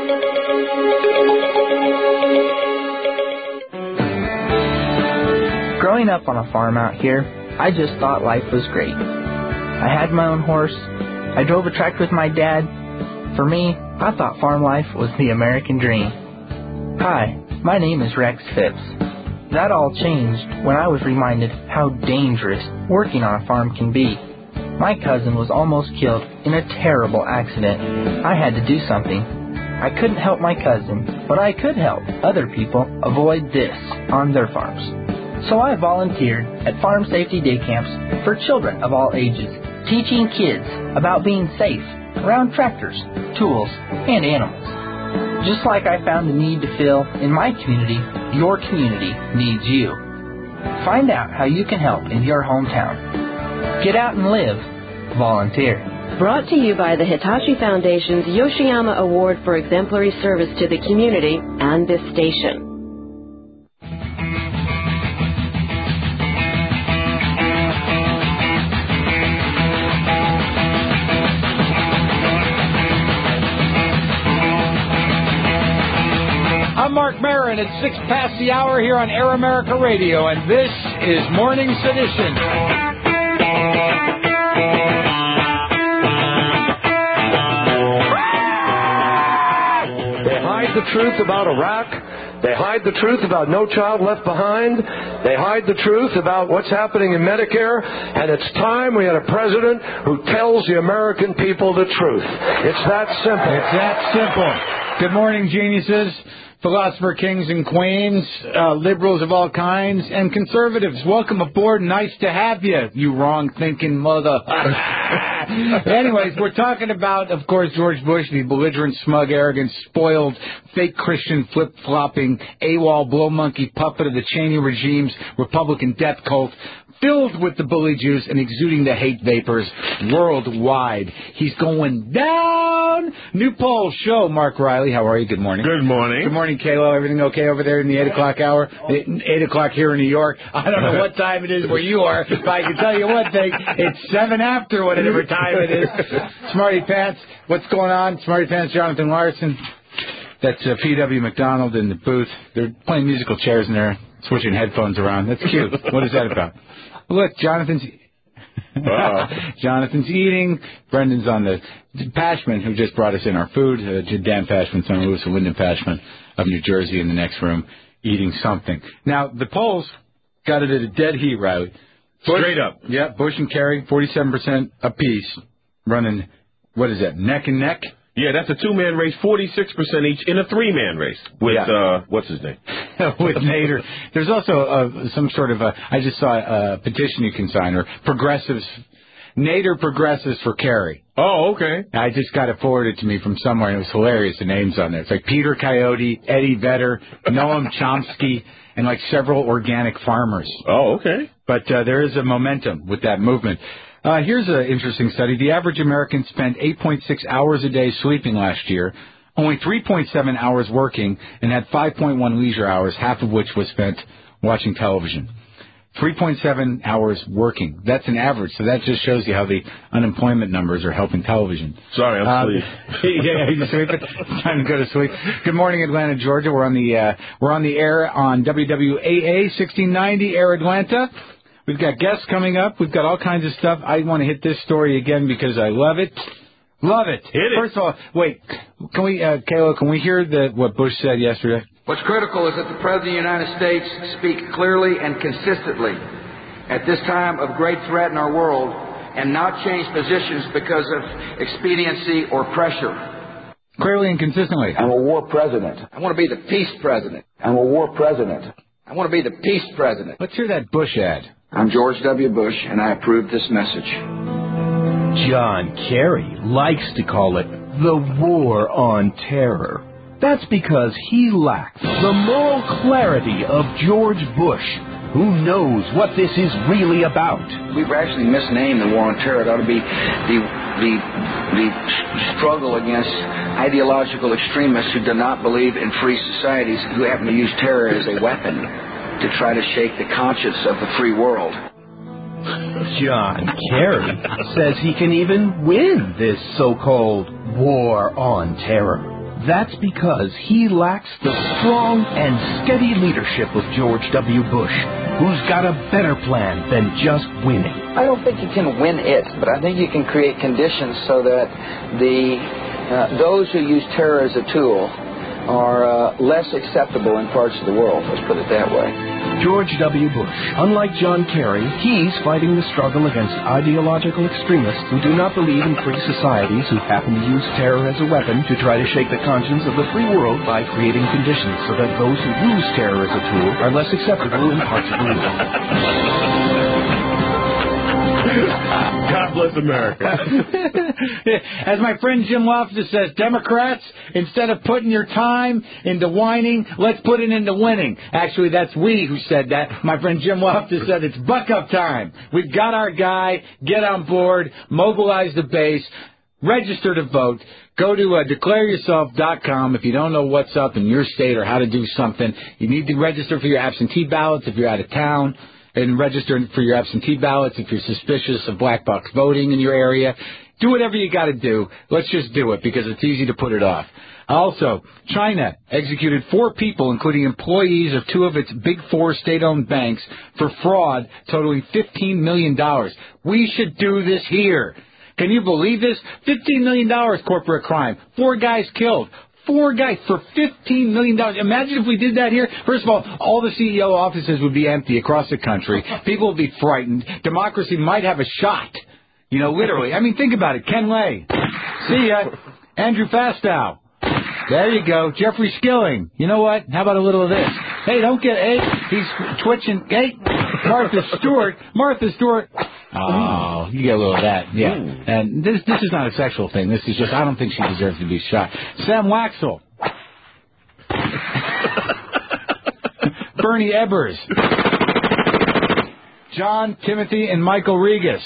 Growing up on a farm out here, I just thought life was great. I had my own horse. I drove a tractor with my dad. For me, I thought farm life was the American dream. Hi, my name is Rex Phipps. That all changed when I was reminded how dangerous working on a farm can be. My cousin was almost killed in a terrible accident. I had to do something. I couldn't help my cousin, but I could help other people avoid this on their farms. So I volunteered at farm safety day camps for children of all ages, teaching kids about being safe around tractors, tools, and animals. Just like I found a need to fill in my community, your community needs you. Find out how you can help in your hometown. Get out and live. Volunteer. Brought to you by the Hitachi Foundation's Yoshiyama Award for Exemplary Service to the Community and this station. I'm Mark Maron. It's 6 past the hour here on Air America Radio, and this is Morning Sedition. They hide the truth about Iraq. They hide the truth about No Child Left Behind. They hide the truth about what's happening in Medicare. And it's time we had a president who tells the American people the truth. It's that simple. It's that simple. Good morning, geniuses, philosopher kings and queens, liberals of all kinds, and conservatives. Welcome aboard. Nice to have you, you wrong-thinking mother. Anyways, we're talking about, of course, George Bush, the belligerent, smug, arrogant, spoiled, fake Christian, flip-flopping, AWOL, blow monkey puppet of the Cheney regime's Republican death cult, filled with the bully juice and exuding the hate vapors worldwide. He's going down. New poll show. Mark Riley, how are you? Good morning. Good morning. Good morning, Kalo. Everything okay over there in the 8 o'clock hour? 8 o'clock here in New York. I don't know what time it is where you are, but I can tell you one thing. It's 7 after whatever time it is. Smarty Pants, what's going on? Smarty Pants, Jonathan Larson. That's P.W. McDonald in the booth. They're playing musical chairs in there, switching headphones around. That's cute. What is that about? Look, Jonathan's eating. Brendan's on the Pashman, who just brought us in our food. Dan Pashman, son of Lewis and Wyndham Pashman of New Jersey, in the next room, eating something. Now, the polls got it at a dead heat, Riley. Straight up. Yeah, Bush and Kerry, 47% apiece, running, what is that, neck and neck? Yeah, that's a two-man race, 46% each in a three-man race with, what's his name? With Nader. There's also some sort of I just saw a petition you can sign, or progressives. Nader progressives for Kerry. Oh, okay. I just got it forwarded to me from somewhere, and it was hilarious, the names on there. It's like Peter Coyote, Eddie Vedder, Noam Chomsky, and like several organic farmers. Oh, okay. But there is a momentum with that movement. Here's an interesting study. The average American spent 8.6 hours a day sleeping last year. only 3.7 hours working, and had 5.1 leisure hours, half of which was spent watching television. 3.7 hours working. That's an average, so that just shows you how the unemployment numbers are helping television. Sorry, I'm sleeping. Yeah, you sleeping? Time to go to sleep. Good morning, Atlanta, Georgia. We're on the air on WWAA 1690 Air Atlanta. We've got guests coming up. We've got all kinds of stuff. I want to hit this story again because I love it. Love it. Hit it. First of all, wait. Can we, Kayla, can we hear what Bush said yesterday? What's critical is that the President of the United States speak clearly and consistently at this time of great threat in our world and not change positions because of expediency or pressure. Clearly and consistently. I'm a war president. I want to be the peace president. I'm a war president. I want to be the peace president. Let's hear that Bush ad. I'm George W. Bush, and I approve this message. John Kerry likes to call it the war on terror. That's because he lacks the moral clarity of George Bush, who knows what this is really about. We've actually misnamed the war on terror. It ought to be the struggle against ideological extremists who do not believe in free societies, who happen to use terror as a weapon to try to shake the conscience of the free world. John Kerry says he can even win this so-called war on terror. That's because he lacks the strong and steady leadership of George W. Bush, who's got a better plan than just winning. I don't think you can win it, but I think you can create conditions so that those who use terror as a tool are less acceptable in parts of the world, let's put it that way. George W. Bush, unlike John Kerry, he's fighting the struggle against ideological extremists who do not believe in free societies, who happen to use terror as a weapon to try to shake the conscience of the free world by creating conditions so that those who use terror as a tool are less acceptable in parts of the world. God bless America. As my friend Jim Loftus says, Democrats, instead of putting your time into whining, let's put it into winning. Actually, that's we who said that. My friend Jim Loftus said it's buck-up time. We've got our guy. Get on board. Mobilize the base. Register to vote. Go to declareyourself.com if you don't know what's up in your state or how to do something. You need to register for your absentee ballots if you're out of town. And register for your absentee ballots if you're suspicious of black box voting in your area. Do whatever you got to do. Let's just do it because it's easy to put it off. Also, China executed 4 people, including employees of 2 of its big 4 state-owned banks, for fraud totaling $15 million. We should do this here. Can you believe this? $15 million corporate crime. 4 guys killed. 4 guys for $15 million. Imagine if we did that here. First of all the CEO offices would be empty across the country. People would be frightened. Democracy might have a shot. You know, literally. I mean, think about it. Ken Lay. See ya. Andrew Fastow. There you go. Jeffrey Skilling. You know what? How about a little of this? Hey, don't get... Hey, he's twitching. Hey, Martha Stewart. Martha Stewart. Oh, you get a little of that, yeah. And this is not a sexual thing. This is just, I don't think she deserves to be shot. Sam Waxel. Bernie Ebbers. John, Timothy, and Michael Regas.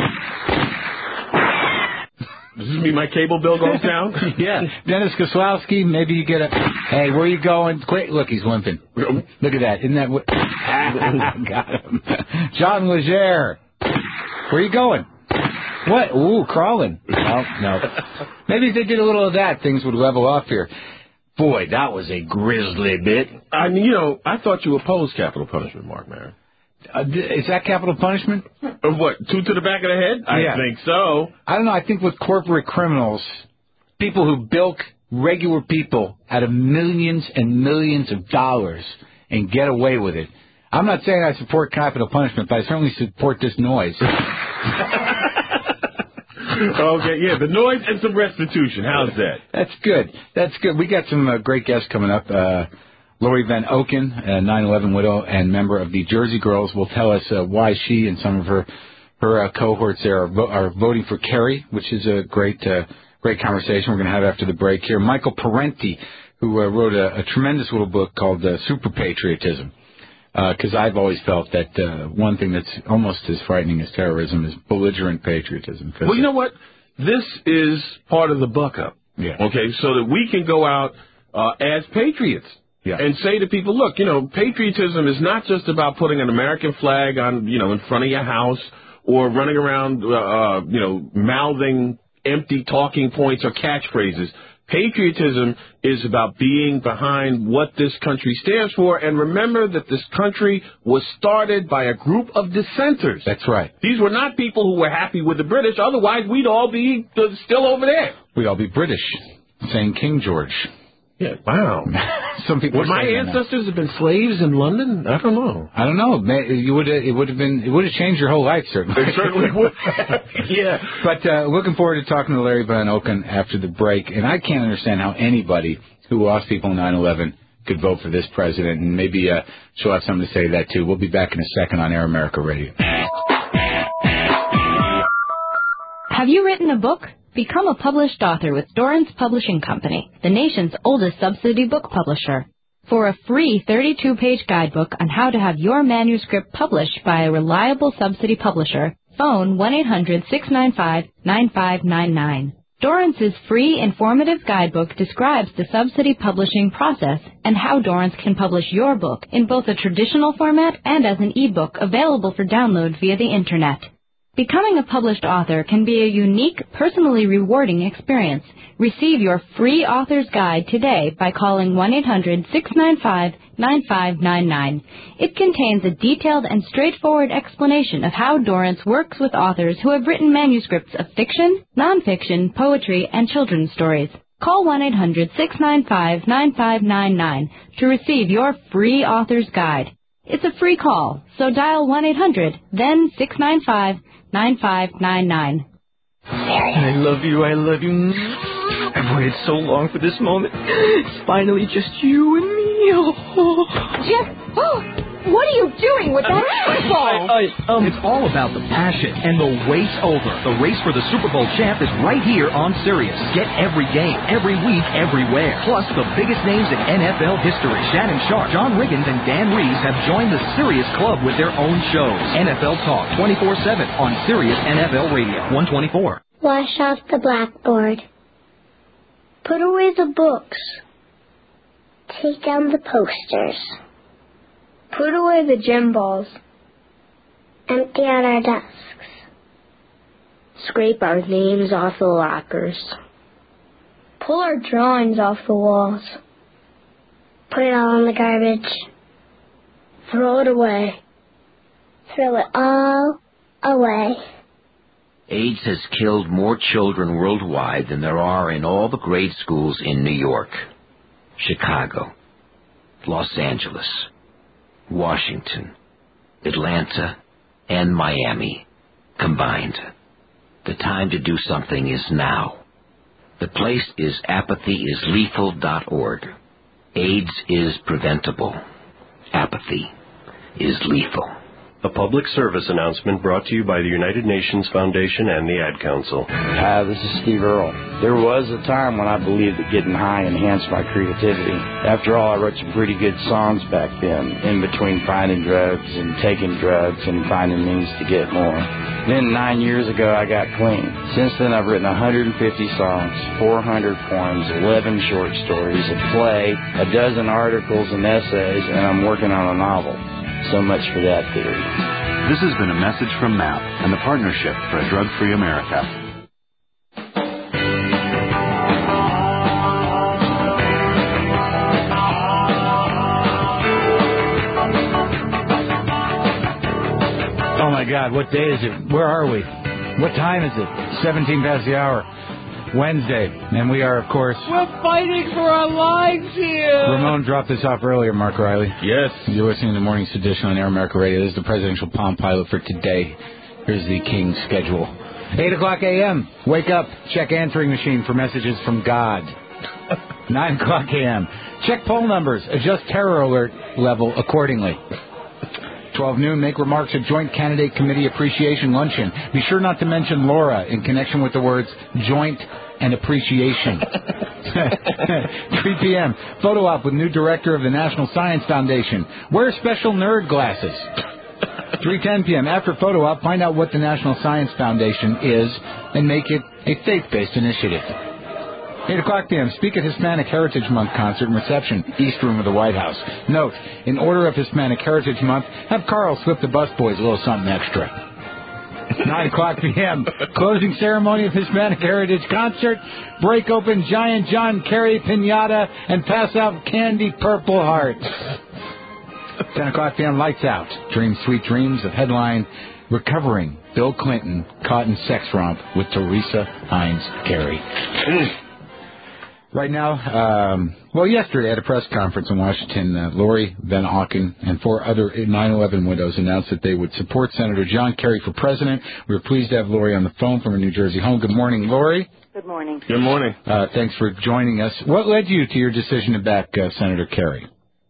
Does this mean my cable bill goes down? Yeah. Dennis Koslowski, maybe you get a... Hey, where are you going? Quick, look, he's limping. Look at that. Isn't that what... Got him. John Legere. Where are you going? What? Ooh, crawling. No. Maybe if they did a little of that, things would level off here. Boy, that was a grisly bit. I mean, you know, I thought you opposed capital punishment, Mark Maron. Is that capital punishment? What, 2 to the back of the head? Yeah. I think so. I don't know. I think with corporate criminals, people who bilk regular people out of millions and millions of dollars and get away with it. I'm not saying I support capital punishment, but I certainly support this noise. Okay, yeah, the noise and some restitution. How's that? That's good. That's good. We got some great guests coming up. Lori Van Oken, a 9/11 widow and member of the Jersey Girls, will tell us why she and some of her cohorts there are voting for Kerry, which is a great conversation we're going to have after the break here. Michael Parenti, who wrote a tremendous little book called Super Patriotism. Because I've always felt that one thing that's almost as frightening as terrorism is belligerent patriotism. Well, you know what? This is part of the buck-up. Yeah. Okay, so that we can go out as patriots. Yeah. And say to people, look, patriotism is not just about putting an American flag on, in front of your house or running around, mouthing empty talking points or catchphrases. Patriotism is about being behind what this country stands for. And remember that this country was started by a group of dissenters. That's right. These were not people who were happy with the British. Otherwise, we'd all be still over there. We'd all be British, saying King George. Yeah, wow. Some people would my ancestors have been slaves in London? I don't know. It would have changed your whole life, certainly. It certainly would. Yeah. But looking forward to talking to Larry Van Oken after the break. And I can't understand how anybody who lost people in 9/11 could vote for this president. And maybe she'll have something to say to that, too. We'll be back in a second on Air America Radio. Have you written a book? Become a published author with Dorrance Publishing Company, the nation's oldest subsidy book publisher. For a free 32-page guidebook on how to have your manuscript published by a reliable subsidy publisher, phone 1-800-695-9599. Dorrance's free informative guidebook describes the subsidy publishing process and how Dorrance can publish your book in both a traditional format and as an e-book available for download via the Internet. Becoming a published author can be a unique, personally rewarding experience. Receive your free author's guide today by calling 1-800-695-9599. It contains a detailed and straightforward explanation of how Dorrance works with authors who have written manuscripts of fiction, nonfiction, poetry, and children's stories. Call 1-800-695-9599 to receive your free author's guide. It's a free call, so dial 1-800, then 695-9599. I love you. I've waited so long for this moment. It's finally just you and me. Oh. Jeff, what are you doing with that football? It's all about the passion and the wait's over. The race for the Super Bowl champ is right here on Sirius. Get every game, every week, everywhere. Plus the biggest names in NFL history. Shannon Sharp, John Riggins, and Dan Reeves have joined the Sirius Club with their own shows. NFL Talk 24/7 on Sirius NFL Radio 124. Wash off the blackboard. Put away the books. Take down the posters. Put away the gym balls. Empty out our desks. Scrape our names off the lockers. Pull our drawings off the walls. Put it all in the garbage. Throw it away. Throw it all away. AIDS has killed more children worldwide than there are in all the grade schools in New York, Chicago, Los Angeles, Washington, Atlanta, and Miami combined. The time to do something is now. The place is apathyisLethal.org. AIDS is preventable. Apathy is lethal. A public service announcement brought to you by the United Nations Foundation and the Ad Council. Hi, this is Steve Earle. There was a time when I believed that getting high enhanced my creativity. After all, I wrote some pretty good songs back then, in between finding drugs and taking drugs and finding means to get more. Then 9 years ago, I got clean. Since then, I've written 150 songs, 400 poems, 11 short stories, a play, a dozen articles and essays, and I'm working on a novel. So much for that theory. This has been a message from MAP and the Partnership for a Drug-Free America. Oh, my God, what day is it? Where are we? What time is it? 17 past the hour. Wednesday, and we are, of course... We're fighting for our lives here! Ramon dropped this off earlier, Mark Riley. Yes. You're listening to Morning Sedition on Air America Radio. This is the presidential Palm Pilot for today. Here's the King's schedule. 8 o'clock a.m., wake up, check answering machine for messages from God. 9 o'clock a.m., check poll numbers, adjust terror alert level accordingly. 12 noon, make remarks at Joint Candidate Committee Appreciation Luncheon. Be sure not to mention Laura in connection with the words joint and appreciation. 3 p.m., photo op with new director of the National Science Foundation. Wear special nerd glasses. 3:10 p.m., after photo op, find out what the National Science Foundation is and make it a faith-based initiative. 8 o'clock p.m., speak at Hispanic Heritage Month concert and reception, East Room of the White House. Note, in order of Hispanic Heritage Month, have Carl slip the busboys a little something extra. 9 o'clock p.m., closing ceremony of Hispanic Heritage Concert, break open giant John Kerry piñata, and pass out candy Purple Hearts. 10 o'clock p.m., lights out, dream sweet dreams of headline, recovering Bill Clinton caught in sex romp with Teresa Heinz Kerry. Right now, yesterday at a press conference in Washington, Lori Van Auken and 4 other 9/11 widows announced that they would support Senator John Kerry for president. We were pleased to have Lori on the phone from her New Jersey home. Good morning, Lori. Good morning. Good morning. Thanks for joining us. What led you to your decision to back Senator Kerry?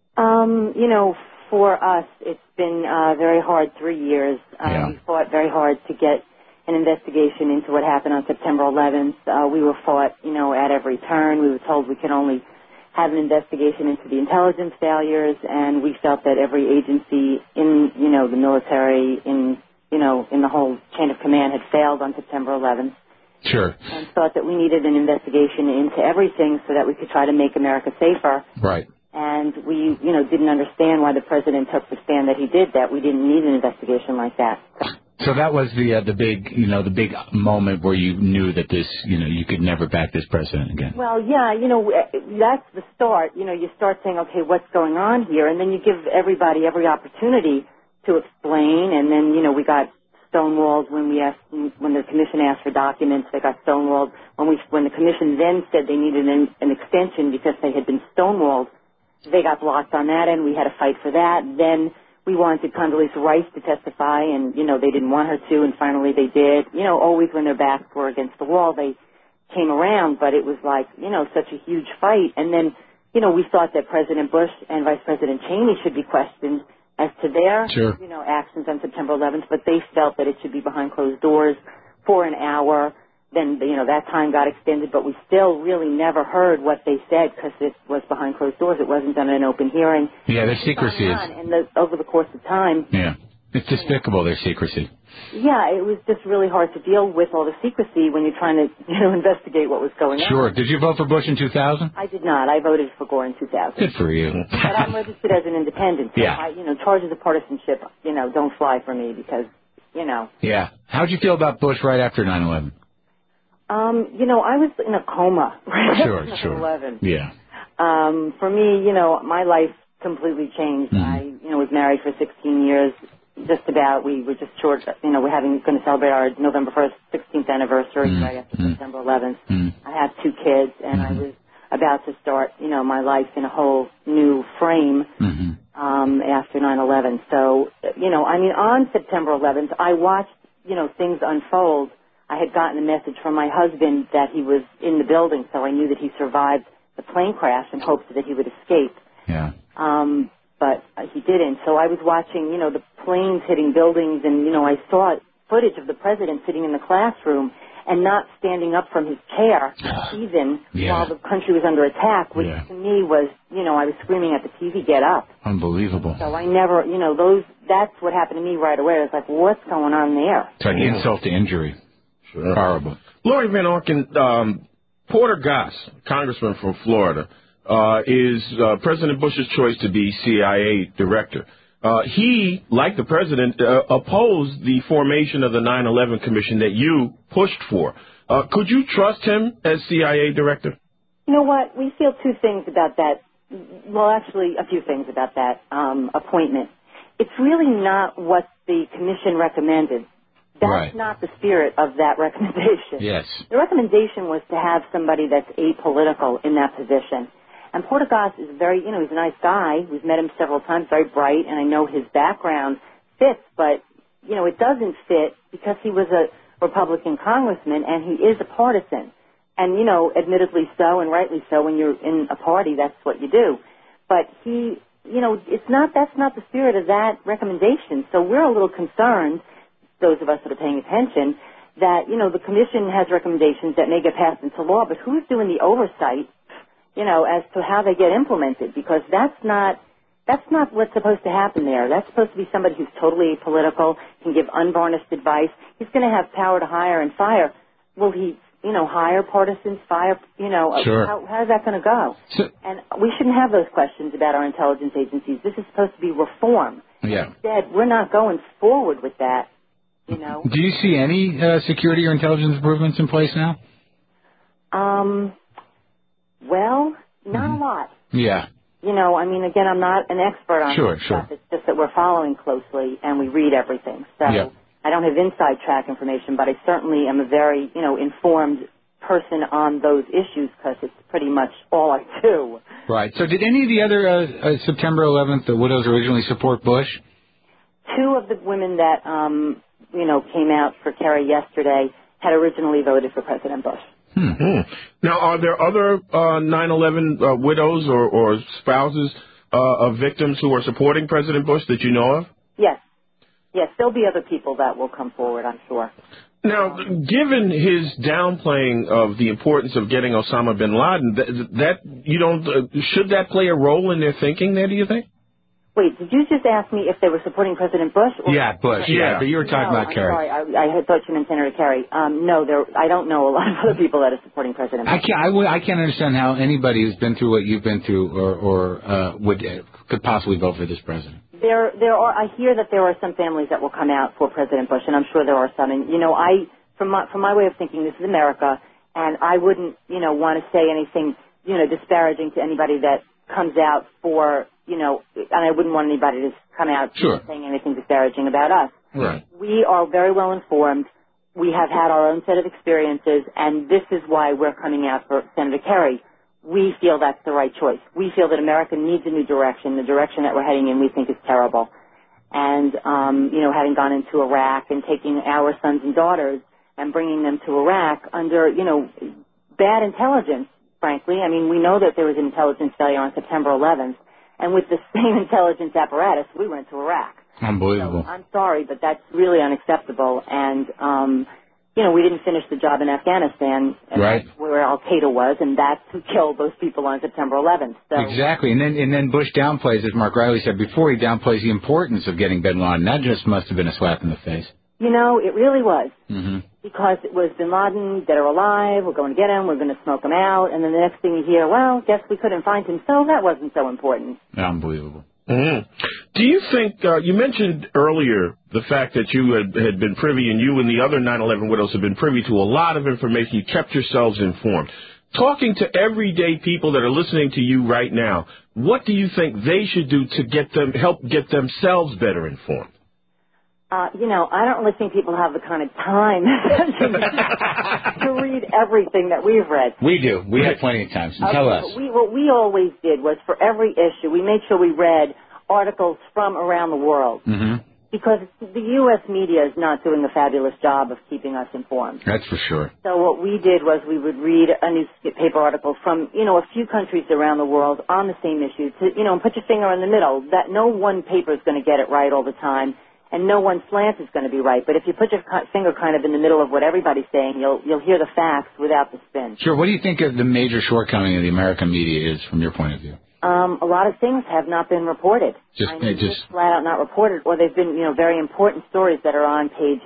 For us, it's been very hard 3 years. We fought very hard to get an investigation into what happened on September 11th. We were fought, at every turn. We were told we could only have an investigation into the intelligence failures, and we felt that every agency in, the military, in the whole chain of command had failed on September 11th. Sure. And thought that we needed an investigation into everything so that we could try to make America safer. Right. And we, didn't understand why the president took the stand that he did, that we didn't need an investigation like that. So that was the big moment where you knew that this, you could never back this president again. Well, yeah, that's the start. You start saying, okay, what's going on here? And then you give everybody every opportunity to explain. And then, we got stonewalled when the commission asked for documents. They got stonewalled when the commission then said they needed an extension because they had been stonewalled. They got blocked on that end. We had to fight for that. Then we wanted Condoleezza Rice to testify, and, they didn't want her to, and finally they did. Always when their backs were against the wall, they came around, but it was like, such a huge fight. And then, we thought that President Bush and Vice President Cheney should be questioned as to their, actions on September 11th, but they felt that it should be behind closed doors for an hour. Then, that time got extended, but we still really never heard what they said because it was behind closed doors. It wasn't done in an open hearing. Yeah, their secrecy is. And over the course of time. Yeah, it's despicable, their secrecy. Yeah, it was just really hard to deal with all the secrecy when you're trying to, investigate what was going on. Sure. Did you vote for Bush in 2000? I did not. I voted for Gore in 2000. Good for you. But I'm registered as an independent. So charges of partisanship, don't fly for me because, Yeah. How'd you feel about Bush right after 9/11? I was in a coma right after 9/11. Yeah. For me, my life completely changed. Mm-hmm. I, was married for 16 years, just about. We were just short, we're going to celebrate our November 1st, 16th anniversary right after September 11th. I have 2 kids, and I was about to start, my life in a whole new frame after 9/11. So, on September 11th, I watched, things unfold. I had gotten a message from my husband that he was in the building, so I knew that he survived the plane crash and hoped that he would escape. Yeah. But he didn't. So I was watching, the planes hitting buildings, and, I saw footage of the president sitting in the classroom and not standing up from his chair even while the country was under attack, which to me was, I was screaming at the TV, get up. Unbelievable. So I never, that's what happened to me right away. I was like, what's going on there? It's like insult to injury. Sure. Horrible. Lori Van Auken, Porter Goss, congressman from Florida, is President Bush's choice to be CIA director. He, like the president, opposed the formation of the 9/11 Commission that you pushed for. Could you trust him as CIA director? You know what? We feel 2 things about that. Well, actually, a few things about that appointment. It's really not what the commission recommended. That's not the spirit of that recommendation. Yes. The recommendation was to have somebody that's apolitical in that position. And Porter Goss is very, he's a nice guy. We've met him several times, very bright, and I know his background fits, but, it doesn't fit because he was a Republican congressman and he is a partisan. And, admittedly so and rightly so, when you're in a party, that's what you do. But he, that's not the spirit of that recommendation. So we're a little concerned, those of us that are paying attention, that, the commission has recommendations that may get passed into law, but who's doing the oversight, as to how they get implemented? Because that's not what's supposed to happen there. That's supposed to be somebody who's totally apolitical, can give unvarnished advice. He's going to have power to hire and fire. Will he hire partisans, fire, Sure. how's that going to go? And we shouldn't have those questions about our intelligence agencies. This is supposed to be reform. Yeah. Instead, we're not going forward with that, Do you see any security or intelligence improvements in place now? Well, not a lot. Yeah. Again, I'm not an expert on Sure, this sure. stuff. It's just that we're following closely and we read everything. So Yeah. I don't have inside track information, but I certainly am a very, informed person on those issues because it's pretty much all I do. Right. So did any of the other September 11th, the widows originally support Bush? Two of the women that, came out for Kerry yesterday had originally voted for President Bush. Now, are there other 9/11 widows or spouses of victims who are supporting President Bush that you know of? Yes. Yes, there'll be other people that will come forward, I'm sure. Now, given his downplaying of the importance of getting Osama bin Laden, should that play a role in their thinking there, do you think? Wait, did you just ask me if they were supporting President Bush? Yeah, Bush. Yeah, but you were talking about Kerry. Sorry, I had thought you meant Senator Kerry. No, I don't know a lot of other people that are supporting President Bush. I can't understand how anybody who's been through what you've been through or could possibly vote for this president. There are. I hear that there are some families that will come out for President Bush, and I'm sure there are some. And from my way of thinking, this is America, and I wouldn't want to say anything disparaging to anybody that comes out for and I wouldn't want anybody to come out saying anything disparaging about us. Right. We are very well informed. We have had our own set of experiences, and this is why we're coming out for Senator Kerry. We feel that's the right choice. We feel that America needs a new direction. The direction that we're heading in we think is terrible. And, having gone into Iraq and taking our sons and daughters and bringing them to Iraq under, bad intelligence, frankly. I mean, we know that there was an intelligence failure on September 11th. And with the same intelligence apparatus, we went to Iraq. Unbelievable. So I'm sorry, but that's really unacceptable. And, we didn't finish the job in Afghanistan, right, where Al-Qaeda was, and that's who killed those people on September 11th. So. Exactly. And then Bush downplays, as Mark Riley said before, he downplays the importance of getting bin Laden. That just must have been a slap in the face. It really was. Mm-hmm. Because it was bin Laden, dead or alive, we're going to get him, we're going to smoke him out, and then the next thing you hear, well, guess we couldn't find him, so that wasn't so important. Unbelievable. Mm-hmm. Do you think, you mentioned earlier the fact that you had been privy, and you and the other 9/11 widows have been privy to a lot of information. You kept yourselves informed. Talking to everyday people that are listening to you right now, what do you think they should do to help get themselves better informed? I don't really think people have the kind of time to read everything that we've read. We do. We have plenty of time, so tell us. What we always did was for every issue, we made sure we read articles from around the world. Mm-hmm. Because the U.S. media is not doing a fabulous job of keeping us informed. That's for sure. So what we did was we would read a newspaper article from, a few countries around the world on the same issue and put your finger in the middle. That no one paper is going to get it right all the time. And no one slant is going to be right. But if you put your finger kind of in the middle of what everybody's saying, you'll hear the facts without the spin. Sure. What do you think of the major shortcoming of the American media is from your point of view? A lot of things have not been reported. Just flat out not reported, or they've been, very important stories that are on page,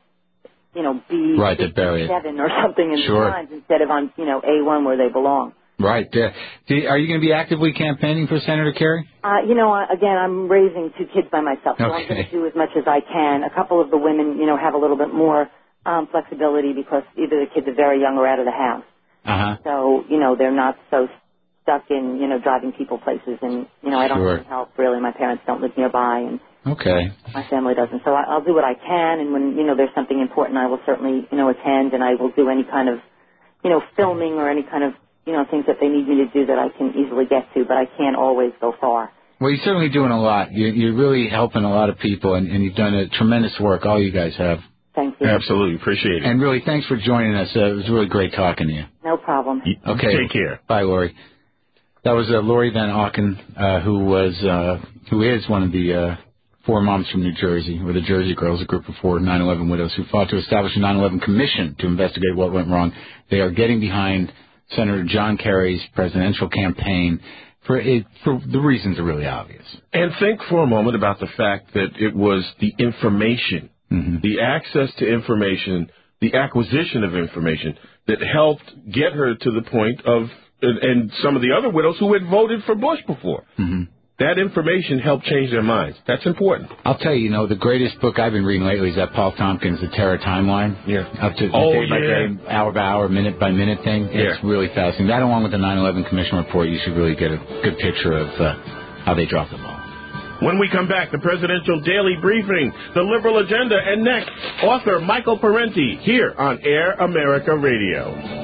B7 or something in the Times instead of on, A1 where they belong. Right. Are you going to be actively campaigning for Senator Kerry? Again, I'm raising two kids by myself, so I'm going to do as much as I can. A couple of the women, have a little bit more flexibility because either the kids are very young or out of the house. Uh-huh. So, they're not so stuck in, driving people places. And, I don't have help, really. My parents don't live nearby, and my family doesn't. So I'll do what I can, and when, there's something important, I will certainly, attend, and I will do any kind of, filming or any kind of, things that they need me to do that I can easily get to, but I can't always go far. Well, you're certainly doing a lot. You're really helping a lot of people, and you've done a tremendous work. All you guys have. Thank you. Absolutely. Appreciate it. And really, thanks for joining us. It was really great talking to you. No problem. Okay. Take care. Bye, Lori. That was Lori Van Auken, who is one of the four moms from New Jersey, or the Jersey Girls, a group of 4 9/11 widows who fought to establish a 9/11 commission to investigate what went wrong. They are getting behind Senator John Kerry's presidential campaign for the reasons are really obvious. And think for a moment about the fact that it was the information, the access to information, the acquisition of information that helped get her to the point of, and some of the other widows who had voted for Bush before. Mm-hmm. That information helped change their minds. That's important. I'll tell you, the greatest book I've been reading lately is that Paul Tompkins, The Terror Timeline. Yeah. Up to day by day, hour by hour, minute by minute thing. It's really fascinating. That, along with the 9/11 Commission report, you should really get a good picture of how they dropped the ball. When we come back, the Presidential Daily Briefing, the Liberal Agenda, and next, author Michael Parenti here on Air America Radio.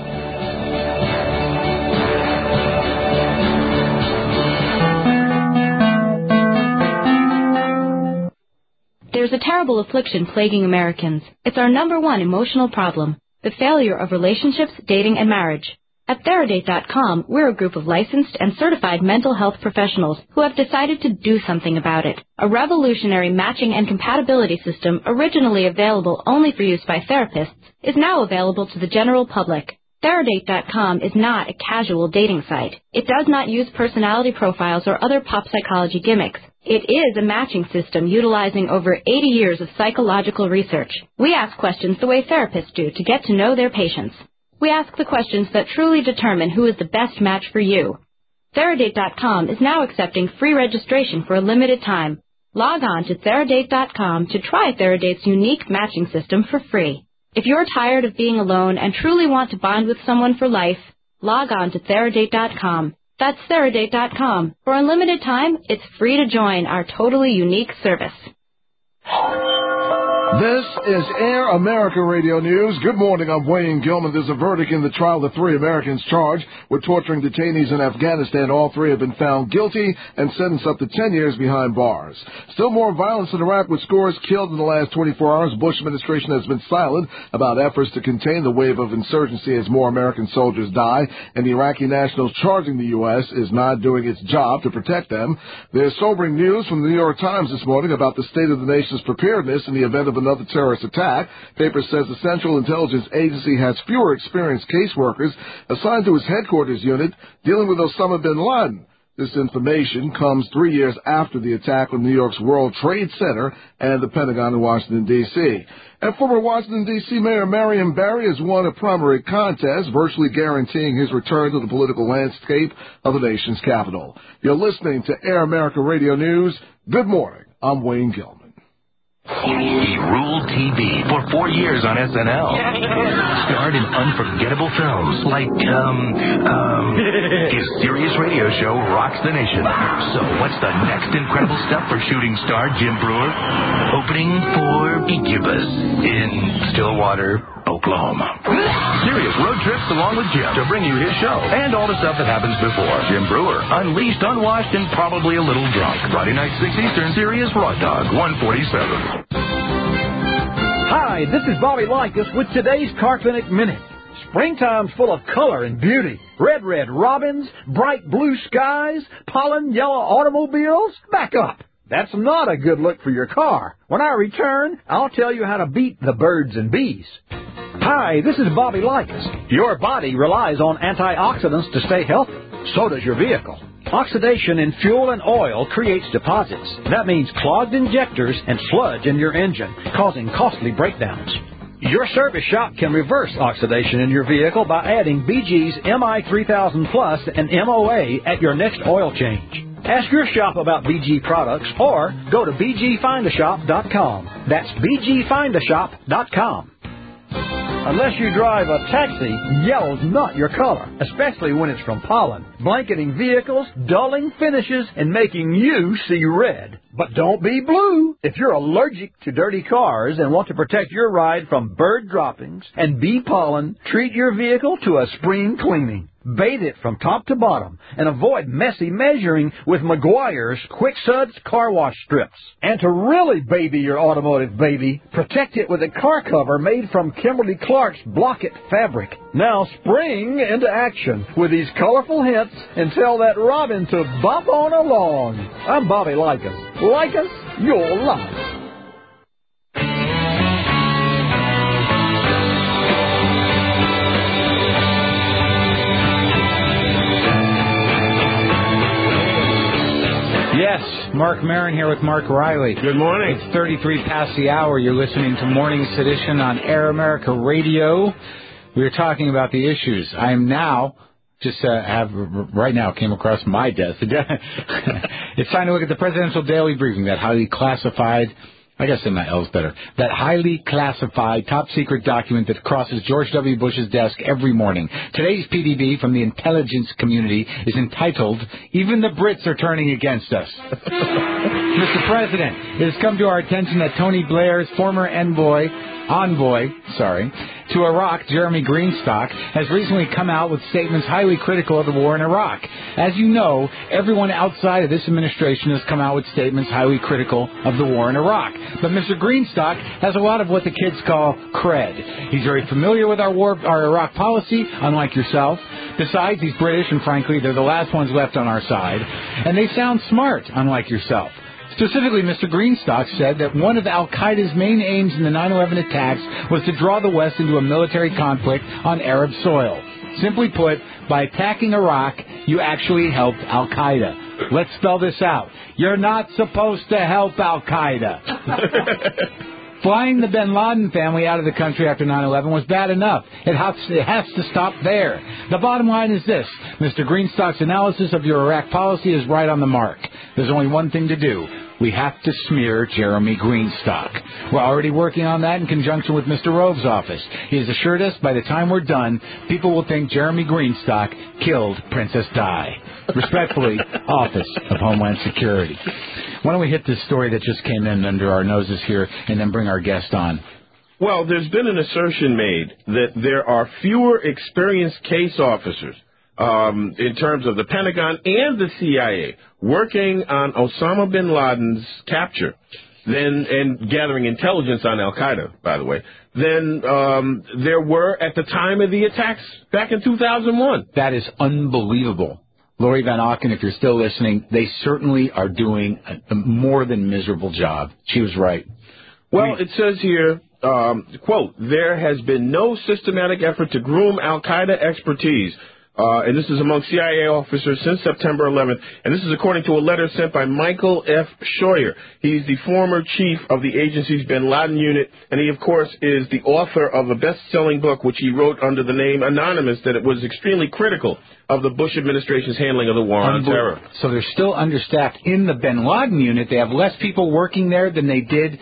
There's a terrible affliction plaguing Americans. It's our #1 emotional problem, the failure of relationships, dating, and marriage. At Theradate.com, we're a group of licensed and certified mental health professionals who have decided to do something about it. A revolutionary matching and compatibility system originally available only for use by therapists is now available to the general public. Theradate.com is not a casual dating site. It does not use personality profiles or other pop psychology gimmicks. It is a matching system utilizing over 80 years of psychological research. We ask questions the way therapists do to get to know their patients. We ask the questions that truly determine who is the best match for you. Theradate.com is now accepting free registration for a limited time. Log on to Theradate.com to try Theradate's unique matching system for free. If you're tired of being alone and truly want to bond with someone for life, log on to Theradate.com. That's Theradate.com. For a limited time, it's free to join our totally unique service. This is Air America Radio News. Good morning, I'm Wayne Gilman. There's a verdict in the trial of 3 Americans charged with torturing detainees in Afghanistan. All 3 have been found guilty and sentenced up to 10 years behind bars. Still more violence in Iraq with scores killed in the last 24 hours. The Bush administration has been silent about efforts to contain the wave of insurgency as more American soldiers die, and the Iraqi nationals charging the U.S. is not doing its job to protect them. There's sobering news from the New York Times this morning about the state of the nation's preparedness in the event of another terrorist attack. Paper says the Central Intelligence Agency has fewer experienced caseworkers assigned to its headquarters unit dealing with Osama bin Laden. This information comes 3 years after the attack on New York's World Trade Center and the Pentagon in Washington, D.C. And former Washington, D.C. Mayor Marion Barry has won a primary contest, virtually guaranteeing his return to the political landscape of the nation's capital. You're listening to Air America Radio News. Good morning. I'm Wayne Gilman. He ruled TV for 4 years on SNL. Starred in unforgettable films like, his Sirius radio show rocks the nation. So what's the next incredible step for shooting star Jim Brewer? Opening for Incubus in Stillwater, Oklahoma. Sirius road trips along with Jim to bring you his show and all the stuff that happens before. Jim Brewer, unleashed, unwashed, and probably a little drunk. Friday night, 6 Eastern, Sirius Raw Dog, 147. Hi, this is Bobby Likas with today's Carpenic Minute. Springtime's full of color and beauty. Red robins, bright blue skies, pollen yellow automobiles. Back up. That's not a good look for your car. When I return, I'll tell you how to beat the birds and bees. Hi, this is Bobby Likas. Your body relies on antioxidants to stay healthy. So does your vehicle. Oxidation in fuel and oil creates deposits. That means clogged injectors and sludge in your engine, causing costly breakdowns. Your service shop can reverse oxidation in your vehicle by adding BG's MI3000 Plus and MOA at your next oil change. Ask your shop about BG products or go to bgfindashop.com. That's bgfindashop.com. Unless you drive a taxi, yellow's not your color, especially when it's from pollen, blanketing vehicles, dulling finishes, and making you see red. But don't be blue. If you're allergic to dirty cars and want to protect your ride from bird droppings and bee pollen, treat your vehicle to a spring cleaning. Bathe it from top to bottom and avoid messy measuring with Meguiar's Quick Suds car wash strips. And to really baby your automotive baby, protect it with a car cover made from Kimberly-Clark's Block It fabric. Now spring into action with these colorful hints and tell that robin to bop on along. I'm Bobby Likas. Like us, you'll love us. Yes, Mark Maron here with Mark Riley. Good morning. It's 33 past the hour. You're listening to Morning Sedition on Air America Radio. We are talking about the issues. I am now, right now came across my desk. It's time to look at the Presidential Daily Briefing, that highly classified, I guess in my L's better, that highly classified, top-secret document that crosses George W. Bush's desk every morning. Today's PDB from the intelligence community is entitled, Even the Brits Are Turning Against Us. Mr. President, it has come to our attention that Tony Blair's former envoy to Iraq, Jeremy Greenstock, has recently come out with statements highly critical of the war in Iraq. As you know, everyone outside of this administration has come out with statements highly critical of the war in Iraq. But Mr. Greenstock has a lot of what the kids call cred. He's very familiar with our Iraq policy, unlike yourself. Besides, he's British, and frankly, they're the last ones left on our side. And they sound smart, unlike yourself. Specifically, Mr. Greenstock said that one of al-Qaeda's main aims in the 9/11 attacks was to draw the West into a military conflict on Arab soil. Simply put, by attacking Iraq, you actually helped al-Qaeda. Let's spell this out. You're not supposed to help al-Qaeda. Flying the bin Laden family out of the country after 9/11 was bad enough. It has to stop there. The bottom line is this. Mr. Greenstock's analysis of your Iraq policy is right on the mark. There's only one thing to do. We have to smear Jeremy Greenstock. We're already working on that in conjunction with Mr. Rove's office. He has assured us by the time we're done, people will think Jeremy Greenstock killed Princess Di. Respectfully, Office of Homeland Security. Why don't we hit this story that just came in under our noses here and then bring our guest on? Well, there's been an assertion made that there are fewer experienced case officers in terms of the Pentagon and the CIA working on Osama bin Laden's capture and gathering intelligence on al-Qaeda, by the way, than there were at the time of the attacks back in 2001. That is unbelievable. Lori Van Auken, if you're still listening, they certainly are doing a more than miserable job. She was right. Well, it says here, quote, there has been no systematic effort to groom al-Qaeda expertise. And this is among CIA officers since September 11th. And this is according to a letter sent by Michael F. Scheuer. He's the former chief of the agency's bin Laden unit. And he, of course, is the author of a best-selling book, which he wrote under the name Anonymous, that it was extremely critical of the Bush administration's handling of the war on terror. So they're still understaffed in the bin Laden unit. They have less people working there than they did,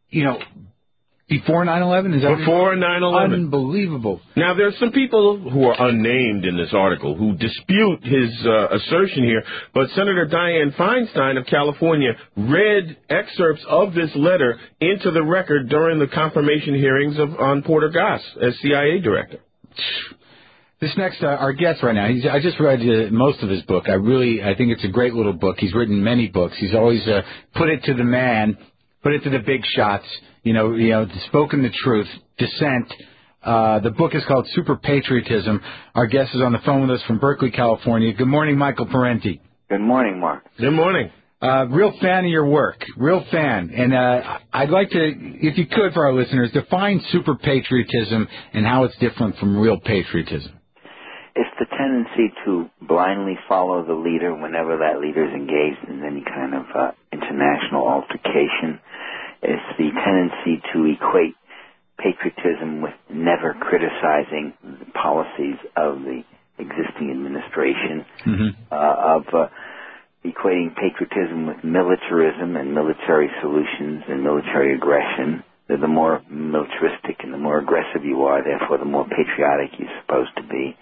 before 9/11? Is that before 9/11? Unbelievable. Now, there's some people who are unnamed in this article who dispute his assertion here, but Senator Dianne Feinstein of California read excerpts of this letter into the record during the confirmation hearings on Porter Goss as CIA director. This next, our guest right now, I just read most of his book. I think it's a great little book. He's written many books. He's always put it to the man, put it to the big shots. Spoken the truth, dissent. The book is called Super Patriotism. Our guest is on the phone with us from Berkeley, California. Good morning, Michael Parenti. Good morning, Mark. Good morning. Real fan of your work. Real fan. And I'd like to, if you could, for our listeners, define super patriotism and how it's different from real patriotism. It's the tendency to blindly follow the leader whenever that leader is engaged in any kind of international altercation. It's the tendency to equate patriotism with never criticizing the policies of the existing administration, of equating patriotism with militarism and military solutions and military aggression. The more militaristic and the more aggressive you are, therefore the more patriotic you're supposed to be.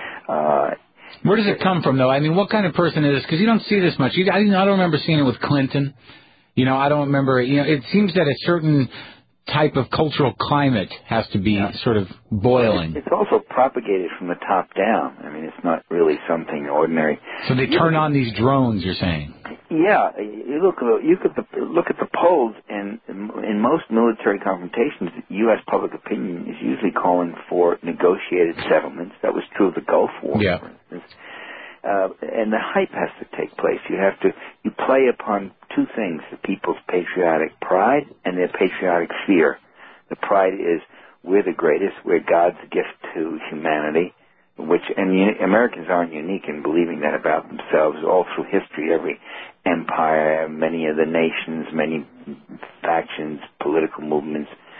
Where does it come from, though? I mean, what kind of person is this? Because you don't see this much. I don't remember seeing it with Clinton. I don't remember. It seems that a certain type of cultural climate has to be sort of boiling. It's also propagated from the top down. I mean, it's not really something ordinary. So they turn on these drones, you're saying? Yeah. You could look at the polls, and in most military confrontations, U.S. public opinion is usually calling for negotiated settlements. That was true of the Gulf War, for instance. And the hype has to take place. You play upon two things: the people's patriotic pride and their patriotic fear. The pride is we're the greatest, we're God's gift to humanity, and Americans aren't unique in believing that about themselves. All through history, every empire, many of the nations, many factions, political movements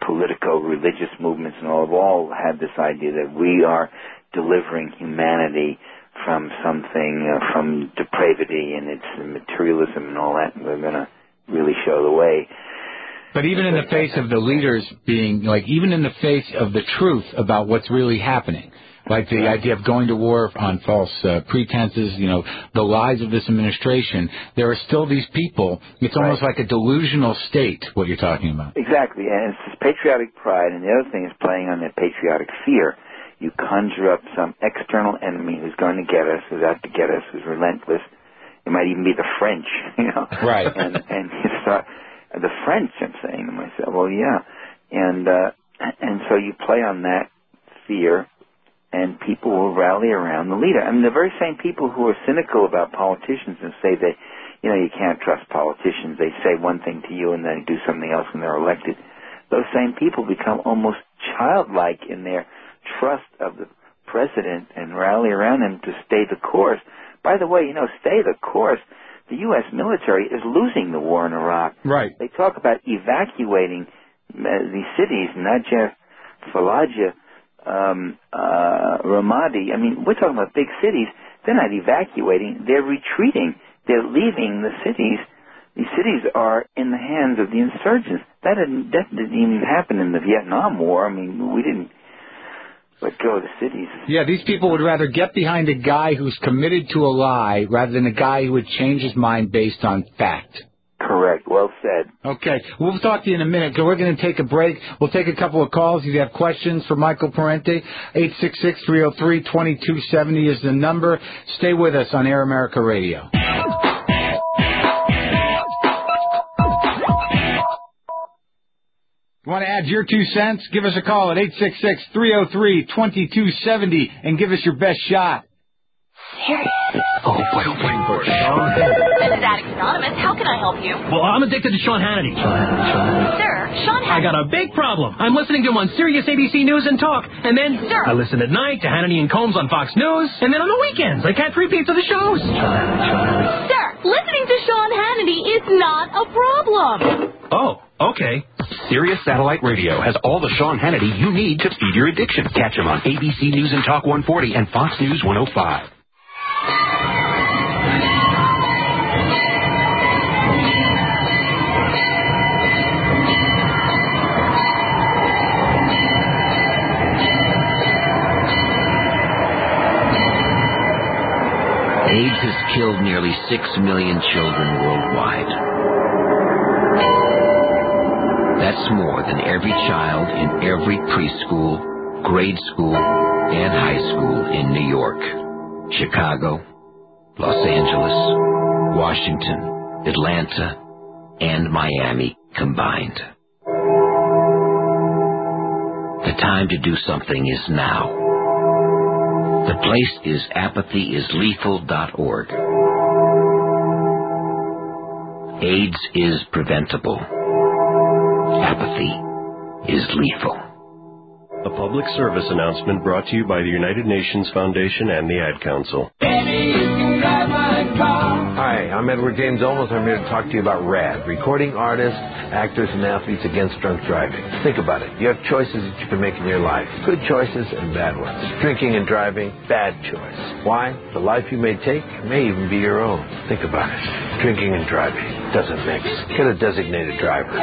politico-religious movements and all have all had this idea that we are delivering humanity from something, from depravity and its materialism and all that, and we're going to really show the way. But even in the face of the leaders being, like, even in the face of the truth about what's really happening, like the idea of going to war on false pretenses, you know, the lies of this administration, there are still these people. It's almost like a delusional state, what you're talking about. Exactly, and it's this patriotic pride, and the other thing is playing on that patriotic fear. You conjure up some external enemy who's going to get us, who's out to get us, who's relentless. It might even be the French, you know. Right. And you start, the French, I'm saying to myself, well, yeah. And so you play on that fear, and people will rally around the leader. I mean, the very same people who are cynical about politicians and say that, you know, you can't trust politicians. They say one thing to you and then do something else when they're elected. Those same people become almost childlike in their trust of the president and rally around him to stay the course. By the way, you know, stay the course. The U.S. military is losing the war in Iraq. Right. They talk about evacuating these cities, Najaf, Fallujah, Ramadi. I mean, we're talking about big cities. They're not evacuating. They're retreating. They're leaving the cities. These cities are in the hands of the insurgents. That didn't even happen in the Vietnam War. I mean, we didn't let go of the cities. Yeah, these people would rather get behind a guy who's committed to a lie rather than a guy who would change his mind based on fact. Correct. Well said. Okay. We'll talk to you in a minute, because we're going to take a break. We'll take a couple of calls. If you have questions for Michael Parente, 866-303-2270 is the number. Stay with us on Air America Radio. You want to add your 2 cents? Give us a call at 866-303-2270 and give us your best shot. Serious? Oh, boy. This is Addicts Anonymous. How can I help you? Well, I'm addicted to Sean Hannity. Sir, Sean I got a big problem. I'm listening to him on Sirius ABC News and Talk, and then I listen at night to Hannity and Combs on Fox News, and then on the weekends I catch repeats of the shows. Sir, listening to Sean Hannity is not a problem. Oh, okay. Sirius Satellite Radio has all the Sean Hannity you need to feed your addiction. Catch him on ABC News and Talk 140 and Fox News 105. AIDS has killed nearly 6 million children worldwide. That's more than every child in every preschool, grade school, and high school in New York, Chicago, Los Angeles, Washington, Atlanta, and Miami combined. The time to do something is now. The place is apathyisLethal.org. AIDS is preventable. Apathy is lethal. A public service announcement brought to you by the United Nations Foundation and the Ad Council. Hi, I'm Edward James Olmos. I'm here to talk to you about RAD, recording artists, actors, and athletes against drunk driving. Think about it. You have choices that you can make in your life. Good choices and bad ones. Drinking and driving, bad choice. Why? The life you may take may even be your own. Think about it. Drinking and driving doesn't mix. Get a designated driver.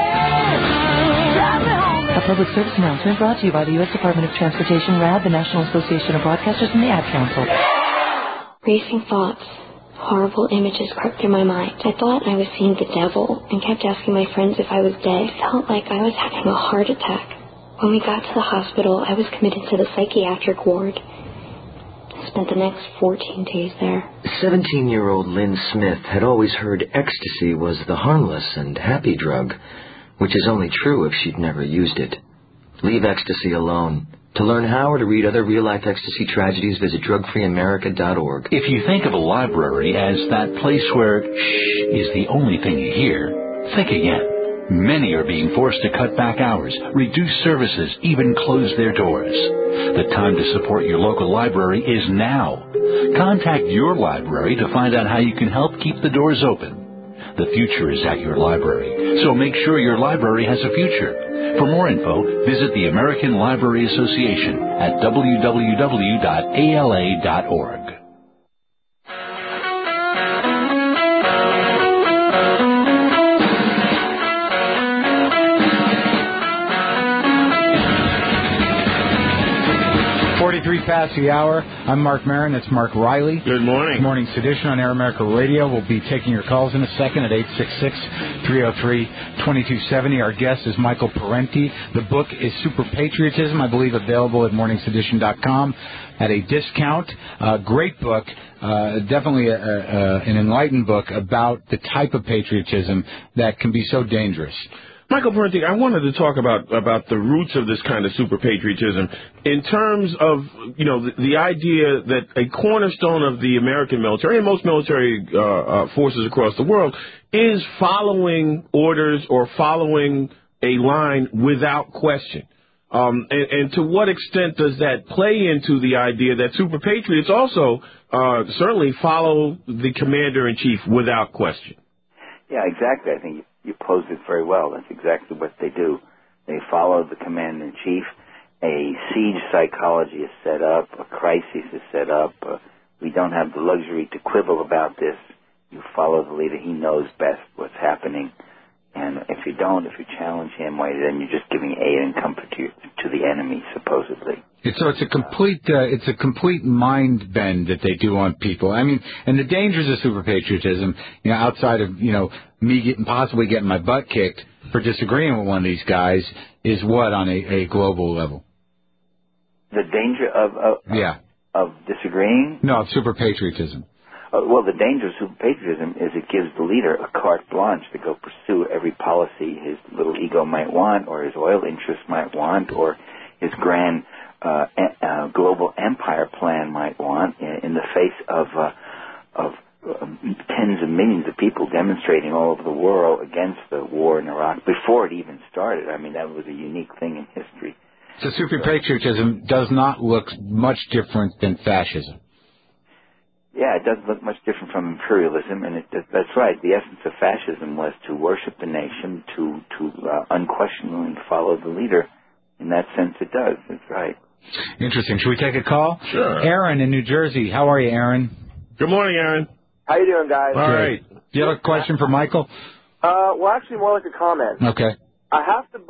A public service announcement brought to you by the U.S. Department of Transportation, RAD, the National Association of Broadcasters, and the Ad Council. Racing thoughts. Horrible images crept through my mind. I thought I was seeing the devil and kept asking my friends if I was dead. It felt like I was having a heart attack. When we got to the hospital, I was committed to the psychiatric ward. I spent the next 14 days there. 17-year-old Lynn Smith had always heard ecstasy was the harmless and happy drug, which is only true if she'd never used it. Leave ecstasy alone. To learn how or to read other real-life ecstasy tragedies, visit drugfreeamerica.org. If you think of a library as that place where shh is the only thing you hear, think again. Many are being forced to cut back hours, reduce services, even close their doors. The time to support your local library is now. Contact your library to find out how you can help keep the doors open. The future is at your library, so make sure your library has a future. For more info, visit the American Library Association at www.ala.org. Past the hour. I'm Mark Maron. That's Mark Riley. Good morning. Good morning, Sedition on Air America Radio. We'll be taking your calls in a second at 866-303-2270. Our guest is Michael Parenti. The book is Super Patriotism, I believe available at morningsedition.com at a discount. Great book. Definitely an enlightened book about the type of patriotism that can be so dangerous. Michael Parenti, I wanted to talk about the roots of this kind of super patriotism in terms of, the idea that a cornerstone of the American military and most military forces across the world is following orders or following a line without question. And to what extent does that play into the idea that super patriots also certainly follow the commander-in-chief without question? Yeah, exactly. I think you posed it very well. That's exactly what they do. They follow the commander-in-chief. A siege psychology is set up. A crisis is set up. We don't have the luxury to quibble about this. You follow the leader. He knows best what's happening. And if you don't, if you challenge him, then you're just giving aid and comfort to the enemy, supposedly. So it's a complete mind bend that they do on people. I mean, and the dangers of super patriotism, outside of me possibly getting my butt kicked for disagreeing with one of these guys, is what on a global level? The danger of disagreeing? No, of super patriotism. Well, the danger of super patriotism is it gives the leader a carte blanche to go pursue every policy his little ego might want, or his oil interests might want, or his grand global empire plan might want, in the face of tens of millions of people demonstrating all over the world against the war in Iraq before it even started. I mean, that was a unique thing in history. So super patriotism does not look much different than fascism. Yeah, it doesn't look much different from imperialism, and that's right. The essence of fascism was to worship the nation, to unquestioningly follow the leader. In that sense, it does. That's right. Interesting. Should we take a call? Sure. Aaron in New Jersey. How are you, Aaron? Good morning, Aaron. How you doing, guys? All right. Do you have a question for Michael? Well, actually, more like a comment. Okay. I have to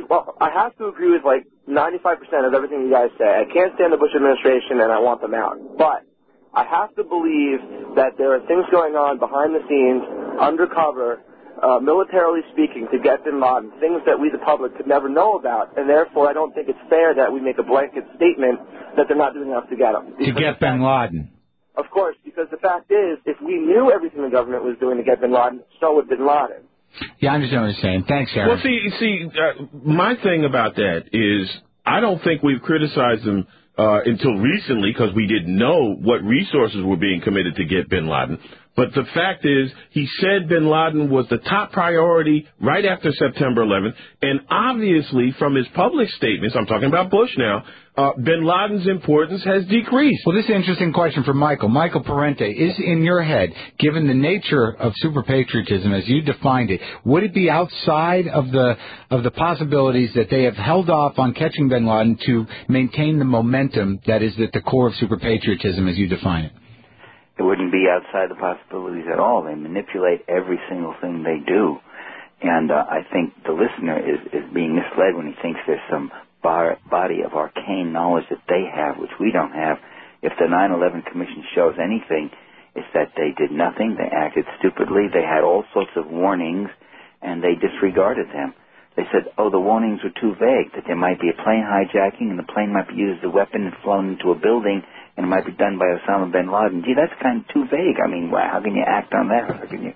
agree with like 95% of everything you guys say. I can't stand the Bush administration, and I want them out. But I have to believe that there are things going on behind the scenes, undercover, militarily speaking, to get bin Laden, things that we, the public, could never know about, and therefore I don't think it's fair that we make a blanket statement that they're not doing enough to get him. To get bin Laden. Of course, because the fact is, if we knew everything the government was doing to get bin Laden, so would bin Laden. Yeah, I understand what you're saying. Thanks, Aaron. Well, see, my thing about that is I don't think we've criticized them until recently because we didn't know what resources were being committed to get bin Laden. But the fact is, he said bin Laden was the top priority right after September 11th. And obviously, from his public statements, I'm talking about Bush now, bin Laden's importance has decreased. Well, this is an interesting question for Michael. Michael Parenti, is in your head, given the nature of super patriotism as you defined it, would it be outside of the possibilities that they have held off on catching bin Laden to maintain the momentum that is at the core of super patriotism as you define it? It wouldn't be outside the possibilities at all. They manipulate every single thing they do. And I think the listener is being misled when he thinks there's some body of arcane knowledge that they have, which we don't have. If the 9/11 Commission shows anything, it's that they did nothing. They acted stupidly. They had all sorts of warnings, and they disregarded them. They said, the warnings were too vague, that there might be a plane hijacking, and the plane might be used as a weapon and flown into a building, and it might be done by Osama bin Laden. Gee, that's kind of too vague. I mean, how can you act on that? How can you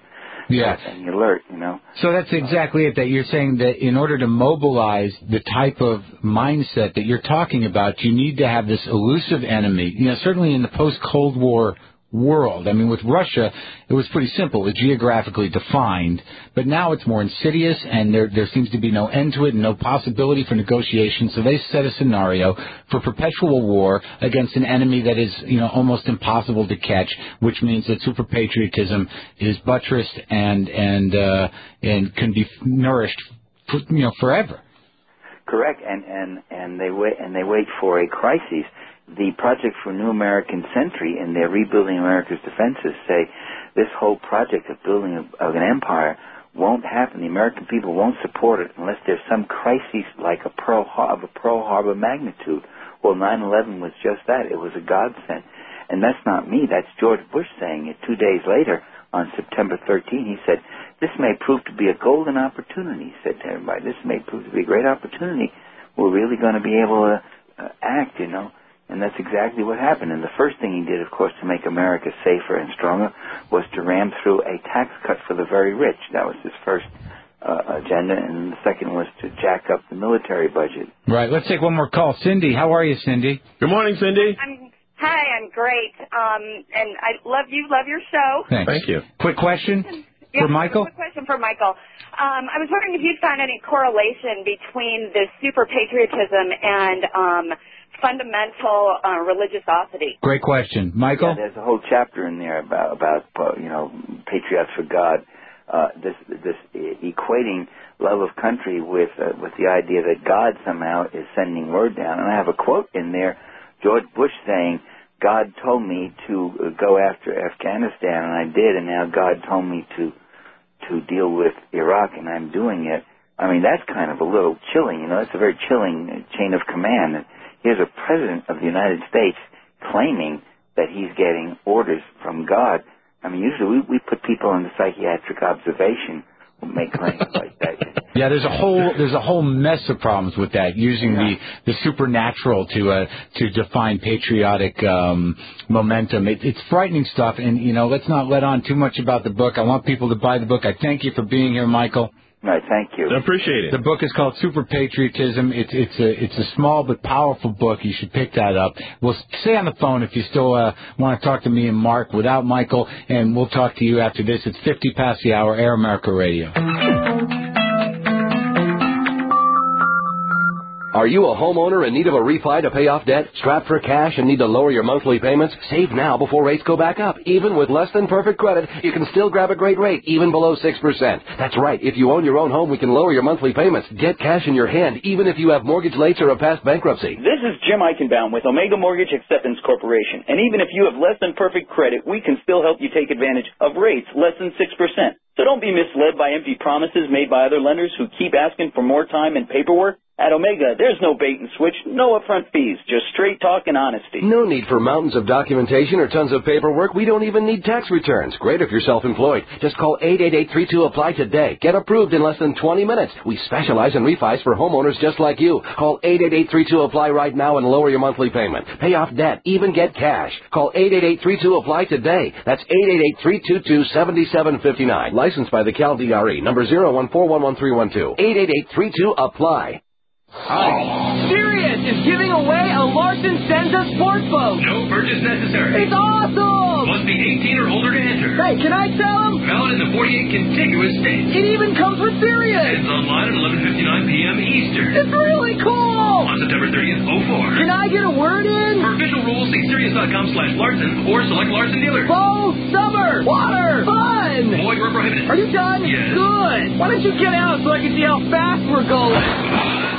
be alert, So that's exactly it, that you're saying that in order to mobilize the type of mindset that you're talking about, you need to have this elusive enemy. Certainly in the post-Cold War world. I mean, with Russia, it was pretty simple. It's geographically defined. But now it's more insidious, and there seems to be no end to it and no possibility for negotiation. So they set a scenario for perpetual war against an enemy that is, almost impossible to catch, which means that super patriotism is buttressed and can be nourished, forever. correct, and they wait for a crisis. The Project for New American Century in their Rebuilding America's Defenses say this whole project of building of an empire won't happen. The American people won't support it unless there's some crisis like a Pearl Harbor magnitude. Well, 9/11 was just that. It was a godsend. And that's not me. That's George Bush saying it 2 days later on September 13. He said, this may prove to be a golden opportunity, he said to everybody. This may prove to be a great opportunity. We're really going to be able to act, And that's exactly what happened. And the first thing he did, of course, to make America safer and stronger was to ram through a tax cut for the very rich. That was his first agenda. And the second was to jack up the military budget. Right. Let's take one more call. Cindy, how are you, Cindy? Good morning, Cindy. Hi, I'm great. And I love your show. Thanks. Thank you. Quick question for Michael? Quick question for Michael. I was wondering if you'd found any correlation between the super patriotism and fundamental religiosity. Great question. Michael? Yeah, there's a whole chapter in there about patriots for God. This equating love of country with the idea that God somehow is sending word down. And I have a quote in there, George Bush saying, God told me to go after Afghanistan, and I did, and now God told me to deal with Iraq, and I'm doing it. I mean, that's kind of a little chilling, It's a very chilling chain of command. And here's a president of the United States claiming that he's getting orders from God. I mean, usually we put people into psychiatric observation who make claims like that. Yeah, there's a whole mess of problems with that, using the supernatural to define patriotic momentum. It's frightening stuff, and let's not let on too much about the book. I want people to buy the book. I thank you for being here, Michael. All right, thank you. I appreciate it. The book is called Super Patriotism. It's a small but powerful book. You should pick that up. We'll stay on the phone if you still want to talk to me and Mark without Michael, and we'll talk to you after this. It's 50 past the hour, Air America Radio. Are you a homeowner in need of a refi to pay off debt, strapped for cash, and need to lower your monthly payments? Save now before rates go back up. Even with less than perfect credit, you can still grab a great rate, even below 6%. That's right. If you own your own home, we can lower your monthly payments. Get cash in your hand, even if you have mortgage lates or a past bankruptcy. This is Jim Eichenbaum with Omega Mortgage Acceptance Corporation. And even if you have less than perfect credit, we can still help you take advantage of rates less than 6%. So don't be misled by empty promises made by other lenders who keep asking for more time and paperwork. At Omega, there's no bait and switch, no upfront fees, just straight talk and honesty. No need for mountains of documentation or tons of paperwork. We don't even need tax returns. Great if you're self-employed. Just call 888-32-APPLY today. Get approved in less than 20 minutes. We specialize in refis for homeowners just like you. Call 888-32-APPLY right now and lower your monthly payment. Pay off debt, even get cash. Call 888-32-APPLY today. That's 888-322-7759. Licensed by the CalDRE, number 014113112. 888-32-APPLY. Hi. Sirius is giving away a Larson Senza sports boat. No purchase necessary. It's awesome! Must be 18 or older to enter. Hey, can I tell them? Valid in the 48 contiguous states. It even comes with Sirius. It's online at 11:59 p.m. Eastern. It's really cool! On September 30th, 04. Can I get a word in? For official rules, see Sirius.com/Larson or select Larson dealer. Boat, summer, water, fun! Void where prohibited. Are you done? Yes. Good. Why don't you get out so I can see how fast we're going?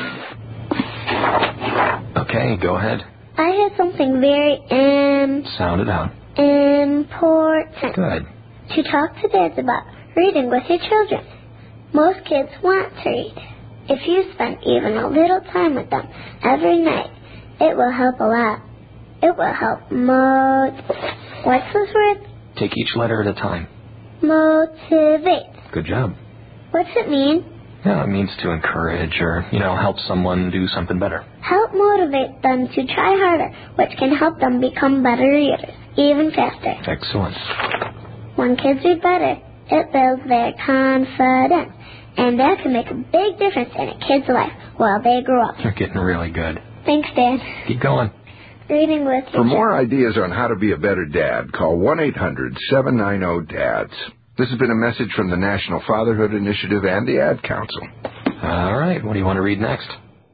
Okay, go ahead. I had something very Sound it out. important Good. to talk to dads about reading with your children. Most kids want to read. If you spend even a little time with them every night, it will help a lot. It will help what's this word? Take each letter at a time. Motivate. Good job. What's it mean? Yeah, it means to encourage or, help someone do something better. Help motivate them to try harder, which can help them become better readers, even faster. Excellent. When kids read better, it builds their confidence, and that can make a big difference in a kid's life while they grow up. You're getting really good. Thanks, Dad. Keep going. Reading with you. For more ideas on how to be a better dad, call 1-800-790-DADS. This has been a message from the National Fatherhood Initiative and the Ad Council. All right, what do you want to read next?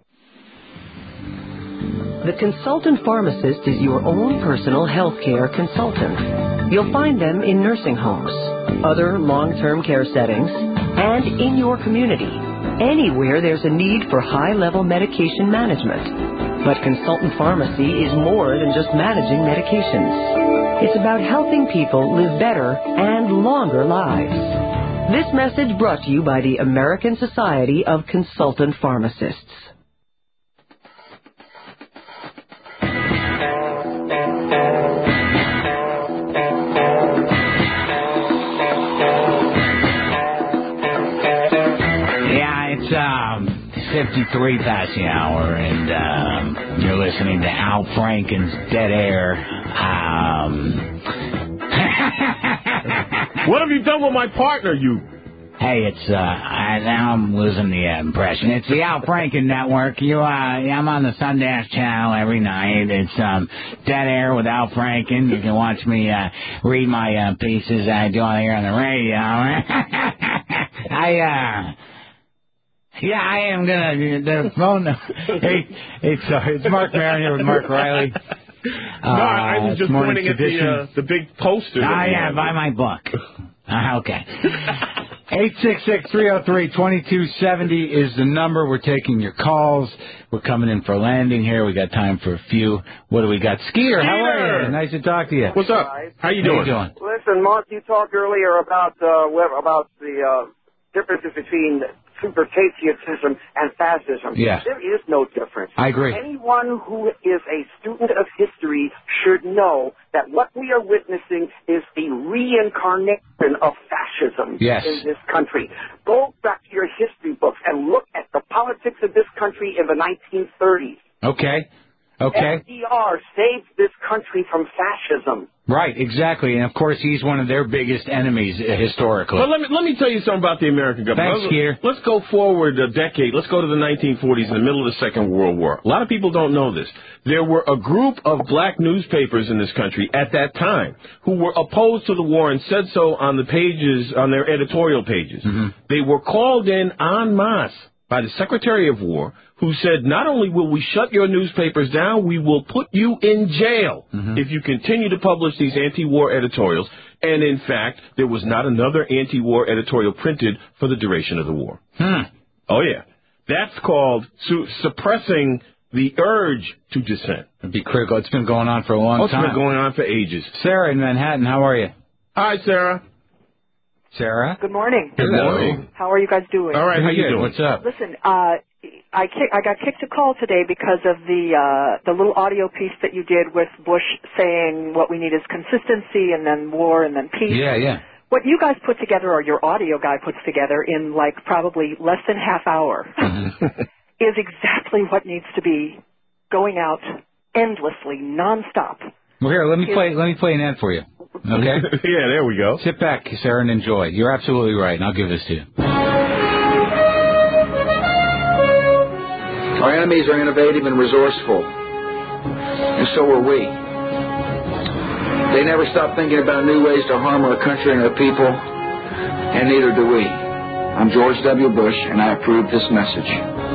The Consultant Pharmacist is your own personal health care consultant. You'll find them in nursing homes, other long-term care settings, and in your community. anywhere there's a need for high-level medication management. But Consultant Pharmacy is more than just managing medications. It's about helping people live better and longer lives. This message brought to you by the American Society of Consultant Pharmacists. Yeah, it's 53 past the hour, and you're listening to Al Franken's Dead Air. What have you done with my partner, you? Hey, it's now I'm losing the impression. It's the Al Franken Network. I'm on the Sundance Channel every night. It's Dead Air with Al Franken. You can watch me read my pieces I do on here on the radio. I am gonna the phone. It's Mark Maron here with Mark Riley. No, I was just pointing at the big poster. Yeah, buy my book. Okay. 866-303-2270 is the number. We're taking your calls. We're coming in for a landing here. We got time for a few. What do we got? Skeeter, how are you? Nice to talk to you. What's up? How you doing? Listen, Mark, you talked earlier about the differences between super patriotism and fascism. Yeah. There is no difference. I agree. Anyone who is a student of history should know that what we are witnessing is the reincarnation of fascism in this country. Go back to your history books and look at the politics of this country in the 1930s. Okay. FDR saved this country from fascism. Right, exactly. And, of course, he's one of their biggest enemies historically. Well, let me tell you something about the American government. Thanks, Skeeter. Let's go forward a decade. Let's go to the 1940s in the middle of the Second World War. A lot of people don't know this. There were a group of black newspapers in this country at that time who were opposed to the war and said so on the pages, on their editorial pages. Mm-hmm. They were called in en masse by the Secretary of War, who said, not only will we shut your newspapers down, we will put you in jail if you continue to publish these anti-war editorials. And, in fact, there was not another anti-war editorial printed for the duration of the war. Oh, yeah. That's called suppressing the urge to dissent. It'd be critical. It's been going on for a long time. It's been going on for ages. Sarah in Manhattan, how are you? Hi, Sarah. Sarah? Good morning. Good morning. How are you guys doing? All right, how you doing? What's up? Listen, I got kicked a call today because of the little audio piece that you did with Bush saying what we need is consistency and then war and then peace. Yeah. What you guys put together, or your audio guy puts together in like probably less than half hour, is exactly what needs to be going out endlessly, nonstop. Well, here, let me play an ad for you. Okay? Yeah, there we go. Sit back, Sarah, and enjoy. You're absolutely right, and I'll give this to you. Our enemies are innovative and resourceful, and so are we. They never stop thinking about new ways to harm our country and our people, and neither do we. I'm George W. Bush, and I approve this message.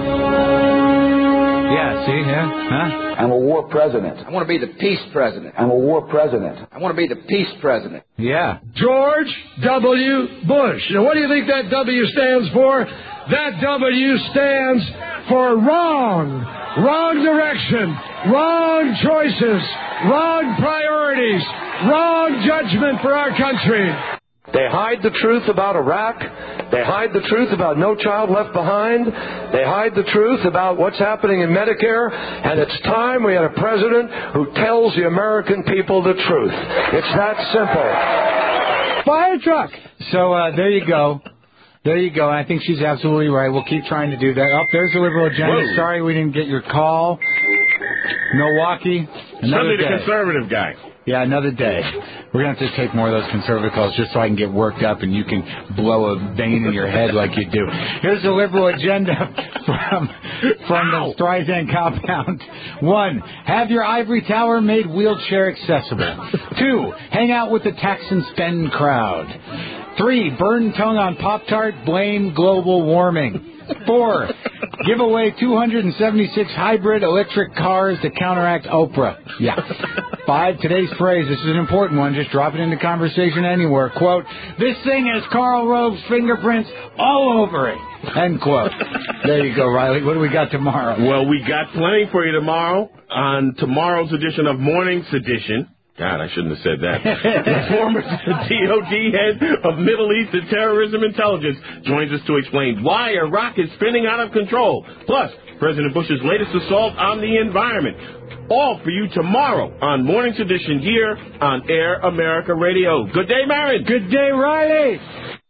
Yeah, see, huh? I'm a war president. I want to be the peace president. I'm a war president. I want to be the peace president. Yeah. George W. Bush. Now, what do you think that W stands for? That W stands for wrong. Wrong direction. Wrong choices. Wrong priorities. Wrong judgment for our country. They hide the truth about Iraq. They hide the truth about No Child Left Behind. They hide the truth about what's happening in Medicare. And it's time we had a president who tells the American people the truth. It's that simple. Fire truck. So there you go. There you go. I think she's absolutely right. We'll keep trying to do that. Oh, there's the liberal agenda. Whoa. Sorry we didn't get your call. Milwaukee. Suddenly the conservative guy. Yeah, another day. We're going to have to take more of those conservative calls just so I can get worked up and you can blow a vein in your head like you do. Here's the liberal agenda from the Streisand compound. 1, have your ivory tower made wheelchair accessible. 2, hang out with the tax and spend crowd. 3, burn tongue on Pop-Tart, blame global warming. 4, give away 276 hybrid electric cars to counteract Oprah. Yeah. 5. Today's phrase, this is an important one, just drop it into conversation anywhere. Quote, this thing has Karl Rove's fingerprints all over it. End quote. There you go, Riley. What do we got tomorrow? Well, we got plenty for you tomorrow on tomorrow's edition of Morning Sedition. God, I shouldn't have said that. The former DOD head of Middle East and Terrorism Intelligence joins us to explain why Iraq is spinning out of control. Plus, President Bush's latest assault on the environment. All for you tomorrow on Morning Sedition here on Air America Radio. Good day, Marin. Good day, Riley.